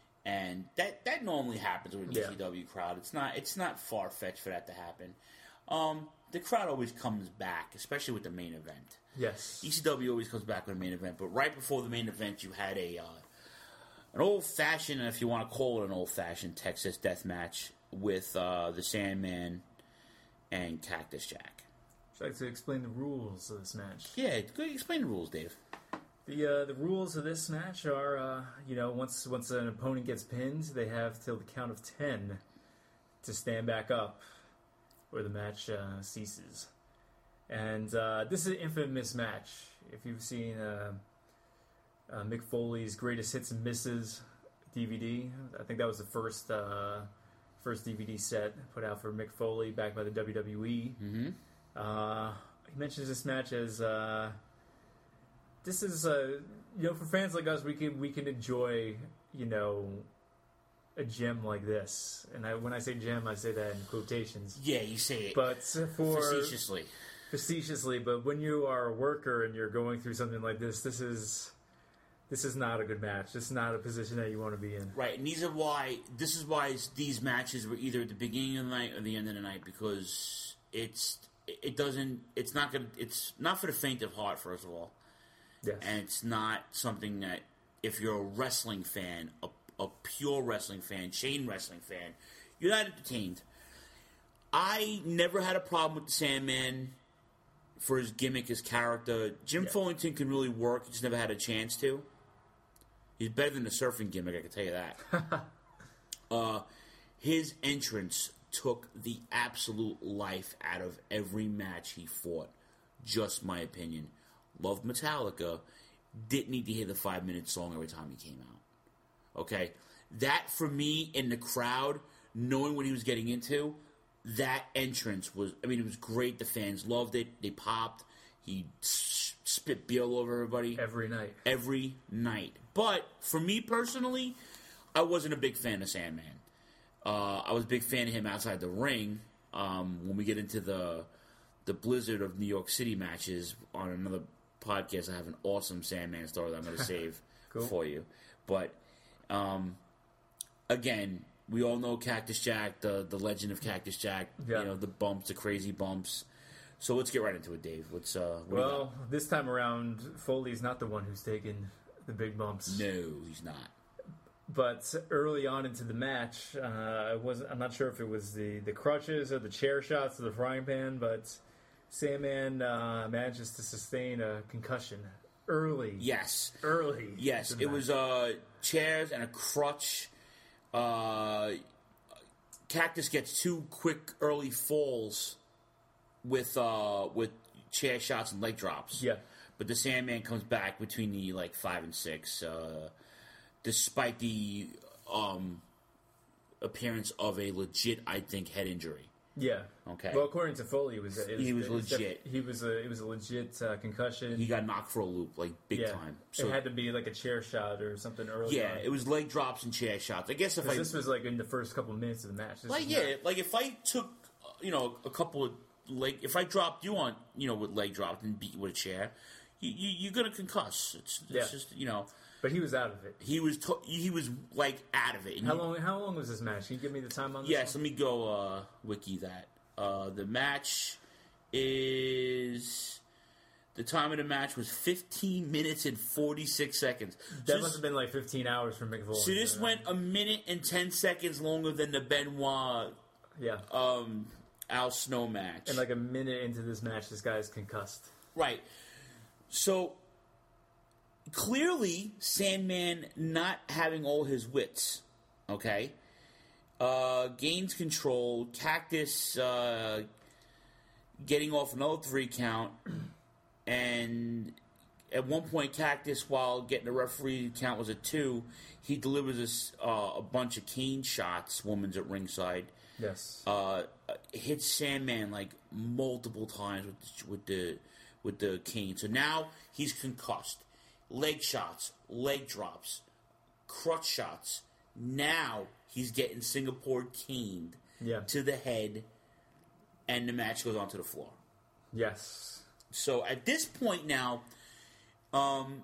And that, that normally happens with an yeah. E C W crowd. It's not it's not far fetched for that to happen. Um, the crowd always comes back, especially with the main event. Yes, E C W always comes back with the main event. But right before the main event, you had a uh, an old fashioned, if you want to call it an old fashioned Texas death match with uh, the Sandman and Cactus Jack. Would you like to explain the rules of this match? Yeah, go explain the rules, Dave. The uh, the rules of this match are, uh, you know, once once an opponent gets pinned, they have till the count of ten to stand back up, or the match uh, ceases. And uh, this is an infamous match. If you've seen uh, uh, Mick Foley's Greatest Hits and Misses D V D, I think that was the first uh, first D V D set put out for Mick Foley back by the W W E. Mm-hmm. Uh, he mentions this match as uh, this is uh, you know, for fans like us, we can we can enjoy, you know, a gem like this. And I, when I say gem, I say that in quotations. Yeah, you say it. But for facetiously. Facetiously, but when you are a worker and you're going through something like this, this is this is not a good match. This is not a position that you want to be in. Right, and these are why this is why these matches were either at the beginning of the night or the end of the night, because it's it doesn't it's not gonna it's not for the faint of heart, first of all. Yes. And it's not something that, if you're a wrestling fan, a, a pure wrestling fan, chain wrestling fan, you're not entertained. I never had a problem with the Sandman for his gimmick, his character. Jim yeah. Fullington can really work, he just never had a chance to. He's better than the surfing gimmick, I can tell you that. uh, his entrance took the absolute life out of every match he fought. Just my opinion. Loved Metallica. Didn't need to hear the five-minute song every time he came out. Okay? That, for me, in the crowd, knowing what he was getting into, that entrance was, I mean, it was great. The fans loved it. They popped. He spit beer all over everybody. Every night. Every night. But, for me personally, I wasn't a big fan of Sandman. Uh, I was a big fan of him outside the ring. Um, when we get into the the blizzard of New York City matches on another podcast, I have an awesome Sandman story that I'm going to save cool. for you. But, um, again, we all know Cactus Jack, the the legend of Cactus Jack. Yeah. You know, the bumps, the crazy bumps. So let's get right into it, Dave. Let's. Uh, well, this time around, Foley's not the one who's taking the big bumps. No, he's not. But early on into the match, uh, I wasn't. I'm not sure if it was the, the crutches or the chair shots or the frying pan, but Sandman uh, manages to sustain a concussion early. Yes, early. Yes, it was uh, chairs and a crutch. Uh, Cactus gets two quick early falls with uh, with chair shots and leg drops. Yeah, but the Sandman comes back between the like five and six. Uh, Despite the um, appearance of a legit, I think, head injury. Yeah. Okay. Well, according to Foley, it was, it was he was it was legit. Def- he was a it was a legit uh, concussion. He got knocked for a loop, like big yeah. time. So it had to be like a chair shot or something early. Yeah, on. it was leg drops and chair shots. I guess if I this was like in the first couple of minutes of the match. This like yeah, not, like if I took you know a couple of leg, if I dropped you on you know with leg drops and beat you with a chair, you, you you're gonna concuss. It's, it's yeah. just you know. But he was out of it. He was to- he was like out of it. And how he, long? How long was this match? Can you give me the time on this? Yes, one? let me go uh, wiki that. Uh, the match is the time of the match was fifteen minutes and forty-six seconds. That so must have been like fifteen hours for Mick Foley. So this uh, went a minute and ten seconds longer than the Benoit, yeah, um, Al Snow match. And like a minute into this match, this guy's concussed. Right. So clearly, Sandman not having all his wits, okay, uh, gains control. Cactus uh, getting off another three count, and at one point, Cactus, while getting the referee count was at two, he delivers us uh, a bunch of cane shots. Woman's at ringside. Yes. Uh, hits Sandman like multiple times with the, with the with the cane. So now he's concussed. Leg shots, leg drops, crutch shots. Now he's getting Singapore caned yeah. to the head, and the match goes onto the floor. Yes. So at this point now, um,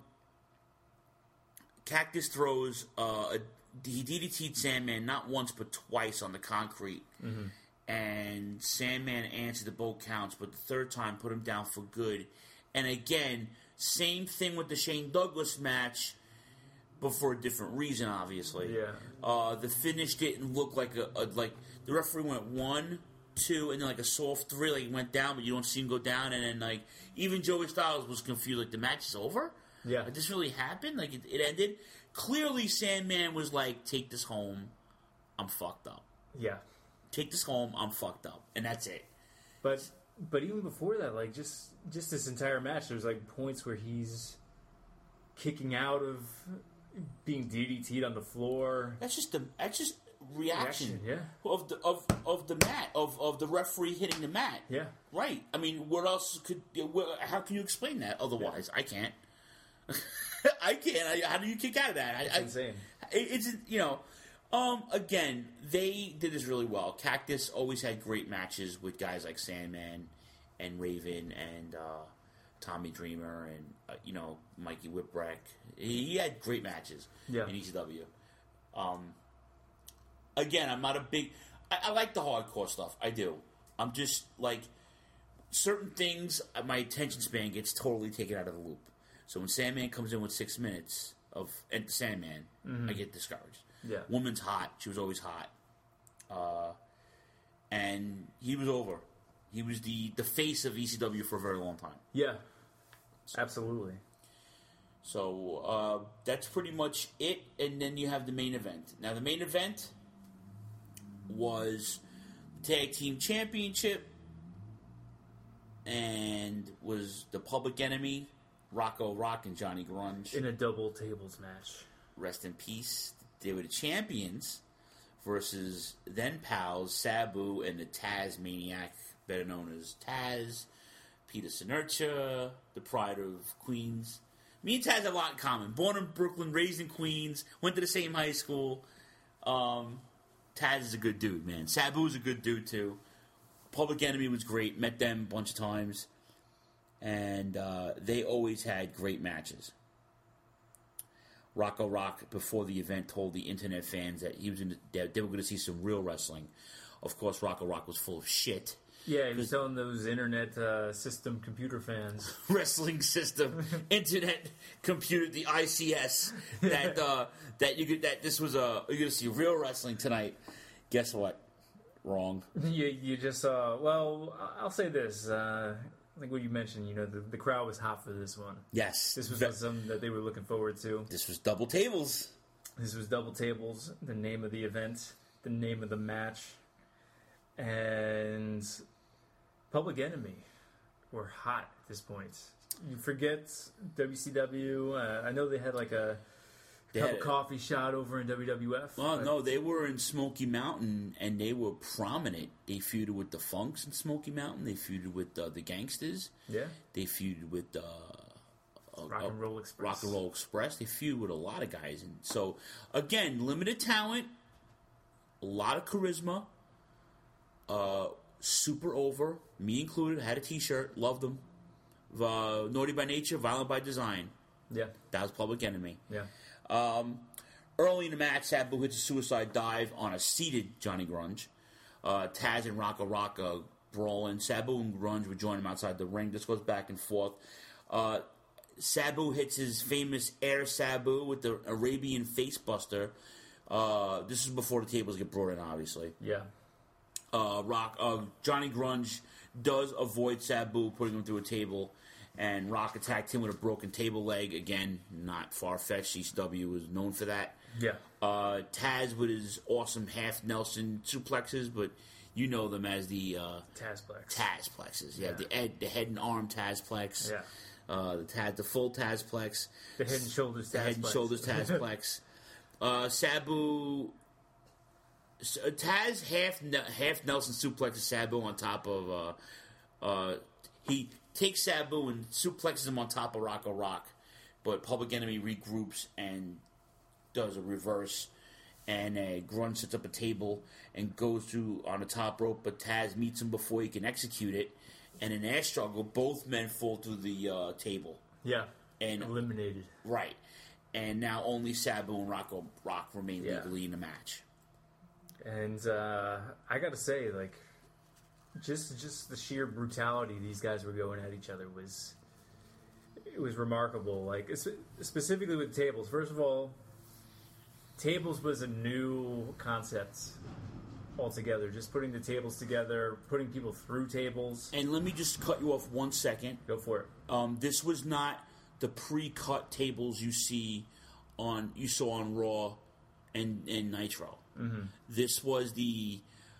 Cactus throws uh, a, he D D T'd Sandman not once but twice on the concrete, mm-hmm. and Sandman answered the both counts, but the third time put him down for good. And again, same thing with the Shane Douglas match, but for a different reason, obviously. Yeah. Uh, the finish didn't look like a, a like the referee went one, two, and then like a soft three, like he went down, but you don't see him go down. And then like even Joey Styles was confused, like the match is over. Yeah. Like, this really happened? Like, it, it ended? Clearly, Sandman was like, take this home. I'm fucked up. Yeah. Take this home. I'm fucked up. And that's it. But but even before that, like, just just this entire match, there's, like, points where he's kicking out of being D D T'd on the floor. That's just the that's just reaction, reaction yeah. of the of, of the mat of, of the referee hitting the mat. Yeah, right. I mean, what else could? How can you explain that otherwise? Yeah. I can't. I can't. I, how do you kick out of that? It's I, insane. I, it's you know. Um, again, they did this really well. Cactus always had great matches with guys like Sandman and Raven and uh, Tommy Dreamer and uh, you know Mikey Whipwreck. He had great matches yeah. in E C W. Um, again, I'm not a big. I, I like the hardcore stuff. I do. I'm just like certain things. My attention span gets totally taken out of the loop. So when Sandman comes in with six minutes of Enter Sandman, mm-hmm. I get discouraged. Yeah, woman's hot. She was always hot, uh, and he was over. He was the, the face of E C W for a very long time. Yeah, absolutely. So uh, that's pretty much it. And then you have the main event. Now the main event was the Tag Team Championship, and was the Public Enemy, Rocco Rock and Johnny Grunge in a double tables match. Rest in peace. They were the champions versus then pals Sabu and the Taz Maniac, better known as Taz, Peter Sinertia, the Pride of Queens. Me and Taz have a lot in common. Born in Brooklyn, raised in Queens, went to the same high school. Um, Taz is a good dude, man. Sabu is a good dude, too. Public Enemy was great. Met them a bunch of times. And uh, they always had great matches. Rocco Rock, before the event, told the internet fans that he was in the, that they were going to see some real wrestling. Of course, Rocco Rock was full of shit. Yeah, he was telling those internet uh, system computer fans. Wrestling system, internet computer, the I C S, that uh, that you could that this was a you're going to see real wrestling tonight. Guess what? Wrong. You you just saw. Well, I'll say this. Uh, I think what you mentioned, you know, the, the crowd was hot for this one. Yes. This was Ve- something that they were looking forward to. This was double tables. This was double tables, the name of the event, the name of the match. And Public Enemy were hot at this point. You forget W C W. Uh, I know they had like a They cup had of a- coffee shot over in W W F. Oh, but- no, they were in Smoky Mountain, and they were prominent. They feuded with the Funks in Smoky Mountain. They feuded with uh, the Gangsters. Yeah. They feuded with uh, uh, Rock and Roll Express. Rock and Roll Express. They feuded with a lot of guys. And so, again, limited talent, a lot of charisma, uh, super over, me included. Had a T-shirt, loved them. Uh, Naughty by Nature, Violent by Design. Yeah. That was Public Enemy. Yeah. Um, early in the match, Sabu hits a suicide dive on a seated Johnny Grunge. Uh, Taz and Rocco Rock uh, brawling. Sabu and Grunge would join him outside the ring. This goes back and forth. Uh, Sabu hits his famous Air Sabu with the Arabian Facebuster. Uh, this is before the tables get brought in, obviously. Yeah. Uh, Rock, uh, Johnny Grunge does avoid Sabu putting him through a table, and Rock attacked him with a broken table leg. Again, not far-fetched. E C W was known for that. Yeah. Uh, Taz with his awesome half Nelson suplexes, but you know them as the uh, Tazplex. Tazplexes. Yeah, Yeah. the head, the head and arm Tazplex. Yeah. Uh, the Taz, the full Tazplex. The head and shoulders The head and Tazplex. shoulders Tazplex. uh, Sabu. Uh, Taz half half Nelson suplexes Sabu on top of. Uh, uh, he takes Sabu and suplexes him on top of Rocco Rock, but Public Enemy regroups and does a reverse, and uh, Grunge sets up a table and goes through on the top rope, but Taz meets him before he can execute it, and in air struggle, both men fall through the uh, table. Yeah. And eliminated. Right. And now only Sabu and Rocco Rock remain Yeah. legally in the match. And uh, I gotta say, like, just just the sheer brutality these guys were going at each other was it was remarkable. Like es- specifically with tables. First of all, tables was a new concept altogether. Just putting the tables together, putting people through tables. And let me just cut you off one second. Go for it. Um, this was not the pre-cut tables you see on you saw on Raw and, and Nitro. Mm-hmm. This was the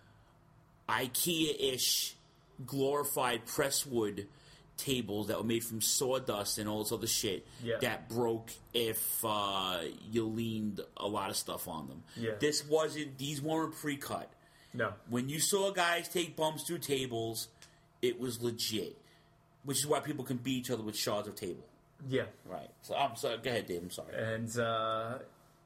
IKEA-ish glorified presswood tables that were made from sawdust and all this other shit yeah. that broke if uh, you leaned a lot of stuff on them. Yeah. This wasn't; these weren't pre-cut. No. When you saw guys take bumps through tables, it was legit, which is why people can beat each other with shards of table. Yeah. Right. So I'm sorry. Go ahead, Dave. I'm sorry. And uh,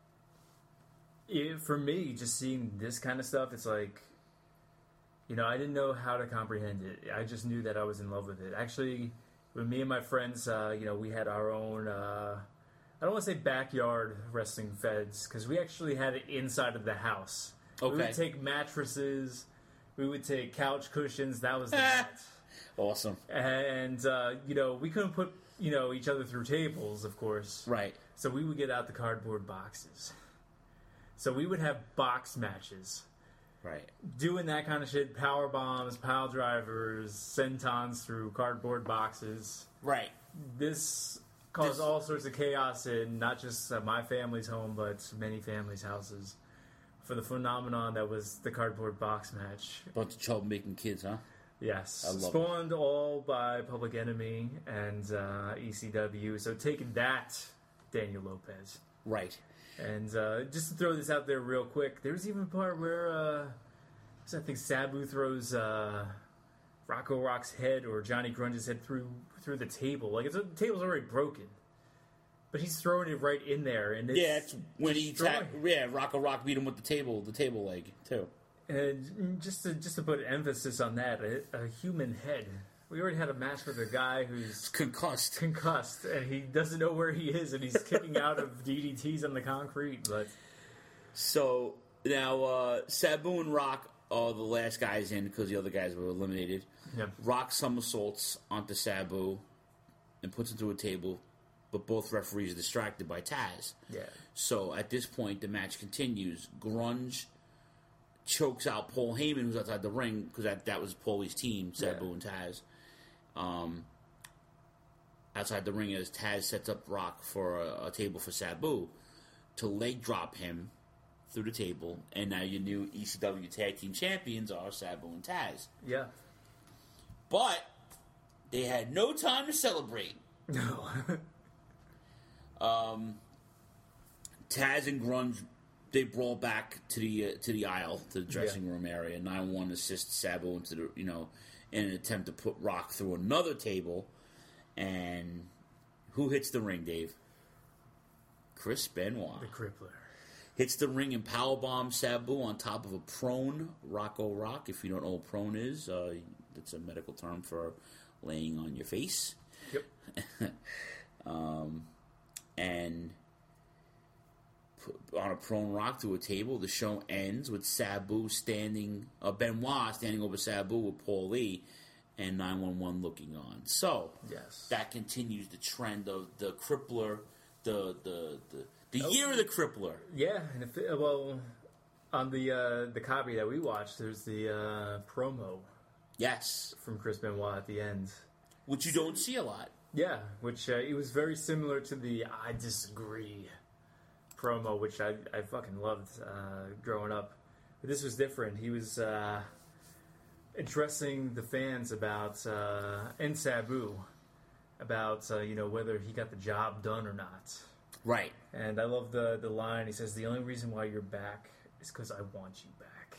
it, for me, just seeing this kind of stuff, it's like, you know, I didn't know how to comprehend it. I just knew that I was in love with it. Actually, with me and my friends, uh, you know, we had our own, uh, I don't want to say backyard wrestling feds, because we actually had it inside of the house. Okay. We would take mattresses, we would take couch cushions, that was the match. Awesome. And, uh, you know, we couldn't put, you know, each other through tables, of course. Right. So we would get out the cardboard boxes. So we would have box matches. Right. Doing that kind of shit, power bombs, pile drivers, sentons through cardboard boxes. Right. This caused This- all sorts of chaos in not just uh, my family's home, but many families' houses. For the phenomenon that was the cardboard box match. Bunch of troublemaking kids, huh? Yes. I love Spawned all by Public Enemy and uh, E C W. So taking that, Daniel Lopez. Right. And uh, just to throw this out there real quick, there's even a part where uh, I think Sabu throws uh, Rocco Rock's head or Johnny Grunge's head through through the table. Like it's, the table's already broken, but he's throwing it right in there. And it's Yeah, it's when he destroying. ta- yeah Rocco Rock beat him with the table the table leg too. And just to just to put emphasis on that, a, a human head. We already had a match with a guy who's Concussed. concussed and he doesn't know where he is, and he's kicking out of D D Ts on the concrete. But So now uh, Sabu and Rock are the last guys in because the other guys were eliminated. yeah, Rock somersaults onto Sabu and puts him through a table, but both referees are distracted by Taz. yeah, So at this point, the match continues. Grunge chokes out Paul Heyman, who's outside the ring, because that, that was Paulie's team, Sabu Yeah. and Taz. Um, outside the ring as Taz sets up Rock for a, a table for Sabu to leg drop him through the table, and now your new E C W Tag Team Champions are Sabu and Taz. yeah. But they had no time to celebrate. No. Um, Taz and Grunge, they brawl back to the uh, to the aisle, to the dressing Yeah. room area. nine one assists Sabu into the, you know, in an attempt to put Rock through another table. And who hits the ring, Dave? Chris Benoit. The Crippler. Hits the ring and powerbombs Sabu on top of a prone, Rocco Rock. If you don't know what prone is, uh, it's a medical term for laying on your face. Yep. um, and put on a prone rock through a table. The show ends with Sabu standing, uh, Benoit standing over Sabu with Paul Lee, and nine one one looking on. So Yes. that continues the trend of the Crippler, the the the, the Oh. year of the Crippler. Yeah, and if it, well, on the uh, the copy that we watched, there's the uh, promo Yes, from Chris Benoit at the end. which you don't see a lot. Yeah, which uh, it was very similar to the "I disagree" promo, which I I fucking loved uh, growing up. But this was different. He was uh, addressing the fans about uh, and Sabu about uh, you know whether he got the job done or not. Right. And I love the the line. He says, "The only reason why you're back is because I want you back."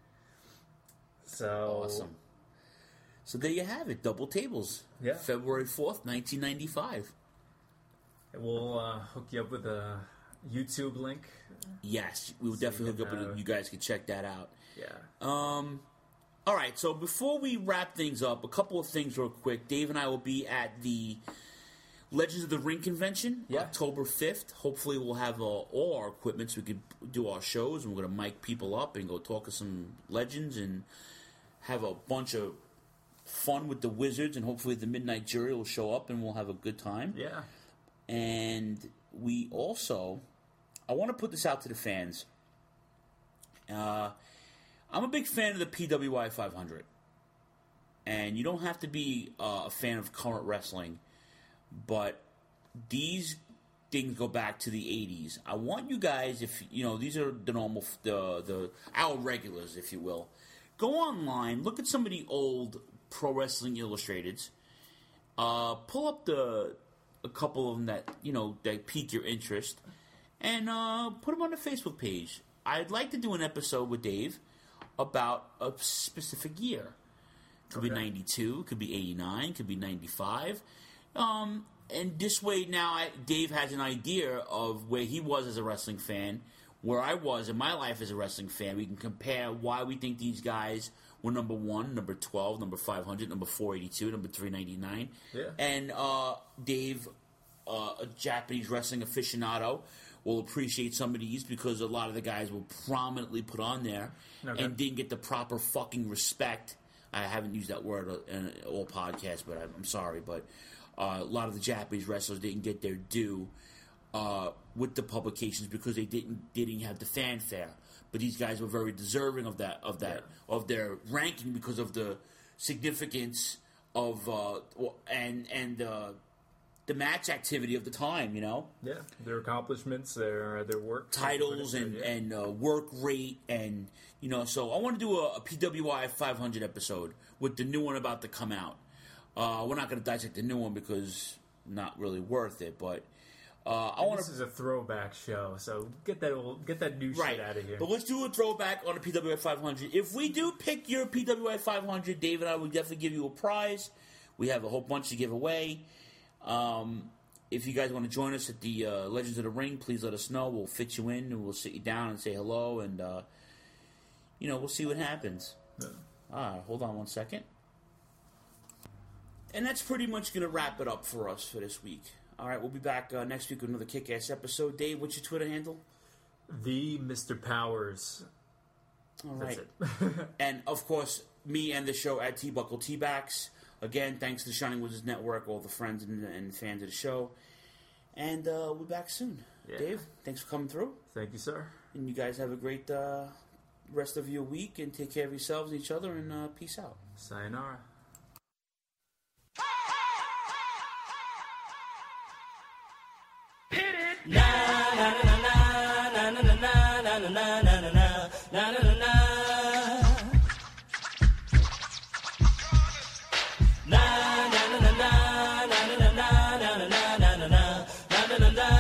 So Awesome. So there you have it. Double tables. Yeah. February fourth, nineteen ninety-five. we'll uh, hook you up with a YouTube link. Yes, we will So you definitely hook can, up with uh, it. You guys can check that out. Yeah. Um, all right, so before we wrap things up, a couple of things real quick. Dave and I will be at the Legends of the Ring convention, Yeah. October fifth. Hopefully we'll have uh, all our equipment so we can do our shows, and we're going to mic people up and go talk to some legends and have a bunch of fun with the Wizards, and hopefully the Midnight Jury will show up and we'll have a good time. Yeah. And we also, I want to put this out to the fans. Uh, I'm a big fan of the P W I five hundred. And you don't have to be uh, a fan of current wrestling, but these things go back to the eighties. I want you guys, if you know, these are the normal, the the our regulars, if you will. Go online, look at some of the old Pro Wrestling Illustrateds. Uh, pull up the a couple of them that you know that pique your interest, and uh, put them on the Facebook page. I'd like to do an episode with Dave about a specific year. Could okay. be ninety-two, could be eighty-nine, could be ninety-five. Um, and this way now I, Dave has an idea of where he was as a wrestling fan, where I was in my life as a wrestling fan. We can compare why we think these guys were number one, number twelve, number five hundred, number four eighty-two, number three ninety-nine. Yeah. And uh, Dave, uh, a Japanese wrestling aficionado, will appreciate some of these because a lot of the guys were prominently put on there okay. and didn't get the proper fucking respect. I haven't used that word in all podcasts, but I'm sorry. But uh, a lot of the Japanese wrestlers didn't get their due uh, with the publications because they didn't didn't have the fanfare. But these guys were very deserving of that of that yeah. of their ranking because of the significance of uh, and and uh, the match activity of the time. You know, yeah, their accomplishments, their their work titles, and yeah. and uh, work rate, and you know. So I want to do a, a P W I five hundred episode with the new one about to come out. Uh, we're not going to dissect the new one because not really worth it, but. Uh, I want this is a throwback show, so get that old, get that new right. shit out of here. But let's do a throwback on the P W I five hundred. If we do pick your P W I five hundred, Dave and I will definitely give you a prize. We have a whole bunch to give away. Um, if you guys want to join us at the uh, Legends of the Ring, please let us know. We'll fit you in, and we'll sit you down and say hello, and uh, you know we'll see what happens. Yeah. All right, hold on one second. And that's pretty much going to wrap it up for us for this week. All right, we'll be back uh, next week with another kick-ass episode. Dave, what's your Twitter handle? The Mister Powers. All right. That's it. And, of course, me and the show at T-Buckle T-Backs. Again, thanks to the Shining Wizards Network, all the friends and, and fans of the show. And uh, we'll be back soon. Yeah. Dave, thanks for coming through. Thank you, sir. And you guys have a great uh, rest of your week, and take care of yourselves and each other, and uh, peace out. Sayonara. Na na na na na na na na na na na na na na na. Na na na na na na na na na na na na na na.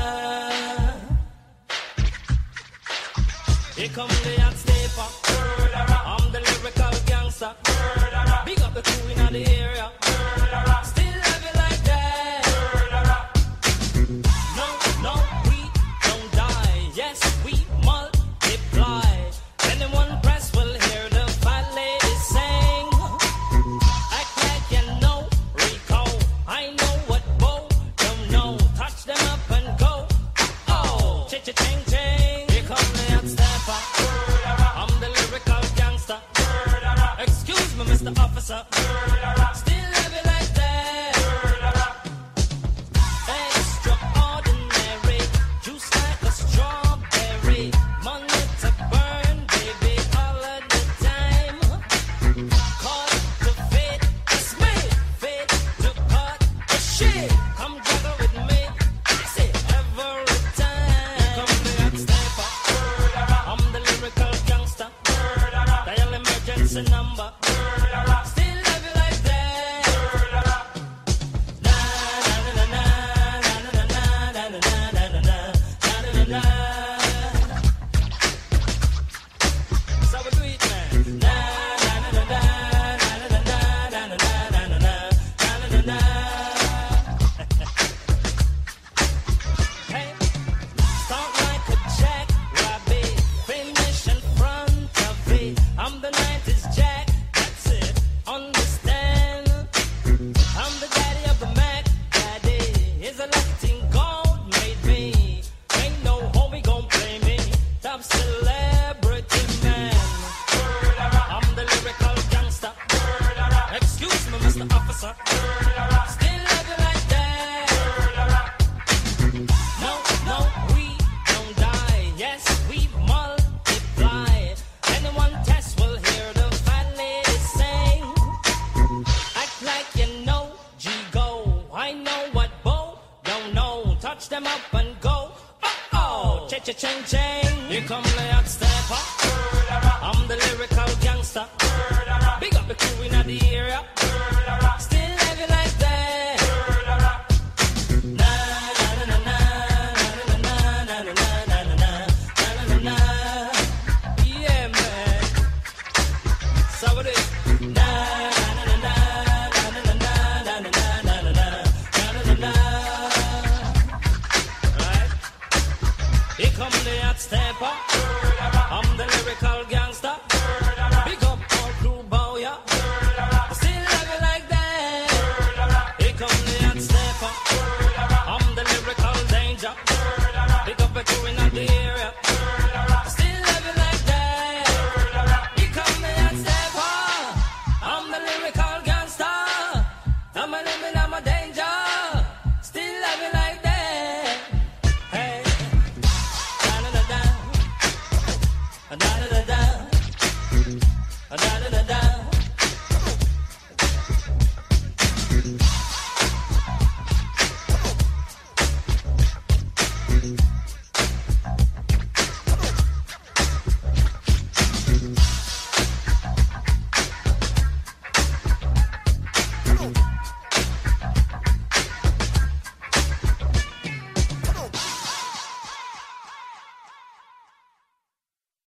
Here come the hot stepper. I'm the lyrical gangster. Big up the crew in the area. Still love it like that. No, no, we don't die. Yes, we multiply. Anyone press will hear the fat lady sing. Act like you know Rico. I know what Bo don't know. Touch them up and go. Oh, ching ching. Here come the hot stepper. I'm the lyrical gangster. Excuse me, Mister Officer. Still love it like that. Extraordinary. Juice like a strawberry. Money to burn, baby, all of the time. Caught the fit, it's me. Fit to cut the shit. Come juggle with me. That's it, every time. Come the hot stepper. I'm the lyrical gangster. Dial emergency number. Still love you like that. Na na na na na na na na na na na na na. So we do it, man. Na na na na na na na na na na na na na. Hey, start like a jackrabbit, finish in front of it. I'm the nineties Jack. That's it. Understand? I'm the daddy of the Mac. Daddy is a lucky thing God made me. Ain't no homie gon' play me. Top celebrity man. I'm the lyrical gangster. Excuse me, Mister Officer. Still love you like that. No, no, we don't die. Yes, we multiply. Anyone test will hear the lyrical gangster. Big up the crew in the area. Still